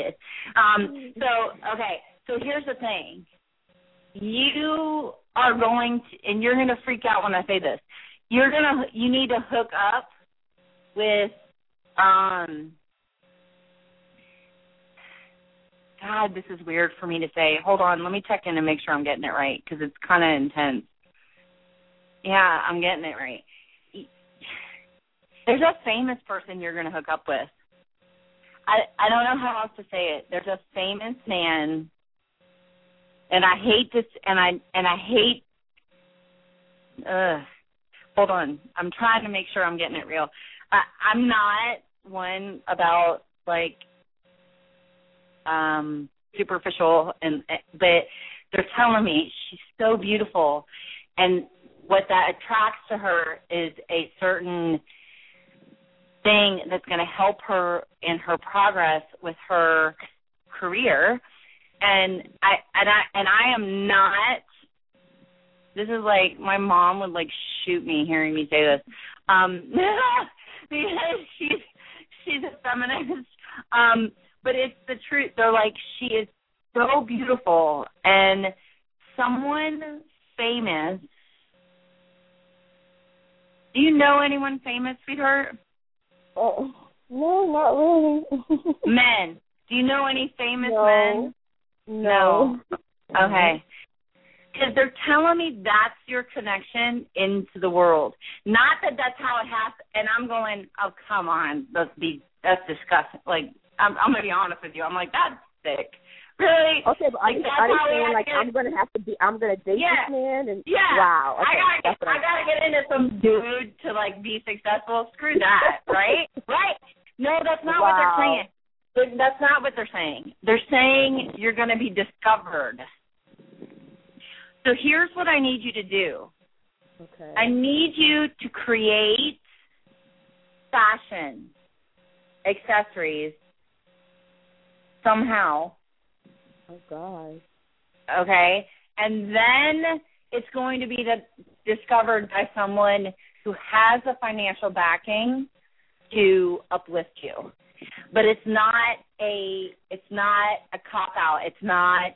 So here's the thing. You are going to, and you're going to freak out when I say this. You need to hook up with, God, this is weird for me to say. Hold on, let me check in and make sure I'm getting it right because it's kind of intense. Yeah, I'm getting it right. There's a famous person you're going to hook up with. I don't know how else to say it. There's a famous man, and I hate this, and I hate. Hold on, I'm trying to make sure I'm getting it real. I'm not one about like superficial, but they're telling me she's so beautiful, and what that attracts to her is a certain thing that's going to help her in her progress with her career, and I am not. This is like my mom would like shoot me hearing me say this, because she's a feminist. But it's the truth. They're like, she is so beautiful, and someone famous. Do you know anyone famous, sweetheart? No, not really. Men. Do you know any famous men? No. Okay. Because they're telling me that's your connection into the world. Not that that's how it has, and I'm going, oh, come on, that's disgusting. Like, I'm going to be honest with you. I'm like, that's sick. Really? Okay, but are you saying, like, I'm going to date this man? And, wow. Okay, I got to get into some dude to, like, be successful? Screw that, right? Right? No, that's not what they're saying. That's not what they're saying. They're saying you're going to be discovered. So here's what I need you to do. Okay. I need you to create fashion, accessories, somehow. Oh, God. Okay? And then it's going to be discovered by someone who has the financial backing to uplift you. But it's not a cop-out. It's not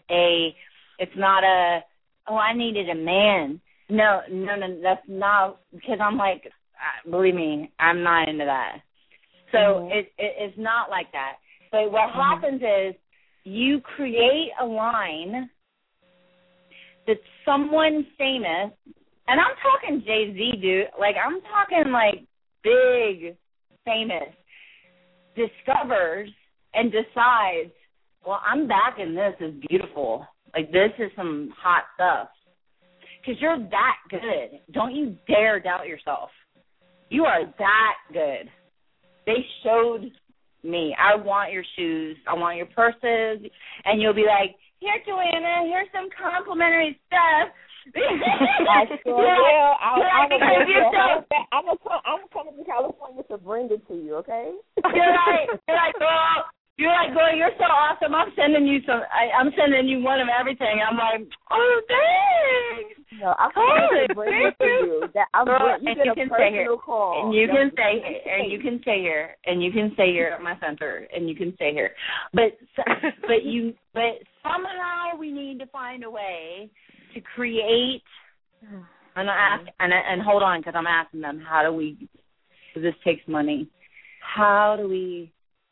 a oh, I needed a man. No, that's not, because I'm like, believe me, I'm not into that. So it's not like that. But what happens is you create a line that someone famous, and I'm talking Jay-Z, dude. Like, I'm talking, like, big famous, discovers and decides, well, I'm backing this as beautiful. Like, this is some hot stuff. Because you're that good. Don't you dare doubt yourself. You are that good. They showed me. I want your shoes. I want your purses. And you'll be like, here, Joanna, here's some complimentary stuff. I sure will. I'm coming to California to bring it to you, okay? You're like, girl, you're so awesome. I'm sending you one of everything. I'm like, oh, thanks. No, I'm going to bring it to you. You get a personal call. And you can stay here. And you can stay here. And you can stay here at my center. And you can stay here. But somehow we need to find a way to create. And hold on, because I'm asking them, how do we? Because this takes money. How do we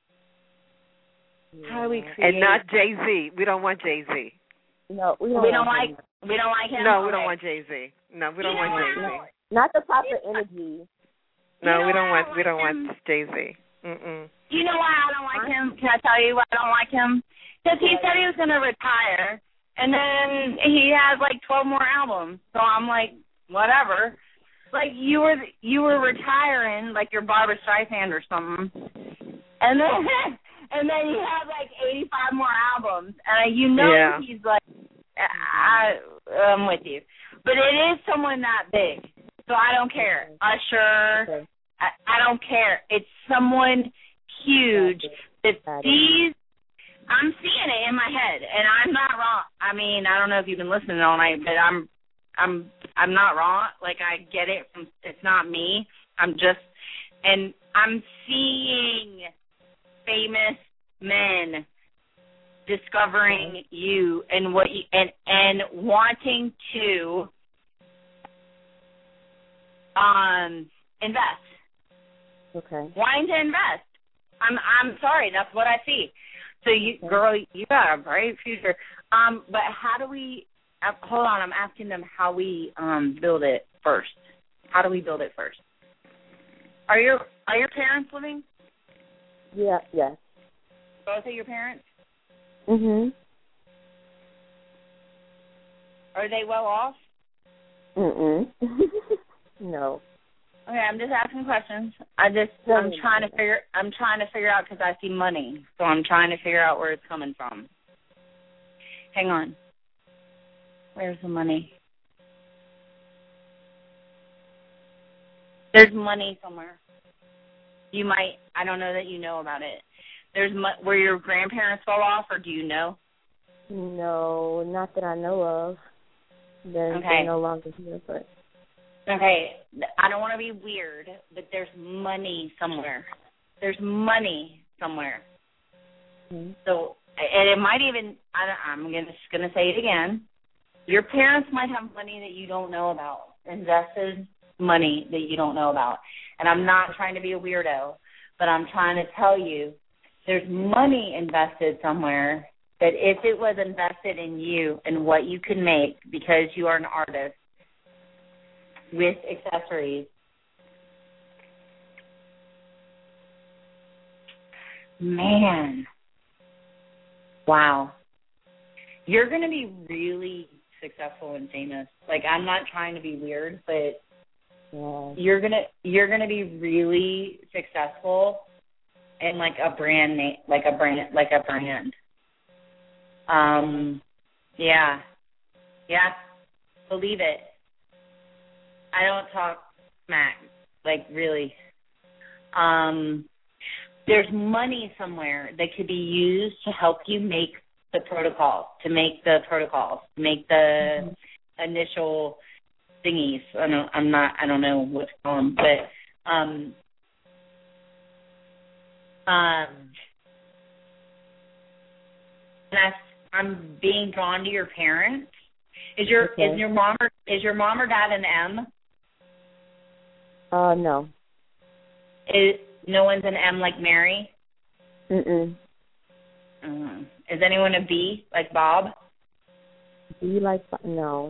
create? And not Jay-Z. We don't want Jay-Z. No, we don't like him. No, we don't want Jay-Z. No, we don't want Jay-Z. Not the type of energy. No, we don't want Jay-Z. Mm-mm. You know why I don't like him? Can I tell you why I don't like him? Because he said he was going to retire, and then he has like 12 more albums. So I'm like, whatever. Like you were retiring, like you're Barbra Streisand or something, and And then you have like 85 more albums, and you know he's like, I'm with you. But it is someone that big, so I don't care. Usher, I don't care. It's someone huge. I'm seeing it in my head, and I'm not wrong. I mean, I don't know if you've been listening all night, but I'm not wrong. Like, I get it. It's not me. And I'm seeing famous men discovering you and what you, and wanting to invest. Okay. Wanting to invest. I'm sorry, that's what I see. So you got a bright future. But how do we hold on, I'm asking them how we build it first. How do we build it first? Are your parents living? Yeah, yes. Both of your parents? Mhm. Are they well off? No. Okay, I'm just asking questions. I'm trying to figure out because I see money, so I'm trying to figure out where it's coming from. Hang on. Where's the money? There's money somewhere. You might. I don't know that you know about it. Were your grandparents fell off, or do you know? No, not that I know of. They're no longer here, but. Okay, I don't want to be weird, but there's money somewhere. There's money somewhere. Mm-hmm. So, and it might even, I'm just going to say it again. Your parents might have money that you don't know about, invested money that you don't know about. And I'm not trying to be a weirdo, but I'm trying to tell you there's money invested somewhere that if it was invested in you and what you can make because you are an artist, with accessories. Man. Wow. You're going to be really successful and famous. Like, I'm not trying to be weird, but you're going to be really successful in like a brand name, like a brand. Yeah. Believe it. I don't talk smack, like really. There's money somewhere that could be used to help you make the protocols, to make the initial thingies. I don't know what to call them, but I'm being drawn to your parents. Is your mom or dad an M? No. No one's an M like Mary? Mm-mm. Is anyone a B like Bob? B like no.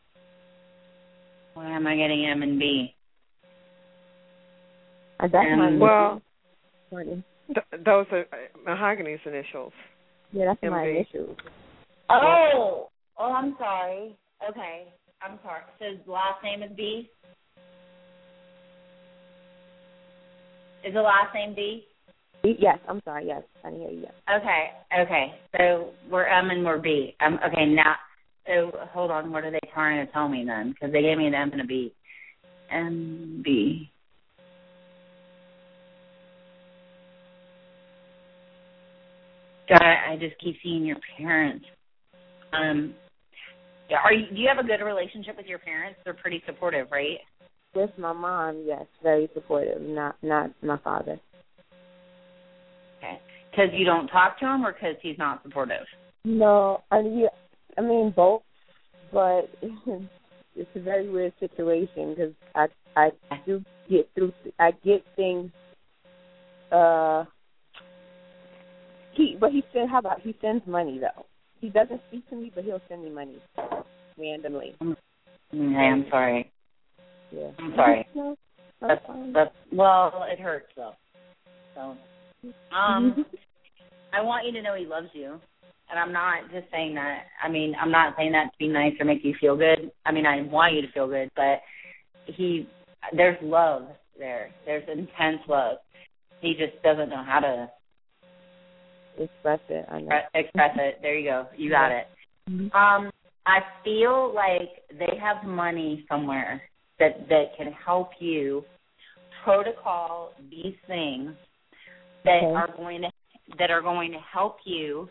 Why am I getting M and B? That's my well, those are Mahogany's initials. Yeah, that's MB. my initials. Oh, I'm sorry. Okay, I'm sorry. So his last name is B? Is the last name B? Yes, I'm sorry. Yes, I didn't hear you. Yes. Okay. So we're M and we're B. Okay, now, so hold on. What are they trying to tell me then? Because they gave me an M and a B. M, B. God, I just keep seeing your parents. Do you have a good relationship with your parents? They're pretty supportive, right? With my mom, yes, very supportive. Not my father. Okay. Because you don't talk to him, or because he's not supportive? No, I mean both, but it's a very weird situation because I do get through. I get things. He sends money though. He doesn't speak to me, but he'll send me money randomly. I'm sorry. Yeah. I'm sorry. No, that's well, it hurts though. So, I want you to know he loves you, and I'm not just saying that. I mean, I'm not saying that to be nice or make you feel good. I mean, I want you to feel good, but there's love there. There's intense love. He just doesn't know how to Express it. I know. Express it. There you go. You got it. Mm-hmm. I feel like they have money somewhere that can help you protocol these things that are going to help you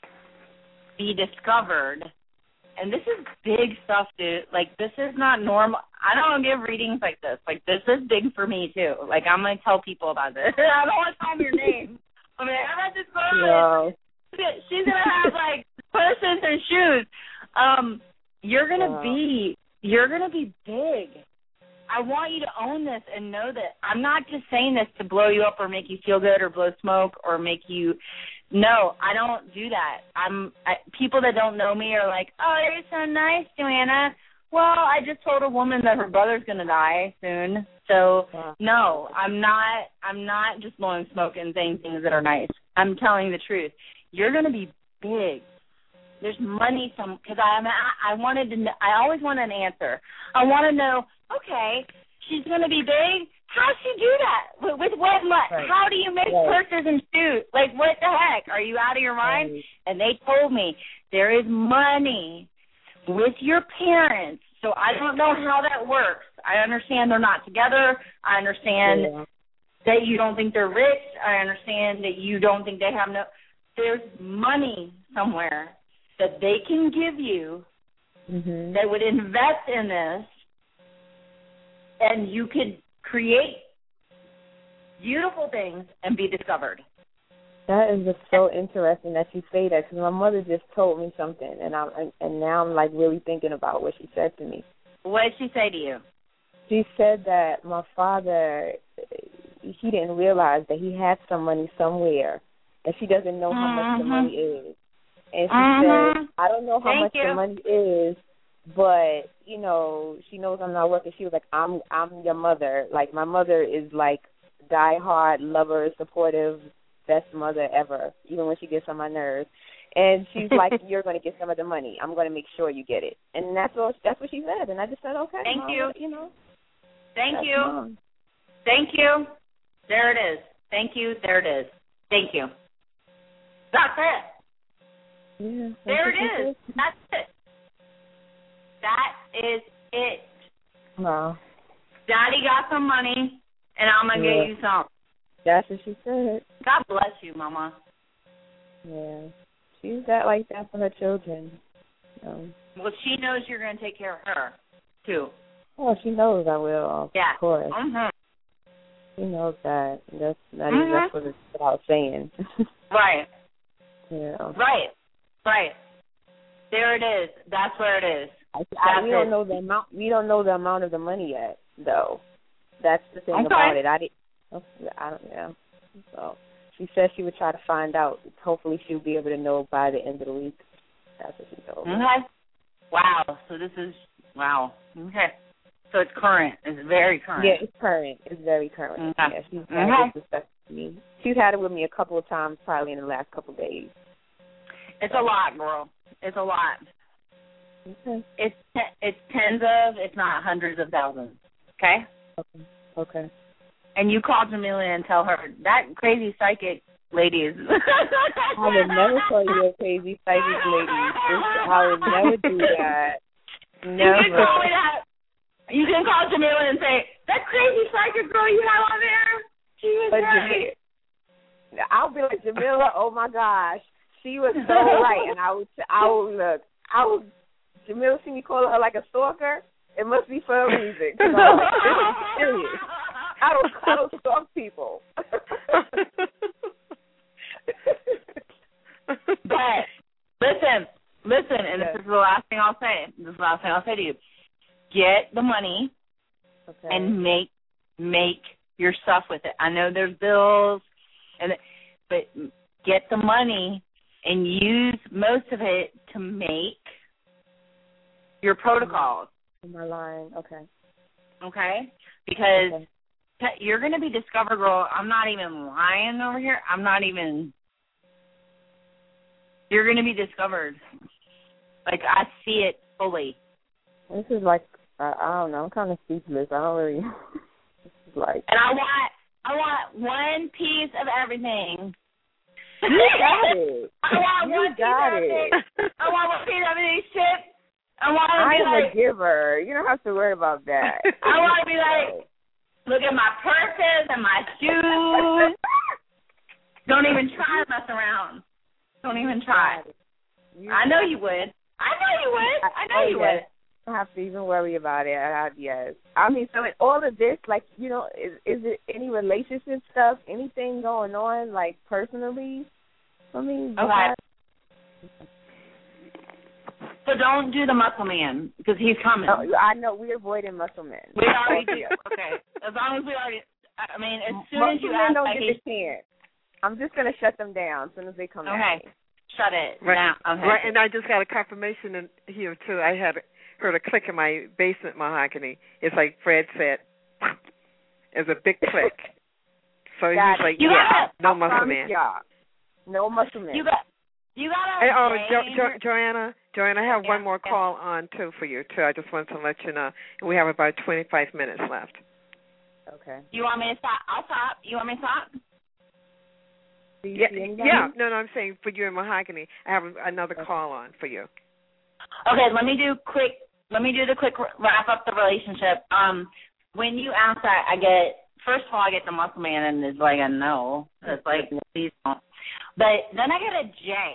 be discovered. And this is big stuff, dude. Like, this is not normal. I don't give readings like this. Like, this is big for me, too. Like, I'm going to tell people about this. I don't want to tell them your name. I mean, I'm not just going to she's going to have, like, purses and shoes. You're going to be big. I want you to own this and know that I'm not just saying this to blow you up or make you feel good or blow smoke or make you. No, I don't do that. People that don't know me are like, oh, you're so nice, Joanna. Well, I just told a woman that her brother's going to die soon. So, no, I'm not just blowing smoke and saying things that are nice. I'm telling the truth. You're going to be big. There's money because I wanted to know, I always want an answer. I want to know, okay, she's going to be big. How'd she do that? With what? Right. How do you make purses and shoes? Like, what the heck? Are you out of your mind? Right. And they told me there is money with your parents. So I don't know how that works. I understand they're not together. I understand that you don't think they're rich. I understand that you don't think they have there's money somewhere that they can give you that would invest in this, and you could create beautiful things and be discovered. That is just so interesting that you say that, because my mother just told me something, and now I'm like really thinking about what she said to me. What did she say to you? She said that my father, he didn't realize that he had some money somewhere, and she doesn't know how much the money is. And she said, I don't know how much the money is, but, you know, she knows I'm not working. She was like, I'm your mother. Like, my mother is, like, diehard, lover, supportive, best mother ever, even when she gets on my nerves. And she's like, you're going to get some of the money. I'm going to make sure you get it. And that's what she said. And I just said, okay. Thank Mom, you. You know. Thank you. Mom. Thank you. There it is. Thank you. There it is. Thank you. That's it. Yeah, there it is. That's it. That is it. Wow. Daddy got some money, and I'm going to get you some. That's what she said. God bless you, Mama. Yeah. She's like that for her children. Well, she knows you're going to take care of her, too. Oh, she knows I will, of course. She knows that. That's what it's about saying. Right. Yeah. Right. There it is. That's where it is. We don't know the amount. We don't know the amount of the money yet, though. That's the thing about it. I don't know. So she said she would try to find out. Hopefully, she'll be able to know by the end of the week. That's what she told me. Okay. Wow. So this is Okay. So it's current. It's very current. Yeah, it's current. It's very current. Okay. Yeah, she's had this discussion with me. She's had it with me a couple of times, probably in the last couple of days. It's a lot, girl. It's a lot. Okay. It's tens of, if not hundreds of thousands. Okay? Okay. And you call Jamelia and tell her, that crazy psychic lady is... I would never call you a crazy psychic lady. I would never do that. Never. You can call Jamelia and say, that crazy psychic girl you have on there, she was right. I'll be like, Jamelia, oh my gosh. She was so right, and I would Jamelia see me call her like a stalker. It must be for a reason. Cause I'm like, this is serious. I don't stalk people. But listen, and this is the last thing I'll say. This is the last thing I'll say to you. Get the money and make your stuff with it. I know there's bills, but get the money and use most of it to make your protocols. My line, okay? Because you're going to be discovered, girl. I'm not even lying over here. You're going to be discovered. Like, I see it fully. This is like, I don't know, I'm kind of speechless. I don't really, this is like. And I want one piece of everything You got it. I want you got it. I want one PWD shit. I want to be like a giver. You don't have to worry about that. I want to be like, look at my purses and my shoes. Don't even try to mess around. Don't even try. I know you would. I know you would. I don't have to even worry about it. Yes. I mean, so in all of this, like, you know, is it any relationship stuff, anything going on, like, personally for me? Okay. So don't do the muscle man, because he's coming. Oh, I know. We're avoiding muscle men. We already do. Okay. As long as we already, I mean, as soon as you ask, don't get the chance. I'm just going to shut them down as soon as they come out. Okay. Shut it down. Okay. Right, and I just got a confirmation in here, too. I had heard a click in my basement mahogany. It's like Fred said. It's a big click. So he's like, no muscle man. No muscle man. You got Joanna, I have one more call on, too, for you, too. I just wanted to let you know. We have about 25 minutes left. Okay. You want me to stop? I'll stop. You want me to stop? Yeah. No, I'm saying for you and mahogany, I have another call on for you. Okay, let me do the quick wrap up the relationship. When you ask that, first of all, I get the muscle man, and it's like a no. It's like, please don't. But then I get a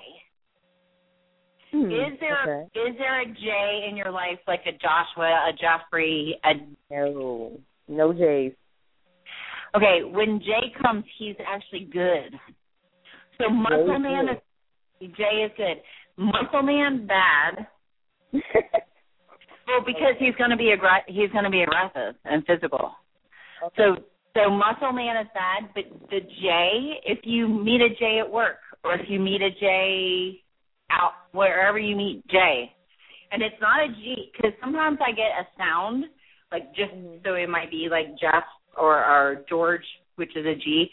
J. Is there a J in your life, like a Joshua, a Jeffrey, No J's. Okay, when J comes, he's actually good. So muscle man J is good. Muscle man bad. Well, because he's going to be aggressive and physical. Okay. So muscle man is bad, but the J, if you meet a J at work or if you meet a J out wherever you meet J, and it's not a G, because sometimes I get a sound like just so it might be like Jeff or George, which is a G,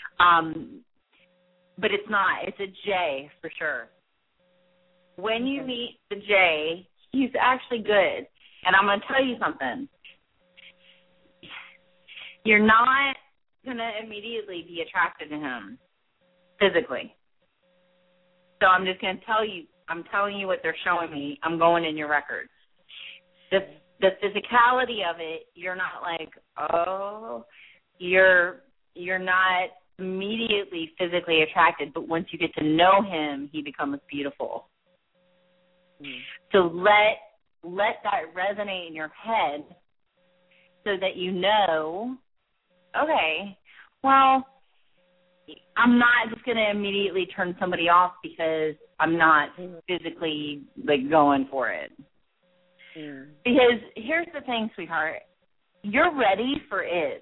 but it's not. It's a J for sure. When you meet the J, he's actually good. And I'm going to tell you something. You're not going to immediately be attracted to him physically. So I'm just going to tell you, I'm telling you what they're showing me. I'm going in your records. The physicality of it, you're not like, oh, you're not immediately physically attracted, but once you get to know him, he becomes beautiful. So let that resonate in your head so that you know, okay, well, I'm not just going to immediately turn somebody off because I'm not physically, like, going for it. Because here's the thing, sweetheart. You're ready for it.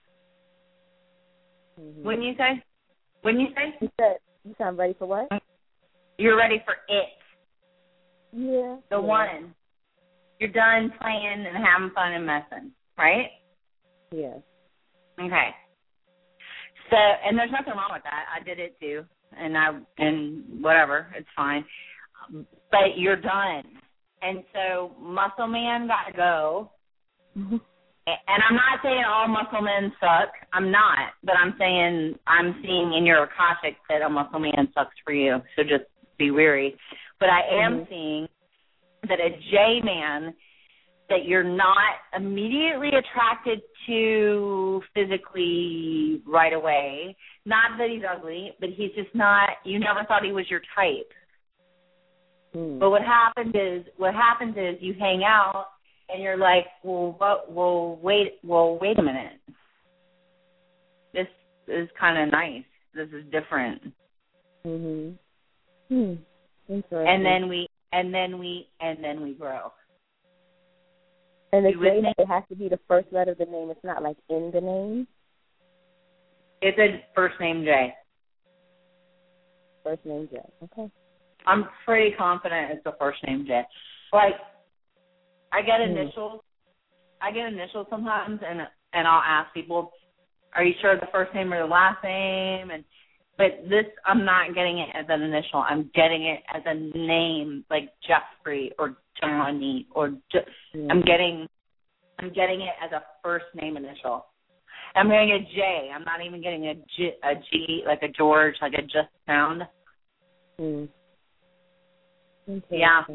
Wouldn't you say? You said I'm ready for what? You're ready for it. Yeah. The one. You're done playing and having fun and messing, right? Yes. Okay. So, and there's nothing wrong with that. I did it too, and whatever, it's fine. But you're done, and so muscle man got to go. And I'm not saying all muscle men suck. I'm not, but I'm seeing in your Akashic that a muscle man sucks for you. So just be wary. But I am seeing that a J man that you're not immediately attracted to physically right away. Not that he's ugly, but he's just not. You never thought he was your type. But what happens is you hang out and you're like, wait a minute. This is kind of nice. This is different. And then we grow. And the J, it has to be the first letter of the name. It's not like in the name. It's a first name J. First name J. Okay. I'm pretty confident it's the first name J. Like, I get initials. I get initials sometimes, and I'll ask people, "Are you sure the first name or the last name?" But this, I'm not getting it as an initial. I'm getting it as a name, like Jeffrey or Johnny, or I'm getting it as a first name initial. I'm getting a J. I'm not even getting a G, like a George, like a just sound. Okay. Yeah.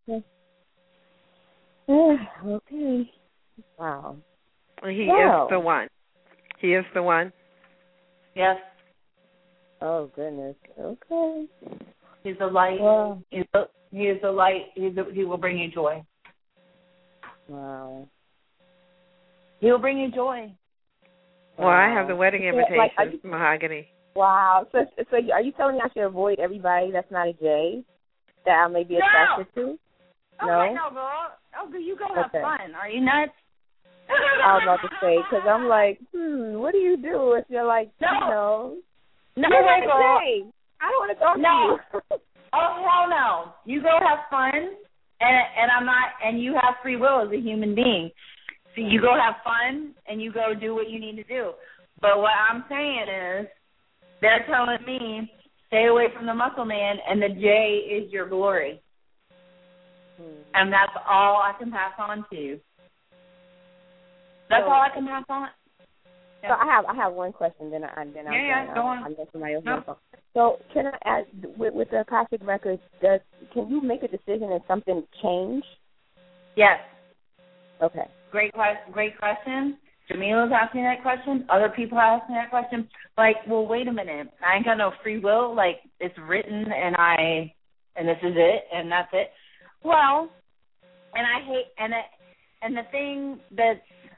Okay. Wow. He is the one. He is the one. Yes. Oh, goodness. Okay. He's the light. Wow. He is the light. He will bring you joy. Wow. He will bring you joy. Well, I have the wedding invitations, Mahogany. Wow. So are you telling me I should avoid everybody that's not a J that I may be attracted to? No. Okay, no, girl. Oh, you go have fun. Are you nuts? I was about to say, because I'm like, what do you do if you're like, No, girl. I don't want to talk to you. Oh, hell no. You go have fun, and I'm not, and you have free will as a human being. So you go have fun, and you go do what you need to do. But what I'm saying is, they're telling me, stay away from the muscle man, and the J is your glory. And that's all I can pass on to you. That's all I can pass on. So I have one question, then go on. I'm somebody else. So can I ask, with the Akashic Records, can you make a decision and something change? Yes. Okay. Great question. Jamila's asking that question. Other people are asking that question. Like, well, wait a minute. I ain't got no free will. Like, it's written, and this is it, and that's it. Well, and I hate, and the thing that's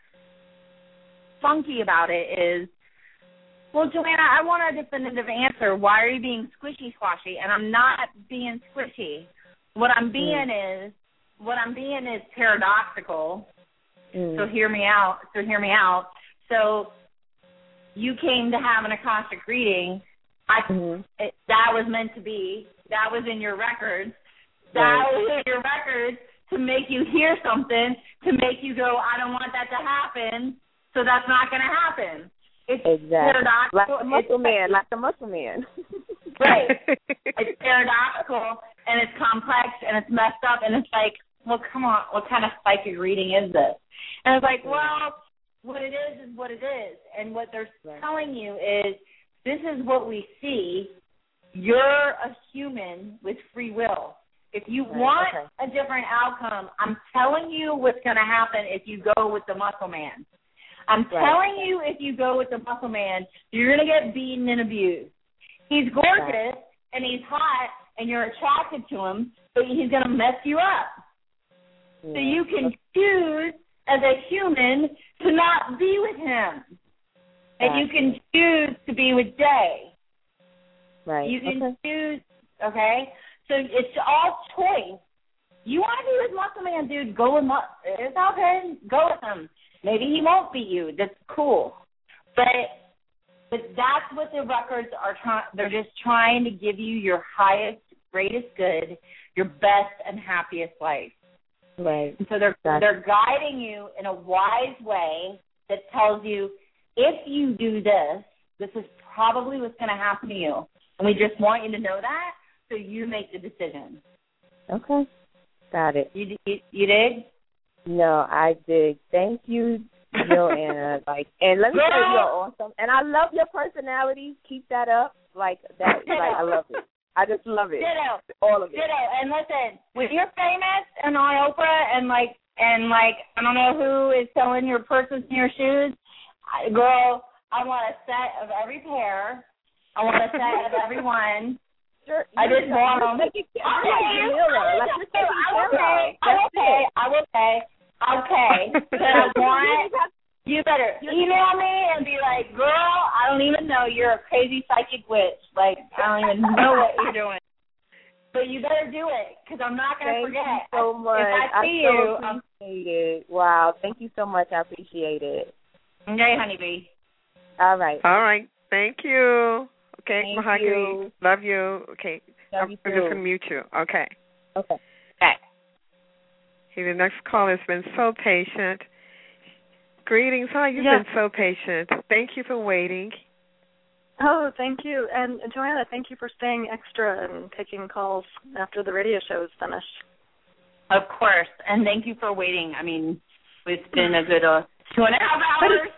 funky about it is, well, Joanna, I want a definitive answer. Why are you being squishy-squashy? And I'm not being squishy. What I'm being is paradoxical. So hear me out. So you came to have an Akashic reading. That was meant to be. That was in your records. That was in your records to make you hear something, to make you go, I don't want that to happen, so that's not going to happen. It's paradoxical. Like the muscle man. Right. It's paradoxical, and it's complex, and it's messed up, and it's like, well, come on, what kind of psychic reading is this? And it's like, well, what it is what it is. And what they're telling you is, this is what we see. You're a human with free will. If you want a different outcome, I'm telling you what's going to happen if you go with the muscle man. I'm telling you, if you go with the muscle man, you're going to get beaten and abused. He's gorgeous, and he's hot, and you're attracted to him, but he's going to mess you up. So you can choose as a human to not be with him. And you can choose to be with Jay. Right. You can choose, okay? So it's all choice. You want to be with Muscle Man, dude, go with it's okay, go with him. Maybe he won't beat you. That's cool. But that's what the records are trying. They're just trying to give you your highest, greatest good, your best and happiest life. Right. And so they're guiding you in a wise way that tells you, if you do this is probably what's going to happen to you. And we just want you to know that, so you make the decision. Okay. Got it. You did? No, I did. Thank you, Joanna. And let me say, you're awesome. And I love your personality. Keep that up. Like that. I love it. I just love it. Ditto. All of it. Ditto. And listen, when you're famous and on Oprah and I don't know who is selling your purses and your shoes, girl, I want a set of every pair. I want a set of every one. Sure, I just want them. I will pay. But I want, you better email me and be like, girl, I don't even know. You're a crazy psychic witch. Like, I don't even know what you're doing. But you better do it, because I'm not going to forget. Thank you so much. If I see you, appreciate it. Wow. Thank you so much. I appreciate it. Okay, honeybee. All right. Thank you. Okay, Thank Mahogany. you. Love you. Okay. Love you I'm too. just going to mute you. Okay. Okay. Hey, the next caller has been so patient. Greetings. How you've been so patient. Thank you for waiting. Oh, thank you. And Joanna, thank you for staying extra and taking calls after the radio show is finished. Of course. And thank you for waiting. I mean, it's been a good 2.5 hours, so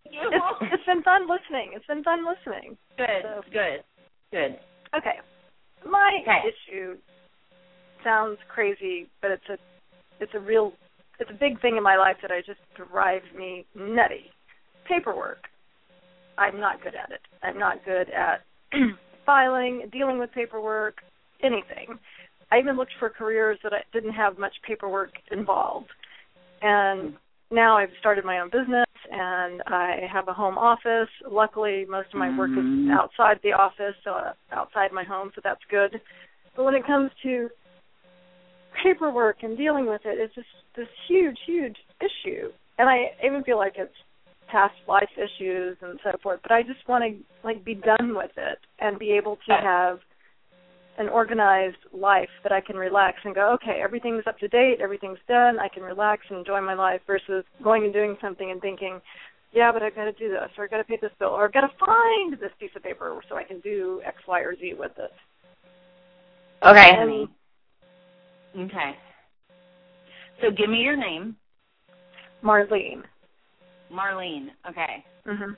It's been fun listening. Good, so. good. Okay. My issue sounds crazy, but it's a big thing in my life that just drives me nutty. Paperwork. I'm not good at it. I'm not good at filing, dealing with paperwork, anything. I even looked for careers that didn't have much paperwork involved. And now I've started my own business, and I have a home office. Luckily, most of my work is outside the office, so outside my home, so that's good. But when it comes to paperwork and dealing with it, it's just this huge, huge issue. And I even feel like it's past life issues and so forth, but I just want to be done with it and be able to have an organized life that I can relax and go, okay, everything's up to date, everything's done, I can relax and enjoy my life, versus going and doing something and thinking, yeah, but I've got to do this, or I've got to pay this bill, or I've got to find this piece of paper so I can do X, Y, or Z with it. Okay, honey. Okay. So give me your name. Marlene, okay. Mm-hmm.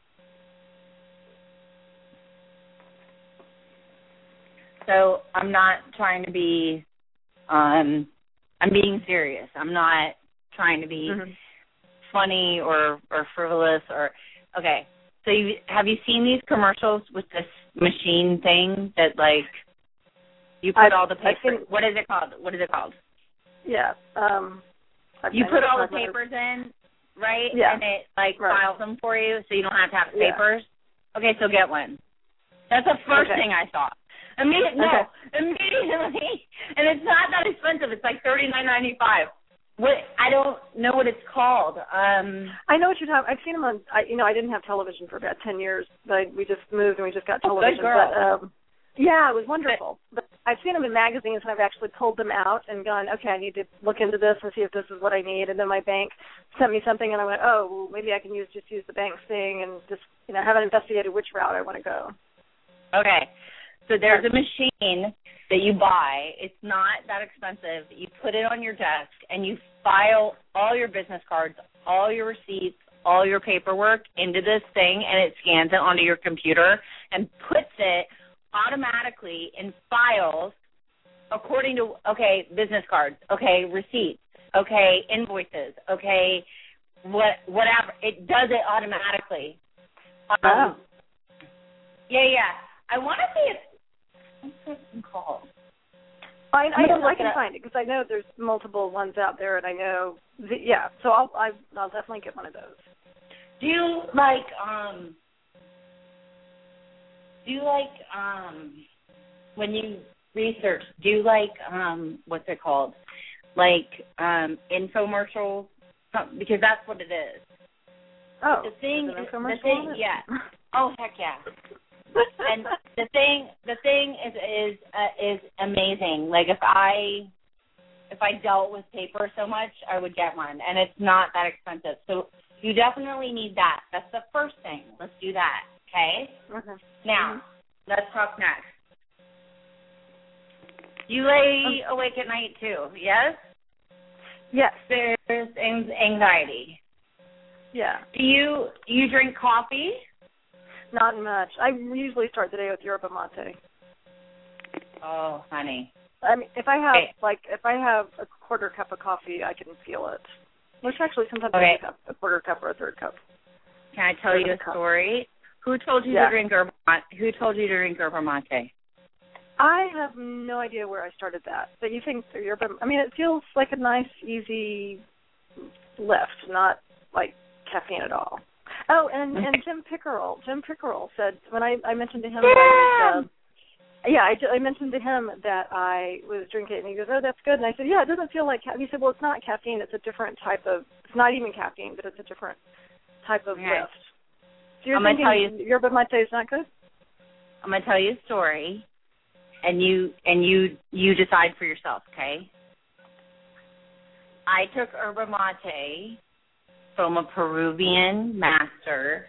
So I'm not trying to be, I'm being serious. I'm not trying to be funny or frivolous or, okay. So have you seen these commercials with this machine thing that, you put all the papers, what is it called? Yeah. You put all the papers in, right? Yeah. And it, files them for you so you don't have to have papers? Yeah. Okay, so get one. That's the first thing I saw. Immediately, and it's not that expensive. It's like $39.95. I don't know what it's called. I know what you're talking. I've seen them on. I didn't have television for about 10 years, but we just moved and we just got television. Good girl. But yeah, it was wonderful. But I've seen them in magazines, and I've actually pulled them out and gone, okay, I need to look into this and see if this is what I need. And then my bank sent me something, and I went, oh, well, maybe I can just use the bank's thing and just haven't investigated which route I want to go. Okay. So there's a machine that you buy. It's not that expensive. You put it on your desk, and you file all your business cards, all your receipts, all your paperwork into this thing, and it scans it onto your computer and puts it automatically in files according to, business cards, receipts, invoices, whatever. It does it automatically. Yeah. I want to see if what's this called? I can find it because I know there's multiple ones out there, and I know. So I'll definitely get one of those. Do you when you research? Do you what's it called? Infomercials? Because that's what it is. Oh, the thing, yeah. Oh, heck yeah. And the thing is amazing. If I dealt with paper so much, I would get one, and it's not that expensive. So you definitely need that. That's the first thing. Let's do that. Okay. Okay. Now, let's talk next. You lay awake at night too, yes? Yes. There's anxiety. Yeah. Do you drink coffee? Not much. I usually start the day with yerba mate. Oh, honey. I mean, if I have a quarter cup of coffee, I can feel it. Which actually sometimes I have a quarter cup or a third cup. Can I tell you a story? Who told you to drink yerba mate? Who told you to drink yerba mate? I have no idea where I started that. But you think yerba? I mean, it feels like a nice, easy lift, not like caffeine at all. Oh, and Jim Pickerel said, when I mentioned to him I mentioned to him that I was drinking it, and he goes, oh, that's good. And I said, yeah, it doesn't feel like caffeine. He said, well, it's not caffeine. It's a different type of, it's not even caffeine, but it's a different type of lift. So you're thinking yerba mate is not good? I'm going to tell you a story, and you decide for yourself, okay? I took yerba mate from a Peruvian master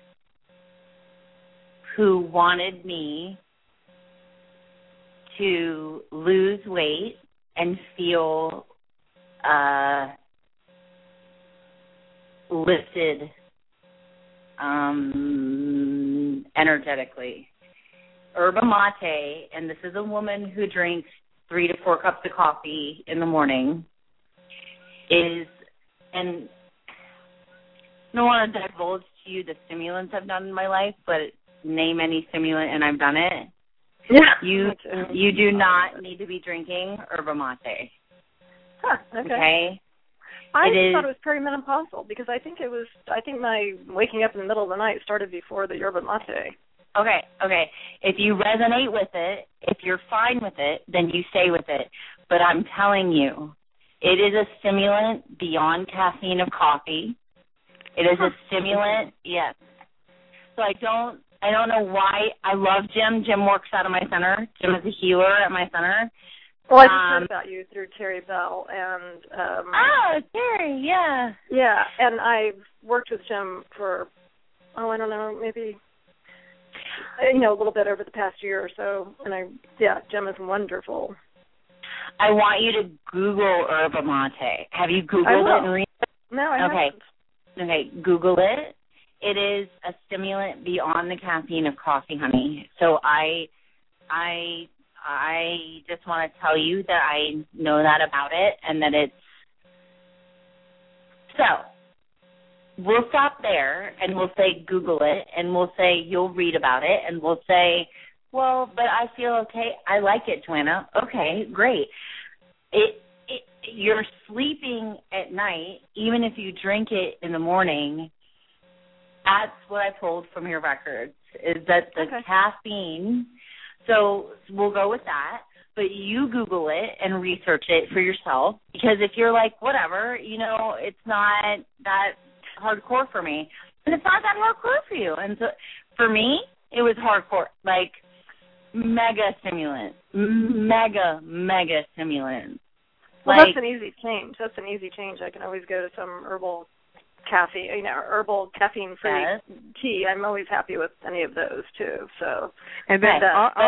who wanted me to lose weight and feel lifted energetically. Yerba mate, and this is a woman who drinks 3 to 4 cups of coffee in the morning, and I don't want to divulge to you the stimulants I've done in my life, but name any stimulant and I've done it. Yeah. You do not need to be drinking yerba mate. Huh, okay. I thought it was perimenopausal because I think my waking up in the middle of the night started before the yerba mate. Okay. If you resonate with it, if you're fine with it, then you stay with it. But I'm telling you, it is a stimulant beyond caffeine of coffee. It is a stimulant, yes. So I don't know why. I love Jim. Jim works out of my center. Jim is a healer at my center. Well, I just heard about you through Terry Bell, and Terry, yeah. Yeah, and I've worked with Jim for, I don't know, maybe, a little bit over the past year or so, and Jim is wonderful. I want you to Google yerba mate. Have you Googled it and read it? No, I haven't. Okay, Google it. It is a stimulant beyond the caffeine of coffee, honey. So I just want to tell you that I know that about it and that it's... So, we'll stop there and we'll say Google it and we'll say you'll read about it and we'll say, well, but I feel okay. I like it, Joanna. Okay, great. You're sleeping at night, even if you drink it in the morning. That's what I pulled from your records, is that the caffeine... So we'll go with that, but you Google it and research it for yourself, because if you're like, whatever, it's not that hardcore for me, then it's not that hardcore for you. And so for me, it was hardcore, like mega stimulant, mega stimulant. Well, that's an easy change. I can always go to some herbal caffeine-free tea. I'm always happy with any of those too. So, and then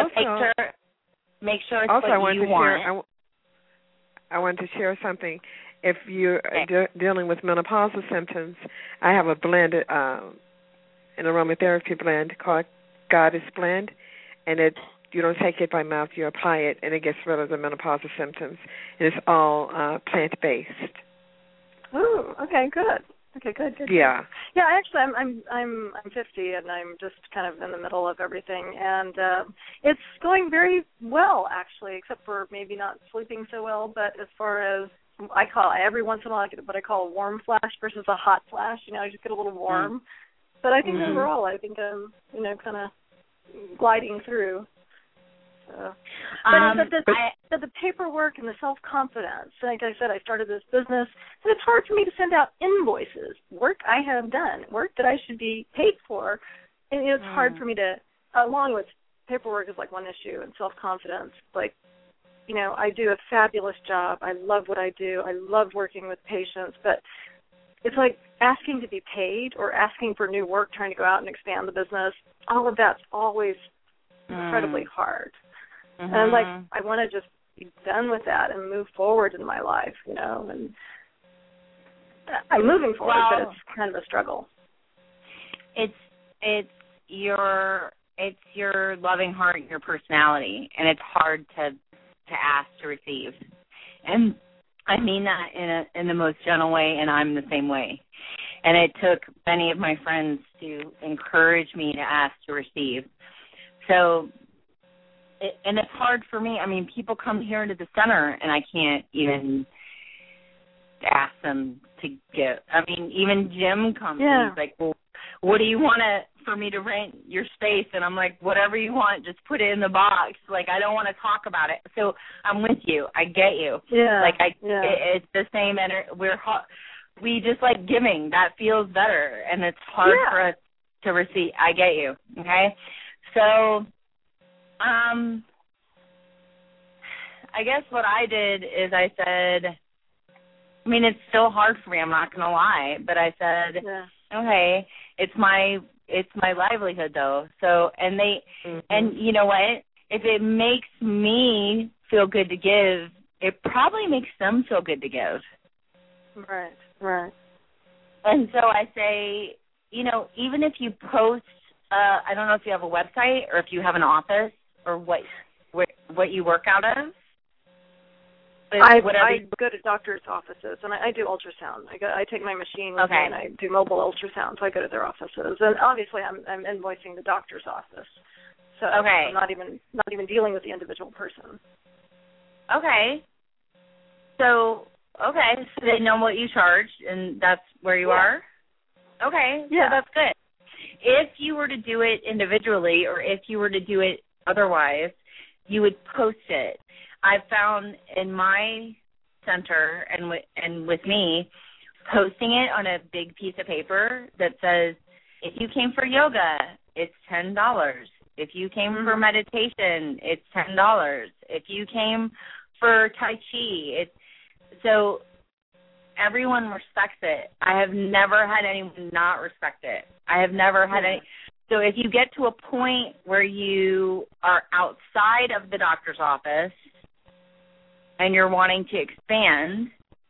make sure it's also what you want. I wanted to share something. If you're dealing with menopausal symptoms, I have a blend, an aromatherapy blend called Goddess Blend, and you don't take it by mouth, you apply it, and it gets rid of the menopausal symptoms. And it's all plant-based. Oh, okay, good. Okay, good. Yeah. Yeah, actually, I'm 50, and I'm just kind of in the middle of everything, and it's going very well, actually, except for maybe not sleeping so well. But as far as every once in a while, I get what I call a warm flash versus a hot flash. I just get a little warm. But I think overall, I'm kind of gliding through. But the paperwork and the self-confidence, like I said, I started this business, and it's hard for me to send out invoices, work I have done, work that I should be paid for, and it's hard for me to, along with paperwork is like one issue, and self-confidence, I do a fabulous job, I love what I do, I love working with patients, but it's like asking to be paid or asking for new work, trying to go out and expand the business, all of that's always incredibly hard. And I want to just be done with that and move forward in my life, and I'm moving forward, but it's kind of a struggle. It's your loving heart, your personality, and it's hard to ask to receive. And I mean that in the most gentle way, and I'm the same way. And it took many of my friends to encourage me to ask to receive. So. And it's hard for me. I mean, people come here into the center, and I can't even ask them to give. I mean, even Jim comes and he's like, well, what do you want for me to rent your space? And I'm like, whatever you want, just put it in the box. I don't want to talk about it. So I'm with you. I get you. Yeah. It's the same. We just like giving. That feels better, and it's hard for us to receive. I get you. Okay? So... I guess what I did is I said, it's still hard for me, I'm not going to lie, but I said, okay, it's my livelihood though. So, and you know what? If it makes me feel good to give, it probably makes them feel good to give. Right. And so I say, even if you post, I don't know if you have a website or if you have an office or what you work out of. I go to doctor's offices, and I do ultrasound. I take my machine with me, and I do mobile ultrasound, so I go to their offices. And obviously, I'm invoicing the doctor's office, so I'm not even dealing with the individual person. Okay. So they know what you charge, and that's where you are? Okay, so that's good. If you were to do it individually or if you were to do it otherwise, you would post it. I've found in my center and with me, posting it on a big piece of paper that says, if you came for yoga, it's $10. If you came for meditation, it's $10. If you came for Tai Chi, so everyone respects it. I have never had anyone not respect it. I have never had any. So if you get to a point where you are outside of the doctor's office and you're wanting to expand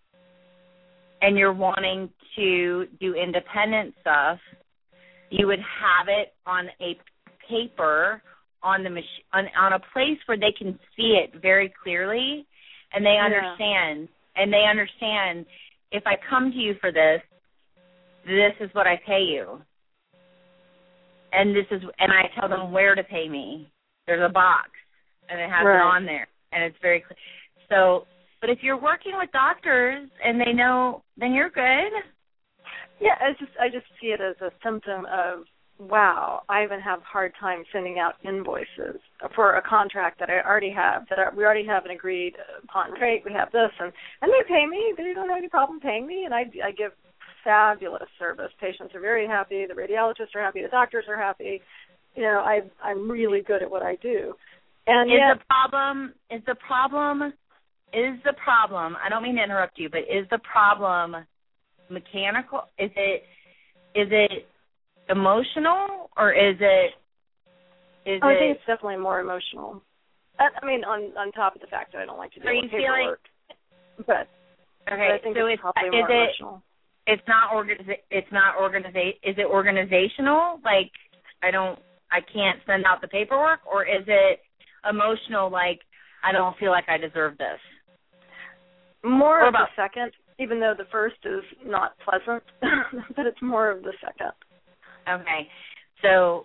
and you're wanting to do independent stuff, you would have it on a paper on the on a place where they can see it very clearly, and they understand. And they understand, if I come to you for this, this is what I pay you. And I tell them where to pay me. There's a box, and it has it on there, and it's very clear. So, but if you're working with doctors and they know, then you're good. Yeah, I just see it as a symptom of, wow, I even have a hard time sending out invoices for a contract that I already have, we already have an agreed upon rate, we have this, and they pay me. They don't have any problem paying me, and I give fabulous service. Patients are very happy. The radiologists are happy. The doctors are happy. I'm really good at what I do. And is the problem, I don't mean to interrupt you, but is the problem mechanical? Is it emotional, or is it? I think it's definitely more emotional. I mean, on top of the fact that I don't like to do paperwork. But I think it's probably more emotional. It's not Is it organizational? Like, I can't send out the paperwork, or is it emotional? Like, I don't feel like I deserve this. More of the second, even though the first is not pleasant, but it's more of the second. Okay. So,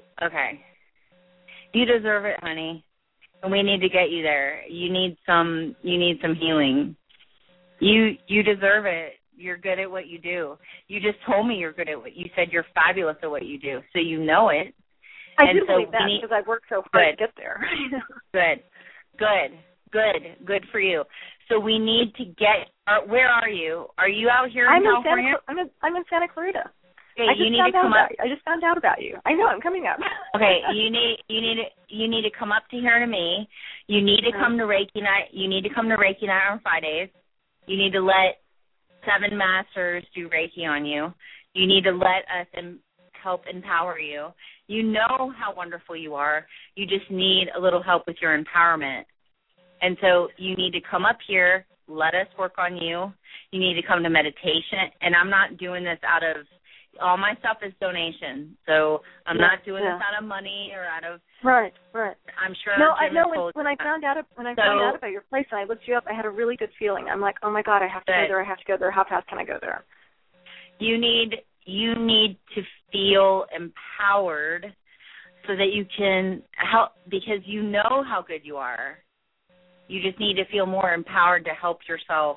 you deserve it, honey. And we need to get you there. You need some healing. You deserve it. You're good at what you do. You just told me you're good at what you said. You're fabulous at what you do. So you know it. I do believe that because I've worked so hard to get there. Good for you. So we need to get. Where are you? Are you out here in California? I'm in Santa Clarita. Okay, you need to come up. I just found out about you. I know, I'm coming up. Okay, you need to come up to here to me. You need to come to Reiki night. You need to come to Reiki night on Fridays. You need to let 7 masters do Reiki on you. You need to let us help empower you. You know how wonderful you are. You just need a little help with your empowerment. And so you need to come up here, let us work on you. You need to come to meditation. And I'm not doing this out of, all my stuff is donation. So I'm not doing this out of money or out of. Right. I'm sure. No, I know when I found out about your place and I looked you up, I had a really good feeling. I'm like, oh my God, I have to go there. How fast can I go there? You need to feel empowered so that you can help, because you know how good you are. You just need to feel more empowered to help yourself.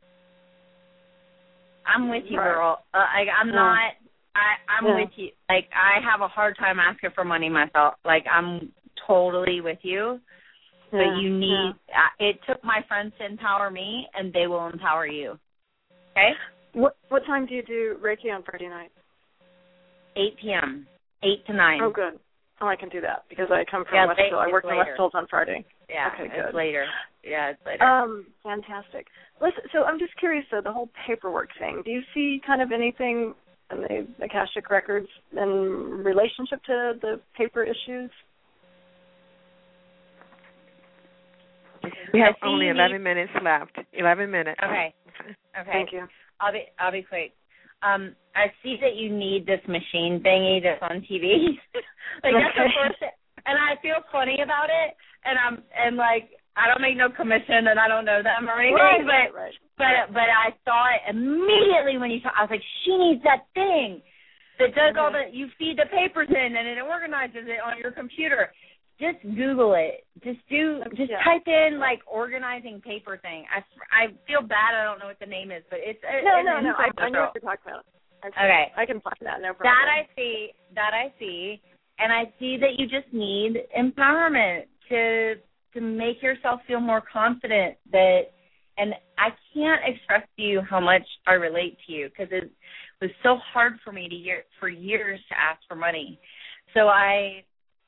I'm with you, girl. I'm with you. Like, I have a hard time asking for money myself. Like, I'm totally with you. But you need, it took my friends to empower me, and they will empower you. Okay? What time do you do Reiki on Friday night? 8 p.m., 8 to 9. Oh, good. Oh, I can do that because I come from West Hills. I work in West Hills on Friday. Yeah, okay, good. It's later. Yeah, it's later. Fantastic. Listen, so I'm just curious, though, the whole paperwork thing. Do you see kind of anything in the Akashic Records in relationship to the paper issues? We have only 11 minutes left. 11 minutes. Okay. Thank you. I'll be quick. I I see that you need this machine thingy that's on TV. Like that's the first thing. And I feel funny about it, and like I don't make no commission, and I don't know them or anything, but I saw it immediately when you saw. I was like, she needs that thing that does all the. You feed the papers in, and it organizes it on your computer. Just Google it. Just type in like organizing paper thing. I feel bad. I don't know what the name is, but it's no. I know what you're talking about. Okay, I can find that. No problem. That I see. And I see that you just need empowerment to make yourself feel more confident and I can't express to you how much I relate to you because it was so hard for me for years to ask for money. So I'm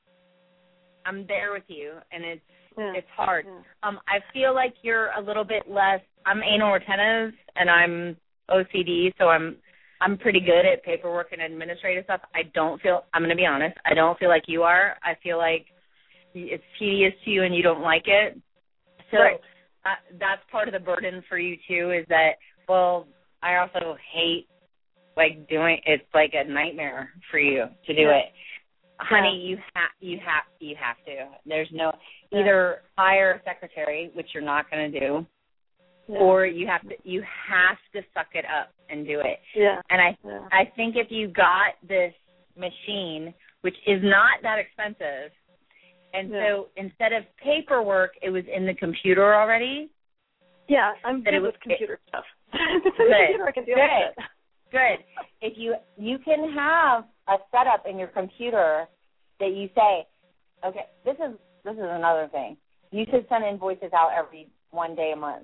there with you, and it's hard. Yeah. I feel like you're a little bit less. I'm anal retentive and I'm OCD, so I'm pretty good at paperwork and administrative stuff. I'm going to be honest, I don't feel like you are. I feel like it's tedious to you and you don't like it. So that's part of the burden for you, too, is that, well, I also hate, like, doing it's like a nightmare for you to do it. Honey, you have to. There's no, either hire a secretary, which you're not going to do, or you have to suck it up and do it. Yeah. And I think if you got this machine, which is not that expensive, and so instead of paperwork, it was in the computer already. Yeah, I'm good with computer stuff. Good. I can deal with it. Good. If you can have a setup in your computer that you say, okay, this is another thing. You should send invoices out every 1 day a month.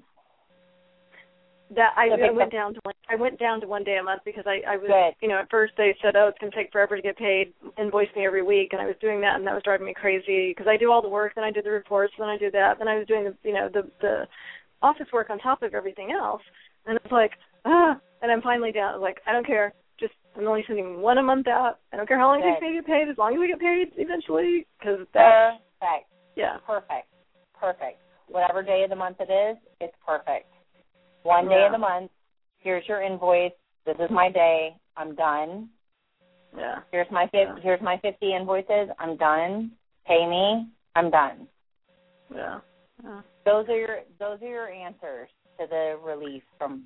That I went down to 1 day a month because I was at first they said, oh, it's going to take forever to get paid, invoice me every week, and I was doing that, and that was driving me crazy because I do all the work, then I do the reports, then I do that, then I was doing the office work on top of everything else, and it's like and I'm finally down. I was like, I don't care, just I'm only sending one a month out. I don't care how long it takes me to get paid, as long as I get paid eventually, because that's perfect. Whatever day of the month it is, it's perfect. 1 day of the month, here's your invoice, this is my day, I'm done. Yeah. Here's my 50 invoices, I'm done. Pay me, I'm done. Yeah. Those are your answers to the relief from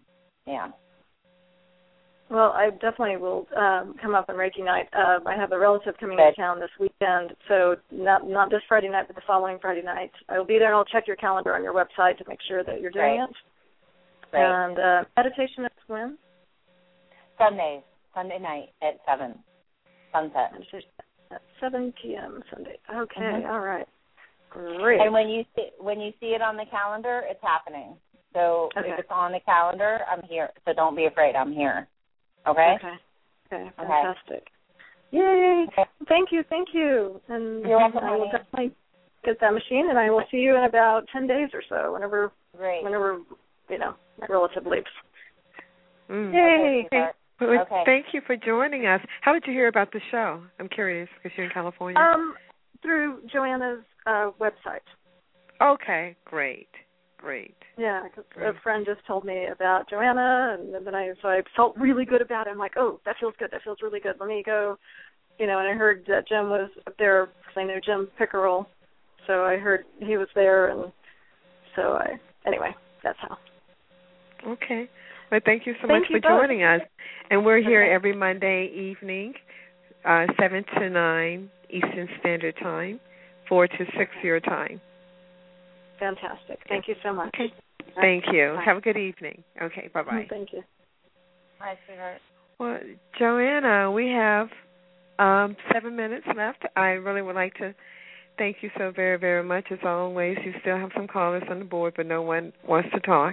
Well, I definitely will come up on Reiki night. I have a relative coming to town this weekend, so not this Friday night, but the following Friday night. I will be there, and I'll check your calendar on your website to make sure that you're doing it. And meditation is when? Sunday night at 7, sunset. At 7 p.m. Sunday. Okay, all right. Great. And when you see it on the calendar, it's happening. So if it's on the calendar, I'm here. So don't be afraid, I'm here. Okay? Okay, fantastic. Yay! Okay. Thank you. And you're welcome, I will definitely get that machine, and I will see you in about 10 days or so, whenever my relative leaves. Yay! Okay. Thank you for joining us. How did you hear about the show? I'm curious because you're in California. Through Joanna's website. Okay, great. Yeah, because a friend just told me about Joanna, and then I felt really good about it. I'm like, oh, that feels good. That feels really good. Let me go. And I heard that Jim was up there because I know Jim Pickerel, so I heard he was there, and so anyway, that's how. Okay. Well, thank you so much for joining us. And we're here every Monday evening, 7 to 9 Eastern Standard Time, 4 to 6 your time. Fantastic. Thank you so much. Okay. Thank you. Bye. Have a good evening. Okay, bye-bye. Thank you. Bye, sweetheart. Well, Joanna, we have 7 minutes left. I really would like to thank you so very, very much. As always, you still have some callers on the board, but no one wants to talk.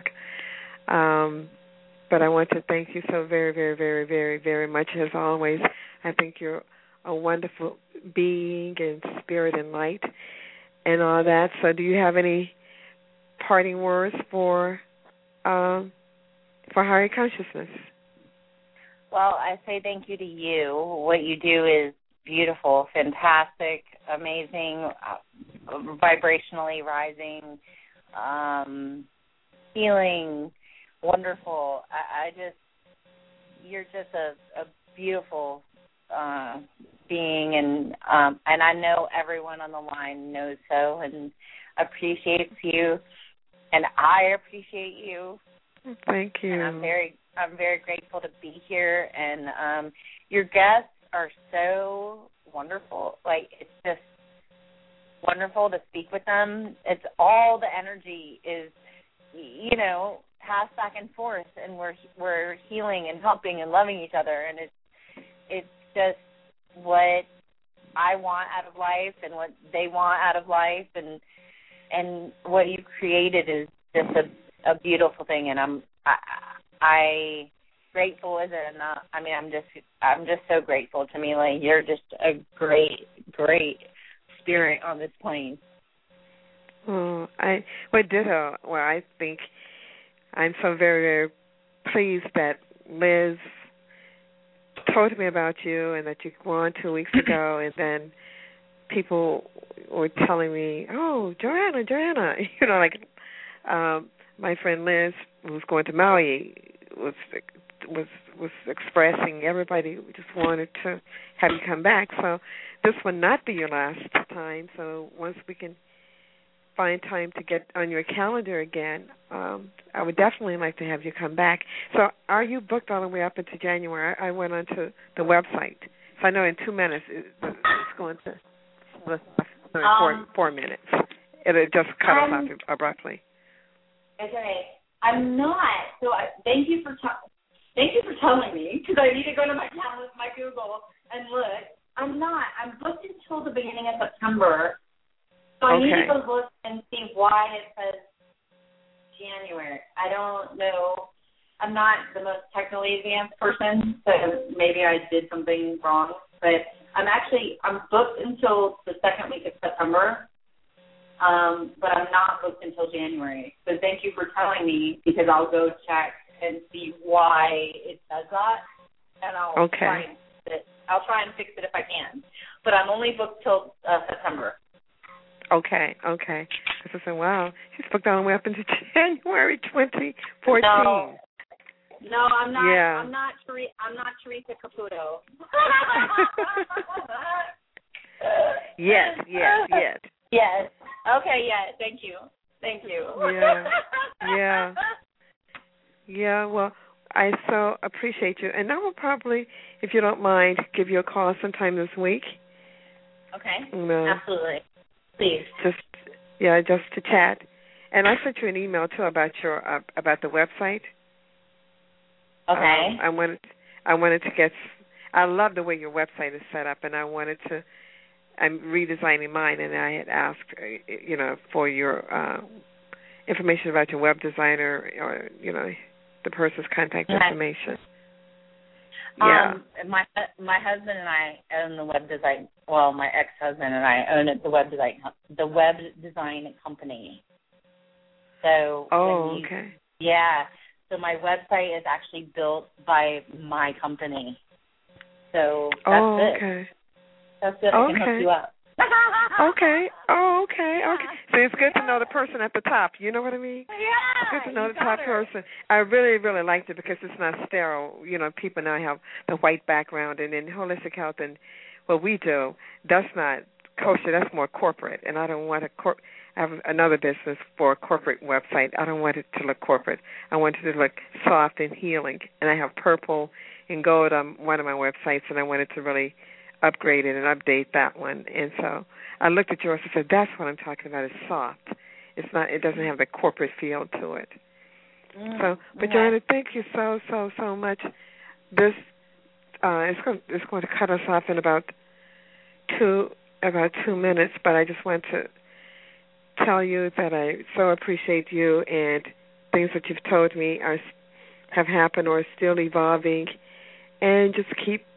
But I want to thank you so very, very, very, very, very much. As always, I think you're a wonderful being and spirit and light and all that. So do you have any parting words for Higher Consciousness? Well, I say thank you to you. What you do is beautiful, fantastic, amazing, vibrationally rising, healing, wonderful. you're just a beautiful being, and I know everyone on the line knows so and appreciates you, and I appreciate you. Thank you. And I'm very grateful to be here, and your guests are so wonderful. Like, it's just wonderful to speak with them. It's all the energy is, passed back and forth, and we're healing and helping and loving each other, and it's just what I want out of life and what they want out of life, and what you've created is just a beautiful thing, and I grateful is it enough? I mean, I'm just so grateful. To me, like, you're just a great spirit on this plane. Oh, ditto. Well, I think I'm so very, very pleased that Liz told me about you and that you were on 2 weeks ago, and then people were telling me, "Oh, Joanna," like my friend Liz, who's going to Maui, was expressing everybody just wanted to have you come back. So this will not be your last time. So once we can find time to get on your calendar again, I would definitely like to have you come back. So are you booked all the way up into January? I went onto the website. So I know in 2 minutes it's going to 4 minutes. It'll just cut us off abruptly. Okay. I'm not. So thank you for telling me, because I need to go to my calendar, my Google, and look. I'm not. I'm booked until the beginning of September. So I need to go look and see why it says January. I don't know. I'm not the most technically advanced person, so maybe I did something wrong. But I'm booked until the second week of September. But I'm not booked until January. So thank you for telling me, because I'll go check and see why it says that, and I'll try and fix it. I'll try and fix it if I can. But I'm only booked till September. Okay. So I said, wow, she's booked all the way up into January 2014. No, I'm not. Yeah. I'm not Teresa Caputo. Yes. Yes. Okay, yeah, thank you. Yeah, well, I so appreciate you. And I will probably, if you don't mind, give you a call sometime this week. Okay, absolutely. Please. Just to chat. And I sent you an email, too, about about the website. Okay. I wanted to get, I love the way your website is set up, and I'm redesigning mine, and I had asked, for your information about your web designer or, the person's contact information. Yeah. My husband and I own the web design. Well, my ex-husband and I own the web design company. So. Oh, okay. Yeah. So my website is actually built by my company. So that's it. Okay. That's it. I can hook you up. Okay. So it's good to know the person at the top. You know what I mean? Yeah. It's good to know the top person. I really, really liked it because it's not sterile. People now have the white background, and in holistic health and what we do, that's not kosher. That's more corporate, and I don't want to have another business for a corporate website. I don't want it to look corporate. I want it to look soft and healing. And I have purple and gold on one of my websites, and I wanted to really upgrade it and update that one. And so I looked at yours and said, that's what I'm talking about, is soft. It's not. It doesn't have the corporate feel to it. But Joanna, thank you so much. This it's going to cut us off in about 2 minutes, but I just want to tell you that I so appreciate you, and things that you've told me have happened or are still evolving, and just keep